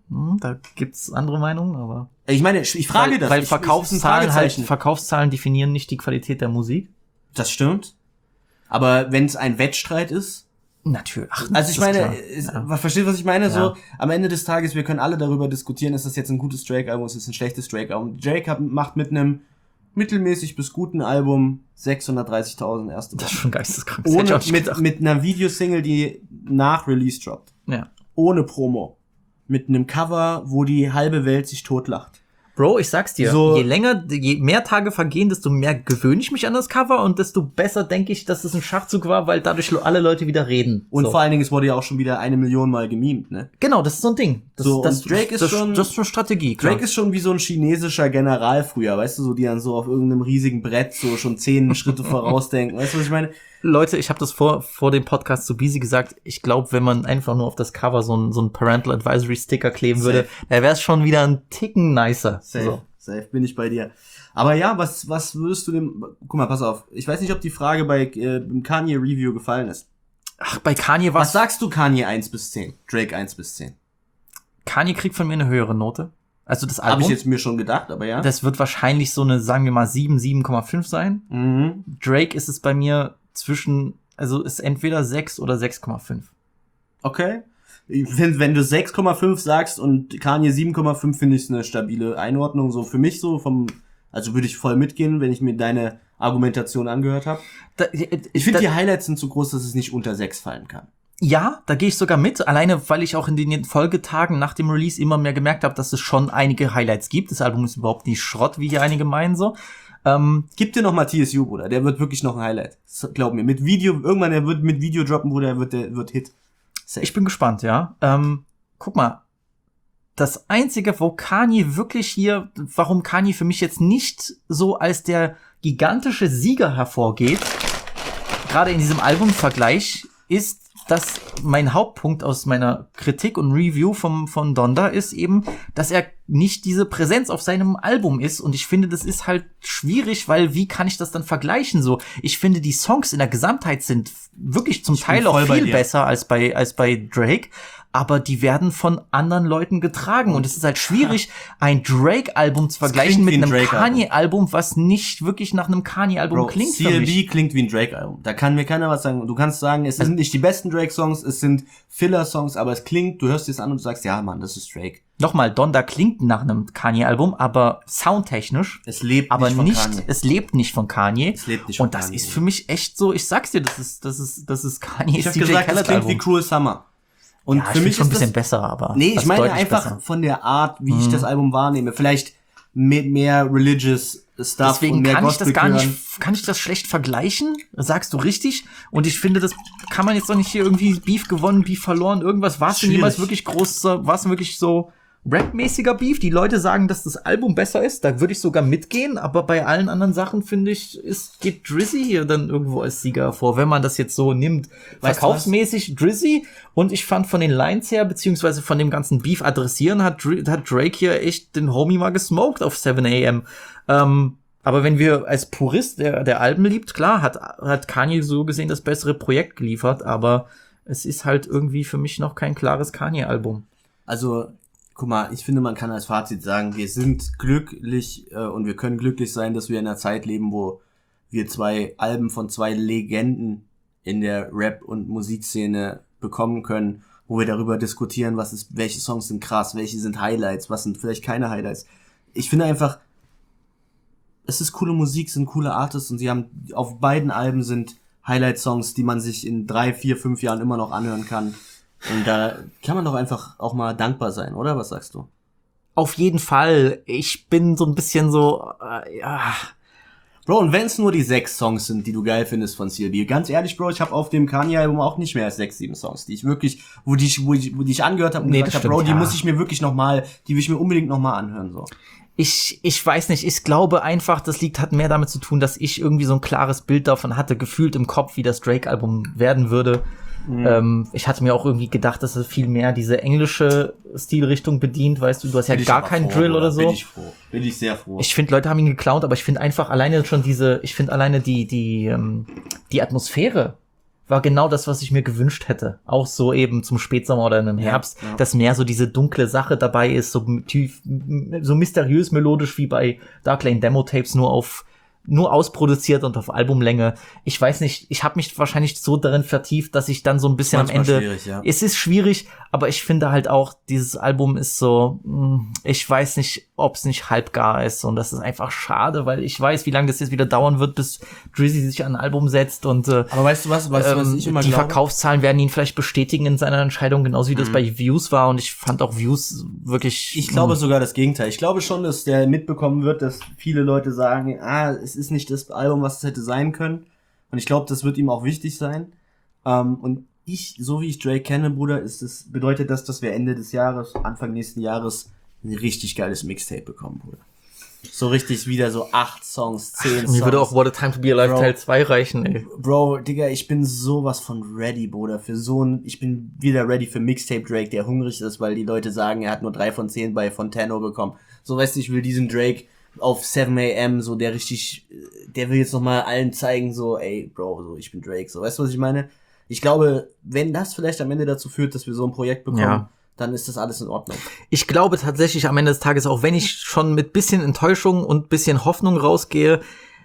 Da gibt's andere Meinungen, aber... Ich meine, ich frage das. Weil Verkaufszahlen definieren nicht die Qualität der Musik. Das stimmt. Aber wenn es ein Wettstreit ist... Natürlich. Also ich meine, versteht, was ich meine? Ja. So, am Ende des Tages, wir können alle darüber diskutieren, ist das jetzt ein gutes Drake-Album, ist das ein schlechtes Drake-Album. Drake macht mit einem mittelmäßig bis guten Album 630.000 erste Woche. Das ist schon geisteskrank. Ohne, mit einer Videosingle, die nach Release droppt. Ja. Ohne Promo. Mit einem Cover, wo die halbe Welt sich totlacht. Bro, ich sag's dir, je mehr Tage vergehen, desto mehr gewöhne ich mich an das Cover und desto besser denke ich, dass es ein Schachzug war, weil dadurch alle Leute wieder reden. Und vor allen Dingen, es wurde ja auch schon wieder 1 Million Mal gemimt, ne? Genau, das ist so ein Ding. Drake ist schon Strategie, klar. Drake ist schon wie so ein chinesischer General früher, weißt du, so die dann so auf irgendeinem riesigen Brett so schon 10 Schritte vorausdenken. Weißt du, was ich meine? Leute, ich habe das vor dem Podcast zu Busy gesagt, ich glaube, wenn man einfach nur auf das Cover so ein Parental Advisory Sticker kleben würde, dann wäre es schon wieder ein Ticken nicer. Safe, bin ich bei dir. Aber ja, was würdest du dem... Guck mal, pass auf. Ich weiß nicht, ob die Frage bei dem Kanye-Review gefallen ist. Ach, bei Kanye was sagst du Kanye 1 bis 10? Drake 1 bis 10? Kanye kriegt von mir eine höhere Note. Also das Album. Habe ich jetzt mir schon gedacht, aber ja. Das wird wahrscheinlich so eine, sagen wir mal, 7,5 sein. Mhm. Drake ist es bei mir ist entweder 6 oder 6,5. Okay. Wenn du 6,5 sagst und Kanye 7,5, finde ich es eine stabile Einordnung. So für mich also würde ich voll mitgehen, wenn ich mir deine Argumentation angehört habe. Ich finde, die Highlights sind so groß, dass es nicht unter 6 fallen kann. Ja, da gehe ich sogar mit, alleine weil ich auch in den Folgetagen nach dem Release immer mehr gemerkt habe, dass es schon einige Highlights gibt. Das Album ist überhaupt nicht Schrott, wie hier einige meinen so. Gib dir noch mal TSU, Bruder, der wird wirklich noch ein Highlight. Glaub mir, mit Video, irgendwann, der wird mit Video droppen, Bruder, der wird Hit. Safe. Ich bin gespannt, ja. Guck mal, das Einzige, warum Kanye für mich jetzt nicht so als der gigantische Sieger hervorgeht, gerade in diesem Albumvergleich, ist, dass mein Hauptpunkt aus meiner Kritik und Review von Donda ist eben, dass er nicht diese Präsenz auf seinem Album ist, und ich finde, das ist halt schwierig, weil wie kann ich das dann vergleichen so? Ich finde, die Songs in der Gesamtheit sind wirklich zum Teil auch viel besser als bei Drake, aber die werden von anderen Leuten getragen, und es ist halt schwierig, ein Drake-Album zu vergleichen mit einem Kanye-Album, was nicht wirklich nach einem Kanye-Album klingt. CLB klingt wie ein Drake-Album. Da kann mir keiner was sagen. Du kannst sagen, es sind nicht die besten Drake-Songs, es sind Filler-Songs, aber es klingt, du hörst es an und du sagst, ja, Mann, das ist Drake. Nochmal, Donda klingt nach einem Kanye-Album, aber soundtechnisch. Es lebt nicht von Kanye. Es lebt nicht von Kanye. Es lebt nicht von Kanye. Und das Kanye. ist für mich echt so, ich sag's dir, das ist Kanye. Ich hab gesagt, das klingt wie Cruel Summer. Und ja, für mich schon ein bisschen das, besser, aber. Nee, ich meine einfach besser. Von der Art, wie ich das Album wahrnehme. Vielleicht mit mehr religious Stuff. Deswegen und mehr kann ich das schlecht vergleichen? Sagst du richtig? Und ich finde, das kann man jetzt doch nicht hier irgendwie Beef gewonnen, Beef verloren, irgendwas. War es denn jemals wirklich groß, war es wirklich so rapmäßiger Beef. Die Leute sagen, dass das Album besser ist. Da würde ich sogar mitgehen. Aber bei allen anderen Sachen, finde ich, geht Drizzy hier dann irgendwo als Sieger hervor, wenn man das jetzt so nimmt. Weißt Verkaufsmäßig Drizzy. Und ich fand von den Lines her, beziehungsweise von dem ganzen Beef adressieren, hat Drake hier echt den Homie mal gesmoked auf 7 AM. Aber wenn wir als Purist, der Alben liebt, klar, hat Kanye so gesehen das bessere Projekt geliefert, aber es ist halt irgendwie für mich noch kein klares Kanye-Album. Also, guck mal, ich finde, man kann als Fazit sagen, wir sind glücklich und wir können glücklich sein, dass wir in einer Zeit leben, wo wir 2 Alben von 2 Legenden in der Rap- und Musikszene bekommen können, wo wir darüber diskutieren, welche Songs sind krass, welche sind Highlights, was sind vielleicht keine Highlights. Ich finde einfach, es ist coole Musik, sind coole Artists und sie haben auf beiden Alben sind Highlight-Songs, die man sich in 3, 4, 5 Jahren immer noch anhören kann. Und da kann man doch einfach auch mal dankbar sein, oder? Was sagst du? Auf jeden Fall. Ich bin so ein bisschen so, ja. Bro, und wenn es nur die 6 Songs sind, die du geil findest von CLB, ganz ehrlich, Bro, ich habe auf dem Kanye-Album auch nicht mehr als 6, 7 Songs, die ich wirklich, wo die ich angehört habe und gesagt habe, Bro, die muss ich mir wirklich die will ich mir unbedingt nochmal anhören, so. Ich weiß nicht, ich glaube einfach, hat mehr damit zu tun, dass ich irgendwie so ein klares Bild davon hatte, gefühlt im Kopf, wie das Drake-Album werden würde. Ich hatte mir auch irgendwie gedacht, dass es viel mehr diese englische Stilrichtung bedient, weißt du hast ja gar keinen Drill oder so. Bin ich sehr froh. Ich finde, Leute haben ihn geklaut, aber ich finde einfach alleine schon die Atmosphäre war genau das, was ich mir gewünscht hätte. Auch so eben zum Spätsommer oder im Herbst, dass mehr so diese dunkle Sache dabei ist, so mysteriös melodisch wie bei Dark Lane Demo Tapes, nur ausproduziert und auf Albumlänge. Ich weiß nicht, ich habe mich wahrscheinlich so darin vertieft, dass ich dann so ein bisschen am Ende... Es ist schwierig, aber ich finde halt auch, dieses Album ist so, ich weiß nicht, ob es nicht halbgar ist und das ist einfach schade, weil ich weiß, wie lange das jetzt wieder dauern wird, bis Drizzy sich an ein Album setzt und aber weißt du was ich immer die glaube? Verkaufszahlen werden ihn vielleicht bestätigen in seiner Entscheidung, genauso wie das bei Views war und ich fand auch Views wirklich... Ich glaube sogar das Gegenteil. Ich glaube schon, dass der mitbekommen wird, dass viele Leute sagen, es ist nicht das Album, was es hätte sein können. Und ich glaube, das wird ihm auch wichtig sein. Und so wie ich Drake kenne, Bruder, bedeutet das, dass wir Ende des Jahres, Anfang nächsten Jahres ein richtig geiles Mixtape bekommen, Bruder. So richtig wieder so 8 Songs, 10 Songs. Mir würde auch What a Time to Be Alive Teil 2 reichen, ey. Bro, Digga, ich bin sowas von ready, Bruder. Ich bin wieder ready für Mixtape Drake, der hungrig ist, weil die Leute sagen, er hat nur 3 von 10 bei Fontano bekommen. So, weißt du, ich will diesen Drake auf 7 AM, so der will jetzt nochmal allen zeigen, so, ey, Bro, so, ich bin Drake, so, weißt du, was ich meine? Ich glaube, wenn das vielleicht am Ende dazu führt, dass wir so ein Projekt bekommen, dann ist das alles in Ordnung. Ich glaube tatsächlich am Ende des Tages, auch wenn ich schon mit bisschen Enttäuschung und bisschen Hoffnung rausgehe,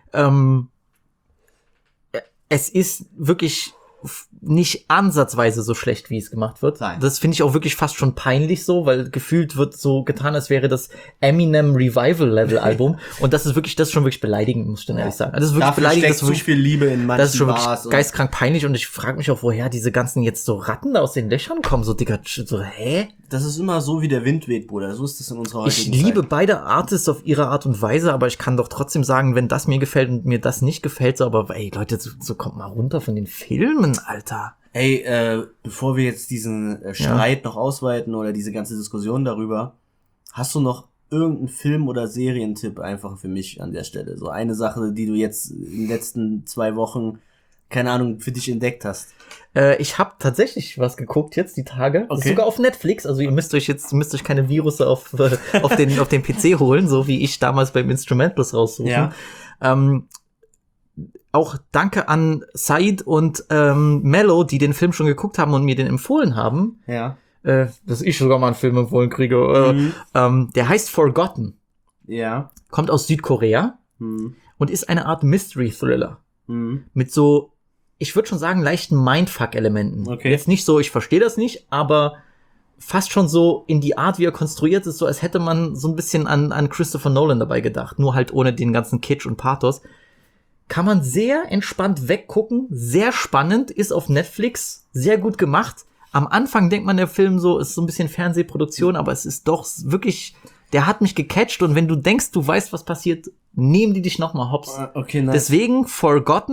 es ist wirklich nicht ansatzweise so schlecht, wie es gemacht wird. Nein. Das finde ich auch wirklich fast schon peinlich so, weil gefühlt wird so getan, als wäre das Eminem Revival Level Album und das ist schon wirklich beleidigend, muss ich dann ehrlich sagen. Also das ist wirklich Dafür beleidigend, steckt so viel Liebe in manchen das ist schon Bars wirklich geistkrank peinlich und ich frage mich auch, woher diese ganzen jetzt so Ratten da aus den Löchern kommen, so Digga, so, hä? Das ist immer so, wie der Wind weht, Bruder. So ist das in unserer heutigen Ich liebe Zeit. beide Artists auf ihre Art und Weise, aber ich kann doch trotzdem sagen, wenn das mir gefällt und mir das nicht gefällt, so, aber ey, Leute, so kommt mal runter von den Filmen, Alter. Ey, bevor wir jetzt diesen Streit noch ausweiten oder diese ganze Diskussion darüber, hast du noch irgendeinen Film- oder Serientipp einfach für mich an der Stelle? So eine Sache, die du jetzt in den letzten 2 Wochen, keine Ahnung, für dich entdeckt hast. Ich habe tatsächlich was geguckt jetzt die Tage. Okay. Sogar auf Netflix. Also ihr müsst euch keine Virus auf den PC holen, so wie ich damals beim Instrumentals raussuchen. Ja. Auch danke an Said und Mello, die den Film schon geguckt haben und mir den empfohlen haben. Ja. Dass ich sogar mal einen Film empfohlen kriege. Der heißt Forgotten. Ja. Kommt aus Südkorea und ist eine Art Mystery-Thriller. Mit so, ich würde schon sagen, leichten Mindfuck-Elementen. Okay. Jetzt nicht so, ich verstehe das nicht, aber fast schon so in die Art, wie er konstruiert ist, so als hätte man so ein bisschen an Christopher Nolan dabei gedacht. Nur halt ohne den ganzen Kitsch und Pathos. Kann man sehr entspannt weggucken, sehr spannend, ist auf Netflix, sehr gut gemacht. Am Anfang denkt man, der Film so ist so ein bisschen Fernsehproduktion, aber es ist doch wirklich, der hat mich gecatcht und wenn du denkst, du weißt, was passiert, nehmen die dich nochmal hops. Okay, nice. Deswegen Forgotten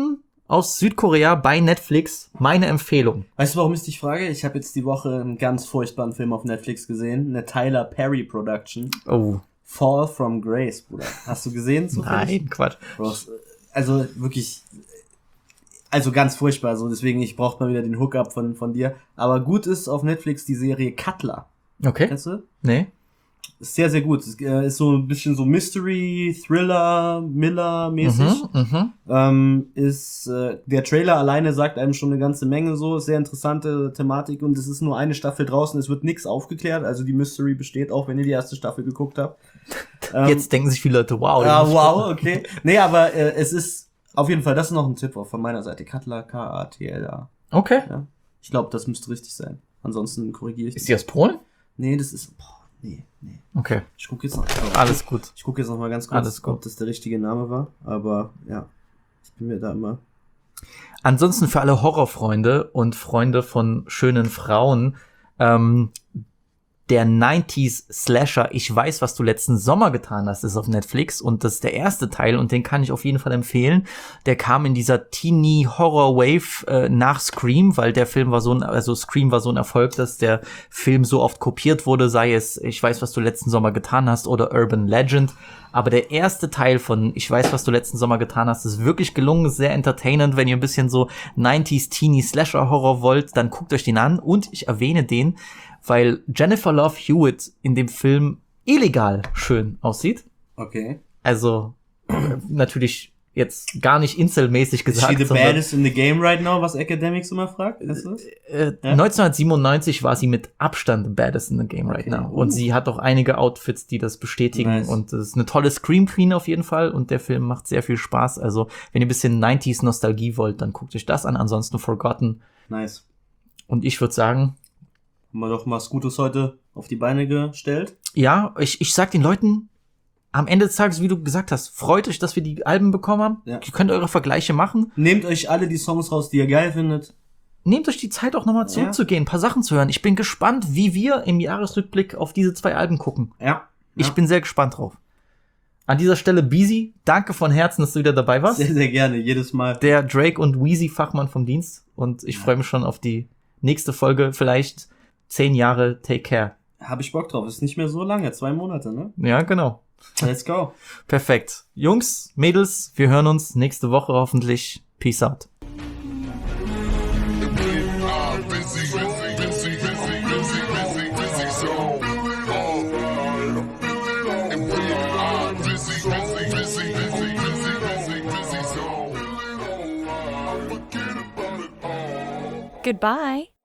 aus Südkorea bei Netflix. Meine Empfehlung. Weißt du, warum ich dich frage? Ich habe jetzt die Woche einen ganz furchtbaren Film auf Netflix gesehen. Eine Tyler Perry Production. Oh. Fall from Grace, Bruder. Hast du gesehen? Zufällig? Nein, Quatsch. Also wirklich, also ganz furchtbar. So, deswegen, ich brauche mal wieder den Hookup von dir. Aber gut ist auf Netflix die Serie Cutler. Okay. Kennst du? Nee. Ist sehr, sehr gut. Ist so ein bisschen so Mystery, Thriller, Miller-mäßig. Der Trailer alleine sagt einem schon eine ganze Menge so. Sehr interessante Thematik und es ist nur eine Staffel draußen. Es wird nichts aufgeklärt. Also die Mystery besteht auch, wenn ihr die erste Staffel geguckt habt. Jetzt denken sich viele Leute, wow. Ja, wow, okay. Nee, aber es ist auf jeden Fall, das ist noch ein Tipp auch von meiner Seite. Cutler, K-A-T-L-A. Okay. Ja. Ich glaube, das müsste richtig sein. Ansonsten korrigiere ich. Ist die aus Polen? Nee, das ist... Nee. Okay. Ich gucke jetzt noch. Alles gut. Ich gucke jetzt noch mal ganz kurz, ob das der richtige Name war. Aber ja, ich bin mir da immer. Ansonsten für alle Horrorfreunde und Freunde von schönen Frauen, der 90s Slasher, ich weiß, was du letzten Sommer getan hast, ist auf Netflix und das ist der erste Teil und den kann ich auf jeden Fall empfehlen. Der kam in dieser Teenie Horror Wave nach Scream, weil der Film war Scream war so ein Erfolg, dass der Film so oft kopiert wurde, sei es ich weiß, was du letzten Sommer getan hast oder Urban Legend. Aber der erste Teil von Ich weiß, was du letzten Sommer getan hast, ist wirklich gelungen, ist sehr entertainend. Wenn ihr ein bisschen so 90s Teenie Slasher Horror wollt, dann guckt euch den an und ich erwähne den, weil Jennifer Love Hewitt in dem Film illegal schön aussieht. Okay. Also natürlich jetzt gar nicht Incel-mäßig gesagt. Is she the baddest in the game right now, was Academics immer fragt? Weißt du? 1997 war sie mit Abstand the baddest in the game right now. Und sie hat auch einige Outfits, die das bestätigen. Nice. Und das ist eine tolle Scream Queen auf jeden Fall. Und der Film macht sehr viel Spaß. Also wenn ihr ein bisschen 90s Nostalgie wollt, dann guckt euch das an. Ansonsten Forgotten. Nice. Und ich würde sagen, haben wir doch mal Scooters heute auf die Beine gestellt. Ja, ich sag den Leuten, am Ende des Tages, wie du gesagt hast, freut euch, dass wir die Alben bekommen haben. Ja. Ihr könnt eure Vergleiche machen. Nehmt euch alle die Songs raus, die ihr geil findet. Nehmt euch die Zeit auch nochmal zurückzugehen, ein paar Sachen zu hören. Ich bin gespannt, wie wir im Jahresrückblick auf diese 2 Alben gucken. Ja. Ich bin sehr gespannt drauf. An dieser Stelle, Beezy, danke von Herzen, dass du wieder dabei warst. Sehr, sehr gerne, jedes Mal. Der Drake und Weezy Fachmann vom Dienst. Und ich freue mich schon auf die nächste Folge, vielleicht 10 Jahre Take Care. Hab ich Bock drauf, ist nicht mehr so lange, 2 Monate, ne? Ja, genau. Let's go. Perfekt. Jungs, Mädels, wir hören uns nächste Woche hoffentlich. Peace out. Goodbye.